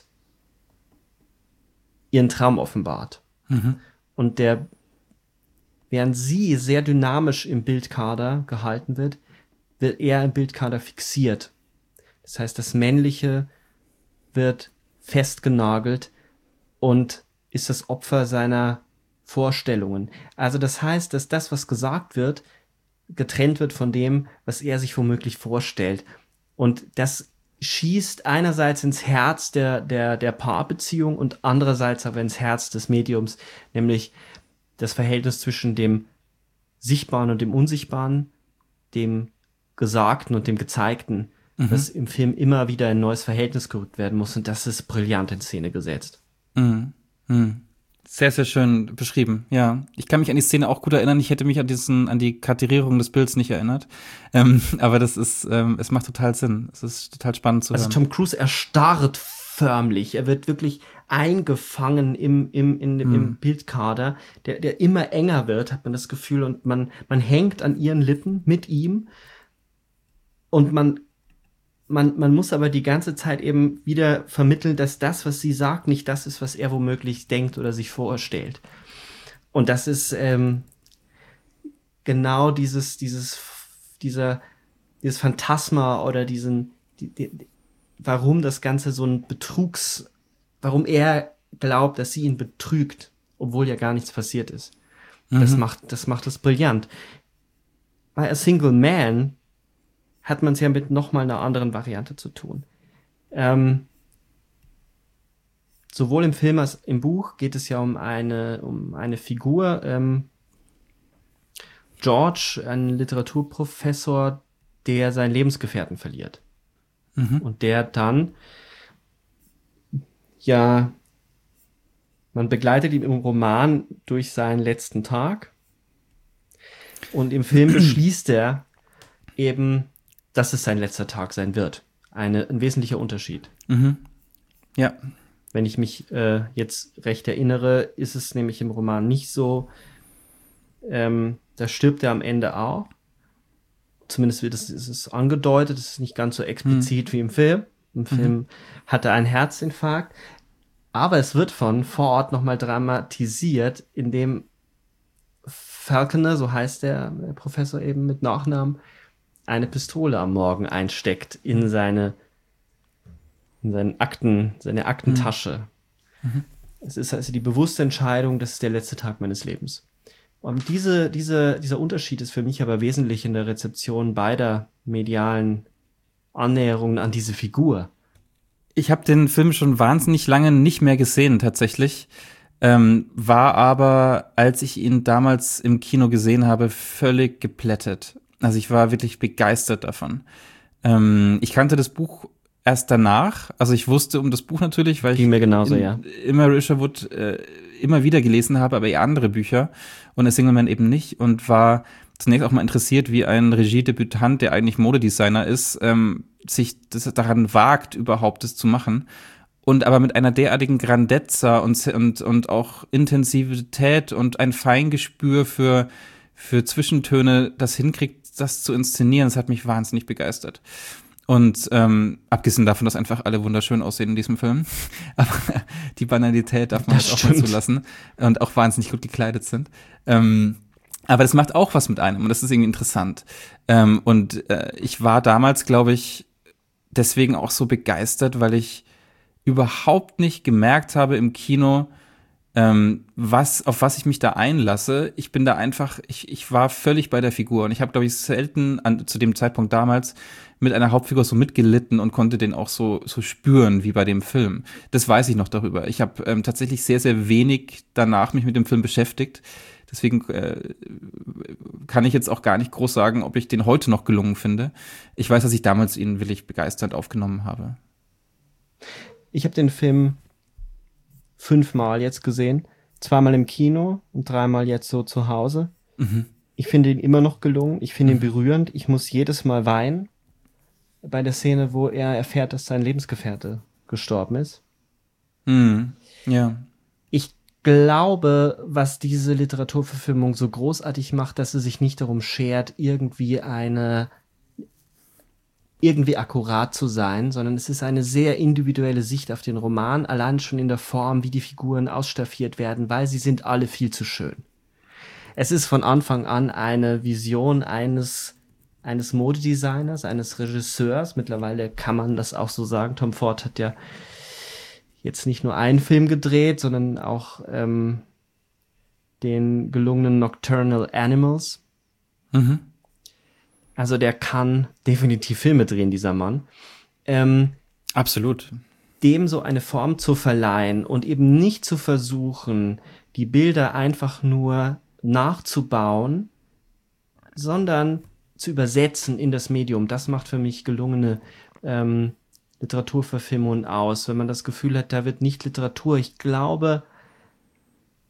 ihren Traum offenbart. Mhm. Und der, während sie sehr dynamisch im Bildkader gehalten wird, wird er im Bildkader fixiert. Das heißt, das Männliche wird festgenagelt und ist das Opfer seiner Vorstellungen. Also das heißt, dass das, was gesagt wird, getrennt wird von dem, was er sich womöglich vorstellt. Und das schießt einerseits ins Herz der, der, der Paarbeziehung und andererseits aber ins Herz des Mediums, nämlich das Verhältnis zwischen dem Sichtbaren und dem Unsichtbaren, dem Gesagten und dem Gezeigten, mhm. das im Film immer wieder in ein neues Verhältnis gerückt werden muss, und das ist brillant in Szene gesetzt. Mhm. Mhm. Sehr, sehr schön beschrieben, ja. Ich kann mich an die Szene auch gut erinnern. Ich hätte mich an diesen, an die Kartierung des Bilds nicht erinnert. Ähm, aber das ist, ähm, es macht total Sinn. Es ist total spannend zu also hören. Also Tom Cruise erstarrt förmlich. Er wird wirklich eingefangen im, im, in, hm. im Bildkader, der, der immer enger wird, hat man das Gefühl. Und man, man hängt an ihren Lippen mit ihm. Und man Man, man muss aber die ganze Zeit eben wieder vermitteln, dass das, was sie sagt, nicht das ist, was er womöglich denkt oder sich vorstellt. Und das ist ähm, genau dieses, dieses, dieser, dieses Phantasma oder diesen, die, die, warum das Ganze so ein Betrugs, warum er glaubt, dass sie ihn betrügt, obwohl ja gar nichts passiert ist. Mhm. Das macht, das macht es brillant. Bei A Single Man hat man es ja mit nochmal einer anderen Variante zu tun. Ähm, sowohl im Film als im Buch geht es ja um eine, um eine Figur, ähm, George, ein Literaturprofessor, der seinen Lebensgefährten verliert. Mhm. Und der dann, ja, man begleitet ihn im Roman durch seinen letzten Tag. Und im Film beschließt er eben, dass es sein letzter Tag sein wird. Eine, ein wesentlicher Unterschied. Mhm. Ja. Wenn ich mich äh, jetzt recht erinnere, ist es nämlich im Roman nicht so, ähm, da stirbt er am Ende auch. Zumindest wird es, ist es angedeutet, es ist nicht ganz so explizit mhm. wie im Film. Im Film mhm. hat er einen Herzinfarkt. Aber es wird von vor Ort nochmal dramatisiert, indem Falconer, so heißt der, der Professor eben mit Nachnamen, eine Pistole am Morgen einsteckt in seine, in seinen Akten, seine Aktentasche. Mhm. Es ist also die bewusste Entscheidung, das ist der letzte Tag meines Lebens. Und diese, diese, dieser Unterschied ist für mich aber wesentlich in der Rezeption beider medialen Annäherungen an diese Figur. Ich habe den Film schon wahnsinnig lange nicht mehr gesehen, tatsächlich. Ähm, war aber, als ich ihn damals im Kino gesehen habe, völlig geplättet. Also ich war wirklich begeistert davon. Ähm, ich kannte das Buch erst danach. Also ich wusste um das Buch natürlich, weil ich Ging mir genauso, in, ja. immer Isherwood äh, immer wieder gelesen habe, aber eher andere Bücher und A Single Man eben nicht und war zunächst auch mal interessiert, wie ein Regiedebütant, der eigentlich Modedesigner ist, ähm, sich das daran wagt, überhaupt das zu machen. Und aber mit einer derartigen Grandezza und, und, und auch Intensivität und ein Feingespür für, für Zwischentöne das hinkriegt, das zu inszenieren, das hat mich wahnsinnig begeistert. Und ähm, abgesehen davon, dass einfach alle wunderschön aussehen in diesem Film. Aber die Banalität darf man halt auch mal zulassen. Und auch wahnsinnig gut gekleidet sind. Ähm, aber das macht auch was mit einem und das ist irgendwie interessant. Ähm, und äh, ich war damals, glaube ich, deswegen auch so begeistert, weil ich überhaupt nicht gemerkt habe im Kino, ähm, was, auf was ich mich da einlasse. Ich bin da einfach, ich, ich war völlig bei der Figur und ich habe, glaube ich, selten an, zu dem Zeitpunkt damals mit einer Hauptfigur so mitgelitten und konnte den auch so, so spüren wie bei dem Film. Das weiß ich noch darüber. Ich habe ähm, tatsächlich sehr, sehr wenig danach mich mit dem Film beschäftigt. Deswegen äh, kann ich jetzt auch gar nicht groß sagen, ob ich den heute noch gelungen finde. Ich weiß, dass ich damals ihn wirklich begeistert aufgenommen habe. Ich habe den Film fünfmal jetzt gesehen. Zweimal im Kino und dreimal jetzt so zu Hause. Mhm. Ich finde ihn immer noch gelungen. Ich finde ihn berührend. Ich muss jedes Mal weinen bei der Szene, wo er erfährt, dass sein Lebensgefährte gestorben ist. Mhm. Ja. Ich glaube, was diese Literaturverfilmung so großartig macht, dass sie sich nicht darum schert, irgendwie eine irgendwie akkurat zu sein, sondern es ist eine sehr individuelle Sicht auf den Roman, allein schon in der Form, wie die Figuren ausstaffiert werden, weil sie sind alle viel zu schön. Es ist von Anfang an eine Vision eines, eines Modedesigners, eines Regisseurs, mittlerweile kann man das auch so sagen. Tom Ford hat ja jetzt nicht nur einen Film gedreht, sondern auch ähm, den gelungenen Nocturnal Animals. Mhm. Also der kann definitiv Filme drehen, dieser Mann. Ähm, Absolut. Dem so eine Form zu verleihen und eben nicht zu versuchen, die Bilder einfach nur nachzubauen, sondern zu übersetzen in das Medium. Das macht für mich gelungene ähm, Literaturverfilmungen aus. Wenn man das Gefühl hat, da wird nicht Literatur. Ich glaube,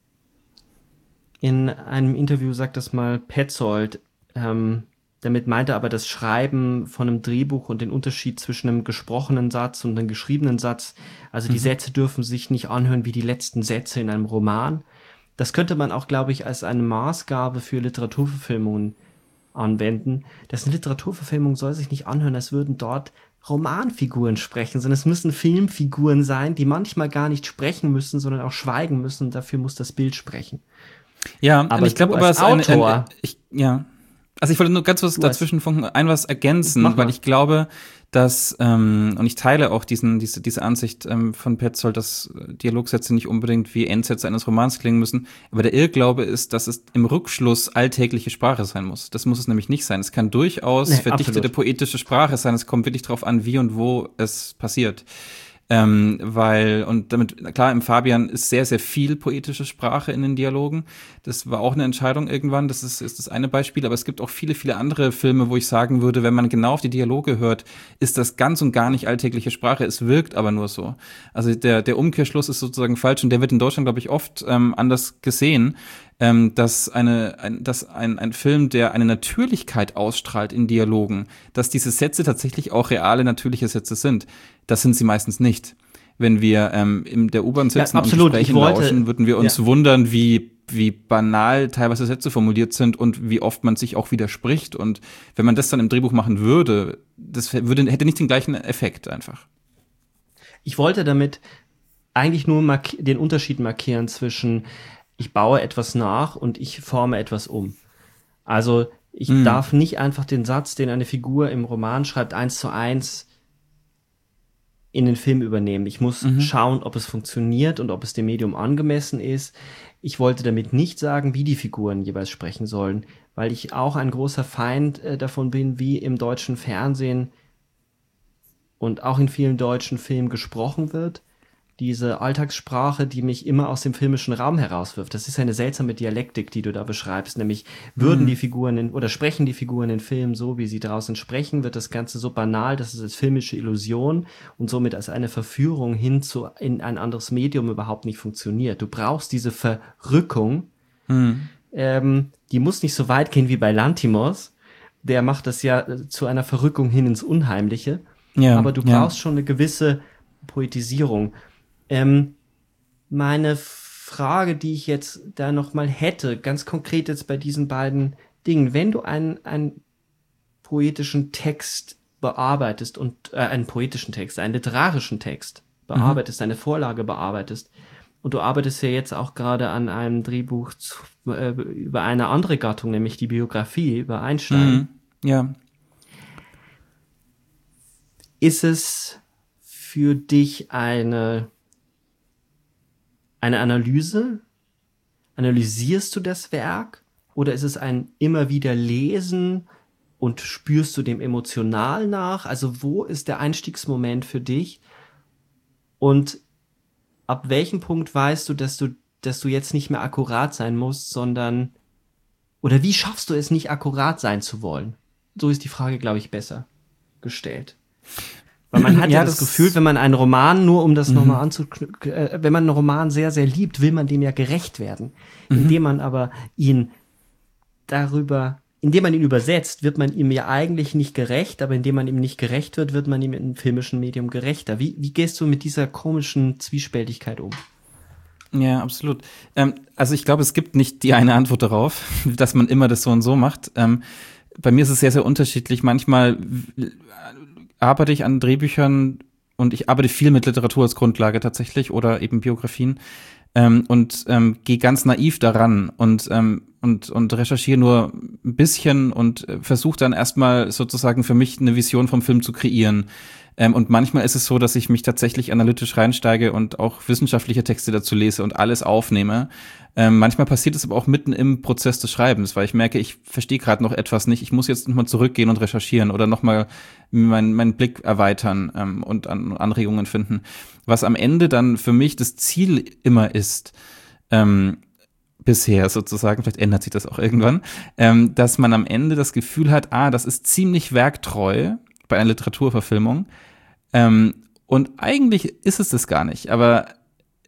In einem Interview sagt das mal Petzold, ähm, damit meint er aber das Schreiben von einem Drehbuch und den Unterschied zwischen einem gesprochenen Satz und einem geschriebenen Satz. Also die mhm. Sätze dürfen sich nicht anhören wie die letzten Sätze in einem Roman. Das könnte man auch, glaube ich, als eine Maßgabe für Literaturverfilmungen anwenden. Das eine Literaturverfilmung soll sich nicht anhören, als würden dort Romanfiguren sprechen, sondern es müssen Filmfiguren sein, die manchmal gar nicht sprechen müssen, sondern auch schweigen müssen. Dafür muss das Bild sprechen. Ja, aber ich glaube, aber als Autor, eine, eine, ich, ja. Also ich wollte nur ganz kurz dazwischen funken, ein was ergänzen, weil ich glaube, dass, ähm, und ich teile auch diesen, diese, diese Ansicht ähm, von Petzold, dass Dialogsätze nicht unbedingt wie Endsätze eines Romans klingen müssen, aber der Irrglaube ist, dass es im Rückschluss alltägliche Sprache sein muss. Das muss es nämlich nicht sein. Es kann durchaus nee, verdichtete absolut. poetische Sprache sein. Es kommt wirklich drauf an, wie und wo es passiert. Ähm, weil, und damit, klar, im Fabian ist sehr, sehr viel poetische Sprache in den Dialogen. Das war auch eine Entscheidung irgendwann, das ist, ist das eine Beispiel, aber es gibt auch viele, viele andere Filme, wo ich sagen würde, wenn man genau auf die Dialoge hört, ist das ganz und gar nicht alltägliche Sprache, es wirkt aber nur so. Also der, der Umkehrschluss ist sozusagen falsch und der wird in Deutschland, glaube ich, oft ähm, anders gesehen. Ähm, dass eine, ein, dass ein, ein Film, der eine Natürlichkeit ausstrahlt in Dialogen, dass diese Sätze tatsächlich auch reale, natürliche Sätze sind. Das sind sie meistens nicht. Wenn wir ähm, in der U-Bahn sitzen ja, und Gespräche lauschen, würden wir uns ja. wundern, wie wie banal teilweise Sätze formuliert sind und wie oft man sich auch widerspricht. Und wenn man das dann im Drehbuch machen würde, das würde, hätte nicht den gleichen Effekt einfach. Ich wollte damit eigentlich nur mark- den Unterschied markieren zwischen ich baue etwas nach und ich forme etwas um. Also ich mm. darf nicht einfach den Satz, den eine Figur im Roman schreibt, eins zu eins in den Film übernehmen. Ich muss mhm. schauen, ob es funktioniert und ob es dem Medium angemessen ist. Ich wollte damit nicht sagen, wie die Figuren jeweils sprechen sollen, weil ich auch ein großer Feind äh, davon bin, wie im deutschen Fernsehen und auch in vielen deutschen Filmen gesprochen wird. Diese Alltagssprache, die mich immer aus dem filmischen Raum herauswirft. Das ist eine seltsame Dialektik, die du da beschreibst, nämlich würden mhm. die Figuren in, oder sprechen die Figuren in Filmen so, wie sie draußen sprechen, wird das Ganze so banal, dass es als filmische Illusion und somit als eine Verführung hin zu in ein anderes Medium überhaupt nicht funktioniert. Du brauchst diese Verrückung, mhm. ähm, die muss nicht so weit gehen wie bei Lanthimos, der macht das ja zu einer Verrückung hin ins Unheimliche, ja, aber du brauchst ja. schon eine gewisse Poetisierung. Ähm, meine Frage, die ich jetzt da noch mal hätte, ganz konkret jetzt bei diesen beiden Dingen, wenn du einen, einen poetischen Text bearbeitest und äh, einen poetischen Text, einen literarischen Text bearbeitest, mhm. eine Vorlage bearbeitest und du arbeitest ja jetzt auch gerade an einem Drehbuch zu, äh, über eine andere Gattung, nämlich die Biografie über Einstein. Mhm. Ja. Ist es für dich eine Eine Analyse? Analysierst du das Werk? Oder ist es ein immer wieder Lesen und spürst du dem emotional nach? Also wo ist der Einstiegsmoment für dich? Und ab welchem Punkt weißt du, dass du, dass du jetzt nicht mehr akkurat sein musst, sondern, oder wie schaffst du es nicht akkurat sein zu wollen? So ist die Frage, glaube ich, besser gestellt. Weil man hat ja, ja das, das Gefühl, wenn man einen Roman, nur um das mhm. nochmal anzuknüpfen, äh, wenn man einen Roman sehr, sehr liebt, will man dem ja gerecht werden. Mhm. Indem man aber ihn darüber, indem man ihn übersetzt, wird man ihm ja eigentlich nicht gerecht, aber indem man ihm nicht gerecht wird, wird man ihm im filmischen Medium gerechter. Wie, wie gehst du mit dieser komischen Zwiespältigkeit um? Ja, absolut. Ähm, also ich glaube, es gibt nicht die eine Antwort darauf, dass man immer das so und so macht. Ähm, bei mir ist es sehr, sehr unterschiedlich. Manchmal arbeite ich an Drehbüchern und ich arbeite viel mit Literatur als Grundlage tatsächlich oder eben Biografien ähm, und ähm, gehe ganz naiv daran und ähm, und und recherchiere nur ein bisschen und äh, versuche dann erstmal sozusagen für mich eine Vision vom Film zu kreieren. Ähm, und manchmal ist es so, dass ich mich tatsächlich analytisch reinsteige und auch wissenschaftliche Texte dazu lese und alles aufnehme. Ähm, manchmal passiert es aber auch mitten im Prozess des Schreibens, weil ich merke, ich verstehe gerade noch etwas nicht. Ich muss jetzt nochmal zurückgehen und recherchieren oder nochmal meinen meinen Blick erweitern ähm, und an Anregungen finden. Was am Ende dann für mich das Ziel immer ist, ähm, bisher sozusagen, vielleicht ändert sich das auch irgendwann, ähm, dass man am Ende das Gefühl hat, ah, das ist ziemlich werktreu bei einer Literaturverfilmung. Ähm, und eigentlich ist es das gar nicht, aber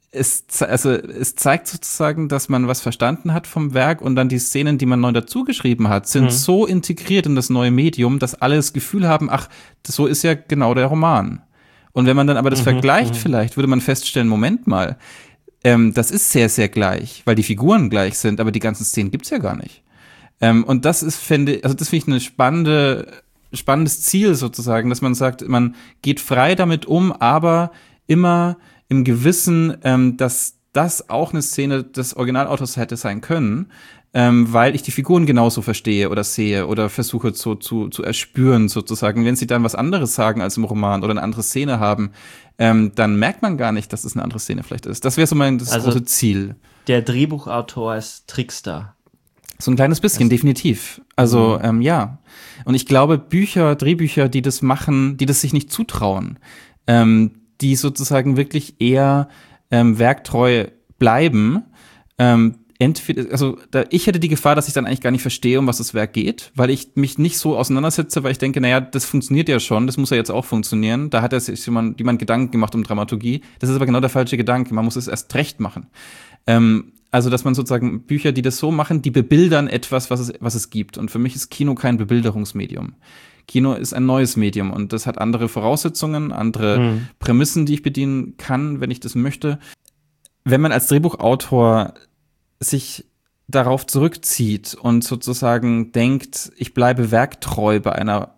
es, also es zeigt sozusagen, dass man was verstanden hat vom Werk und dann die Szenen, die man neu dazugeschrieben hat, sind mhm. so integriert in das neue Medium, dass alle das Gefühl haben, ach, so ist ja genau der Roman. Und wenn man dann aber das mhm. vergleicht mhm. vielleicht, würde man feststellen, Moment mal, ähm, das ist sehr, sehr gleich, weil die Figuren gleich sind, aber die ganzen Szenen gibt's ja gar nicht. Ähm, und das ist, finde also das finde ich eine spannende, spannendes Ziel sozusagen, dass man sagt, man geht frei damit um, aber immer im Gewissen, ähm, dass das auch eine Szene des Originalautors hätte sein können, ähm, weil ich die Figuren genauso verstehe oder sehe oder versuche so zu, zu erspüren sozusagen. Wenn sie dann was anderes sagen als im Roman oder eine andere Szene haben, ähm, dann merkt man gar nicht, dass es eine andere Szene vielleicht ist. Das wäre so mein das also große Ziel. Der Drehbuchautor ist Trickster. So ein kleines bisschen, das definitiv. Also, mhm. ähm, ja. Und ich glaube, Bücher, Drehbücher, die das machen, die das sich nicht zutrauen, ähm, die sozusagen wirklich eher ähm, werktreu bleiben, ähm, entweder, also da, ich hätte die Gefahr, dass ich dann eigentlich gar nicht verstehe, um was das Werk geht, weil ich mich nicht so auseinandersetze, weil ich denke, naja, das funktioniert ja schon, das muss ja jetzt auch funktionieren. Da hat ja sich jemand, jemand Gedanken gemacht um Dramaturgie. Das ist aber genau der falsche Gedanke. Man muss es erst recht machen. Ähm, also, dass man sozusagen Bücher, die das so machen, die bebildern etwas, was es, was es gibt. Und für mich ist Kino kein Bebilderungsmedium. Kino ist ein neues Medium und das hat andere Voraussetzungen, andere mhm. Prämissen, die ich bedienen kann, wenn ich das möchte. Wenn man als Drehbuchautor sich darauf zurückzieht und sozusagen denkt, ich bleibe werktreu bei einer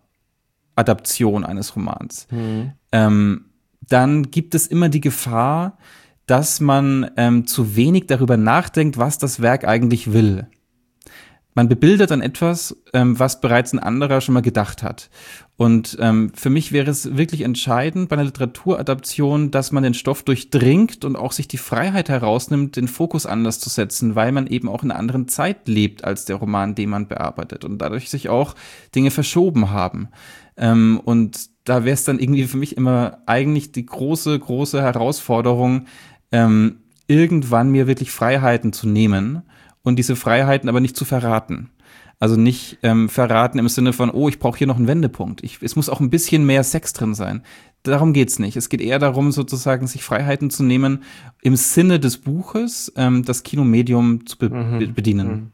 Adaption eines Romans, mhm. ähm, dann gibt es immer die Gefahr, dass man ähm, zu wenig darüber nachdenkt, was das Werk eigentlich will. Man bebildert dann etwas, ähm, was bereits ein anderer schon mal gedacht hat. Und ähm, für mich wäre es wirklich entscheidend bei einer Literaturadaption, dass man den Stoff durchdringt und auch sich die Freiheit herausnimmt, den Fokus anders zu setzen, weil man eben auch in einer anderen Zeit lebt als der Roman, den man bearbeitet. Und dadurch sich auch Dinge verschoben haben. Ähm, und da wäre es dann irgendwie für mich immer eigentlich die große, große Herausforderung, ähm, irgendwann mir wirklich Freiheiten zu nehmen und diese Freiheiten aber nicht zu verraten. Also nicht ähm, verraten im Sinne von, oh, ich brauche hier noch einen Wendepunkt. Ich, es muss auch ein bisschen mehr Sex drin sein. Darum geht's nicht. Es geht eher darum, sozusagen sich Freiheiten zu nehmen, im Sinne des Buches ähm, das Kinomedium zu be- mhm. be- bedienen.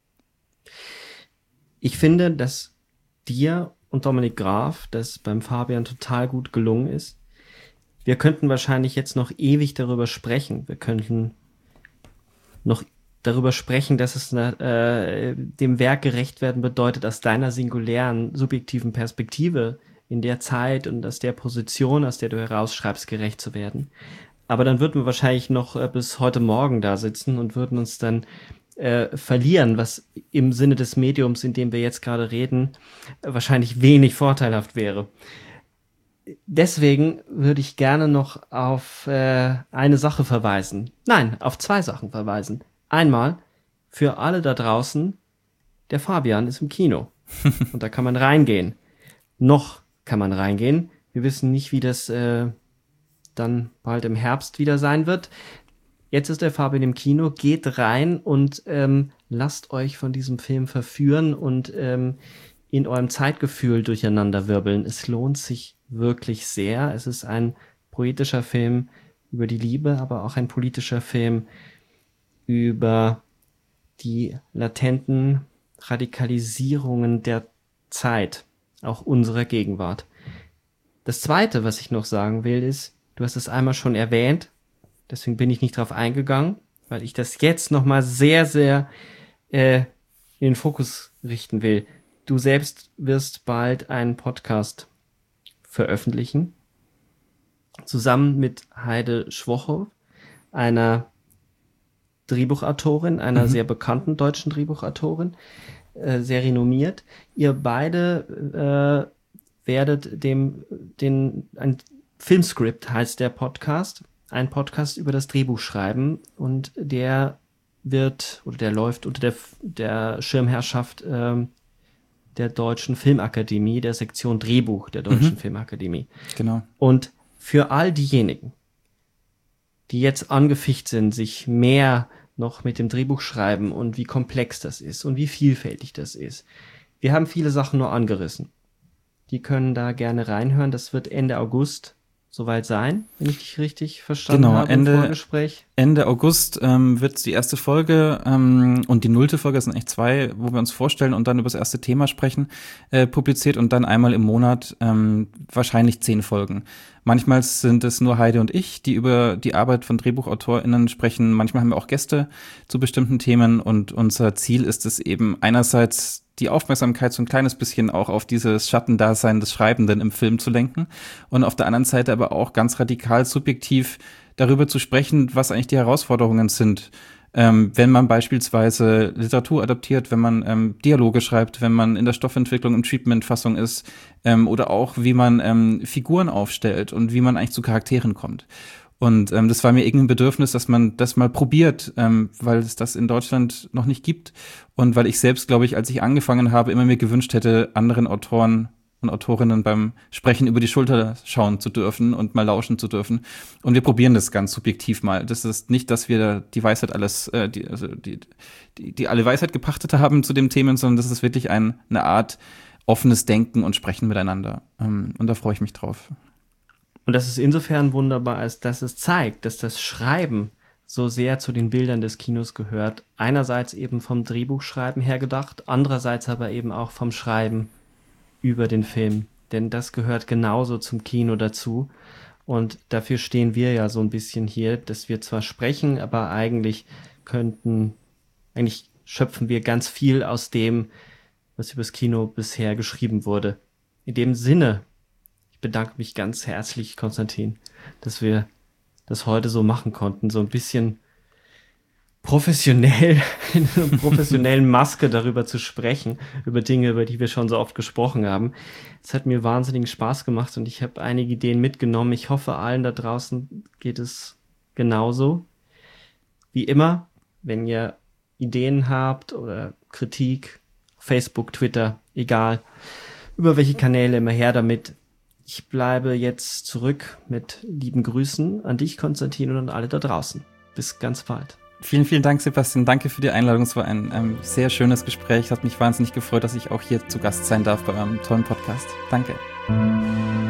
Ich finde, dass dir und Dominik Graf das beim Fabian total gut gelungen ist. Wir könnten wahrscheinlich jetzt noch ewig darüber sprechen. Wir könnten noch darüber sprechen, dass es eine, äh, dem Werk gerecht werden bedeutet, aus deiner singulären, subjektiven Perspektive in der Zeit und aus der Position, aus der du herausschreibst, gerecht zu werden. Aber dann würden wir wahrscheinlich noch äh, bis heute Morgen da sitzen und würden uns dann äh, verlieren, was im Sinne des Mediums, in dem wir jetzt gerade reden, äh, wahrscheinlich wenig vorteilhaft wäre. Deswegen würde ich gerne noch auf äh, eine Sache verweisen. Nein, auf zwei Sachen verweisen. Einmal, für alle da draußen, der Fabian ist im Kino. Und da kann man reingehen. Noch kann man reingehen. Wir wissen nicht, wie das äh, dann bald im Herbst wieder sein wird. Jetzt ist der Fabian im Kino. Geht rein und ähm, lasst euch von diesem Film verführen und ähm, in eurem Zeitgefühl durcheinander wirbeln. Es lohnt sich wirklich sehr. Es ist ein poetischer Film über die Liebe, aber auch ein politischer Film über die latenten Radikalisierungen der Zeit, auch unserer Gegenwart. Das Zweite, was ich noch sagen will, ist, du hast es einmal schon erwähnt, deswegen bin ich nicht drauf eingegangen, weil ich das jetzt nochmal sehr, sehr äh, in den Fokus richten will. Du selbst wirst bald einen Podcast veröffentlichen, zusammen mit Heide Schwochow, einer Drehbuchautorin, einer mhm. sehr bekannten deutschen Drehbuchautorin, äh, sehr renommiert. Ihr beide äh, werdet dem, den, ein Filmscript heißt der Podcast, ein Podcast über das Drehbuchschreiben und der wird, oder der läuft unter der, der Schirmherrschaft äh, der Deutschen Filmakademie, der Sektion Drehbuch der Deutschen mhm. Filmakademie. Genau. Und für all diejenigen, die jetzt angeficht sind, sich mehr noch mit dem Drehbuch schreiben und wie komplex das ist und wie vielfältig das ist. Wir haben viele Sachen nur angerissen. Die können da gerne reinhören. Das wird Ende August soweit sein, wenn ich dich richtig verstanden genau, habe Ende, im Vorgespräch. Ende August ähm, wird die erste Folge ähm, und die nullte Folge, das sind echt zwei, wo wir uns vorstellen und dann über das erste Thema sprechen, äh, publiziert und dann einmal im Monat ähm, wahrscheinlich zehn Folgen. Manchmal sind es nur Heide und ich, die über die Arbeit von DrehbuchautorInnen sprechen. Manchmal haben wir auch Gäste zu bestimmten Themen und unser Ziel ist es eben einerseits die Aufmerksamkeit so ein kleines bisschen auch auf dieses Schattendasein des Schreibenden im Film zu lenken und auf der anderen Seite aber auch ganz radikal subjektiv darüber zu sprechen, was eigentlich die Herausforderungen sind, ähm, wenn man beispielsweise Literatur adaptiert, wenn man ähm, Dialoge schreibt, wenn man in der Stoffentwicklung im Treatment-Fassung ist ähm, oder auch wie man ähm, Figuren aufstellt und wie man eigentlich zu Charakteren kommt. Und ähm, das war mir irgendein Bedürfnis, dass man das mal probiert, ähm, weil es das in Deutschland noch nicht gibt. Und weil ich selbst, glaube ich, als ich angefangen habe, immer mir gewünscht hätte, anderen Autoren und Autorinnen beim Sprechen über die Schulter schauen zu dürfen und mal lauschen zu dürfen. Und wir probieren das ganz subjektiv mal. Das ist nicht, dass wir die Weisheit alles, äh, die, also die, die, die alle Weisheit gepachtet haben zu dem Themen, sondern das ist wirklich ein, eine Art offenes Denken und Sprechen miteinander. Ähm, und da freue ich mich drauf. Und das ist insofern wunderbar, als dass es zeigt, dass das Schreiben so sehr zu den Bildern des Kinos gehört. Einerseits eben vom Drehbuchschreiben her gedacht, andererseits aber eben auch vom Schreiben über den Film. Denn das gehört genauso zum Kino dazu. Und dafür stehen wir ja so ein bisschen hier, dass wir zwar sprechen, aber eigentlich könnten, eigentlich schöpfen wir ganz viel aus dem, was übers Kino bisher geschrieben wurde. In dem Sinne, bedanke mich ganz herzlich, Konstantin, dass wir das heute so machen konnten, so ein bisschen professionell, in einer professionellen Maske darüber zu sprechen, über Dinge, über die wir schon so oft gesprochen haben. Es hat mir wahnsinnigen Spaß gemacht und ich habe einige Ideen mitgenommen. Ich hoffe, allen da draußen geht es genauso. Wie immer, wenn ihr Ideen habt oder Kritik, Facebook, Twitter, egal, über welche Kanäle, immer her damit. Ich bleibe jetzt zurück mit lieben Grüßen an dich, Konstantin, und an alle da draußen. Bis ganz bald. Vielen, vielen Dank, Sebastian. Danke für die Einladung. Es war ein ähm, sehr schönes Gespräch. Es hat mich wahnsinnig gefreut, dass ich auch hier zu Gast sein darf bei eurem tollen Podcast. Danke.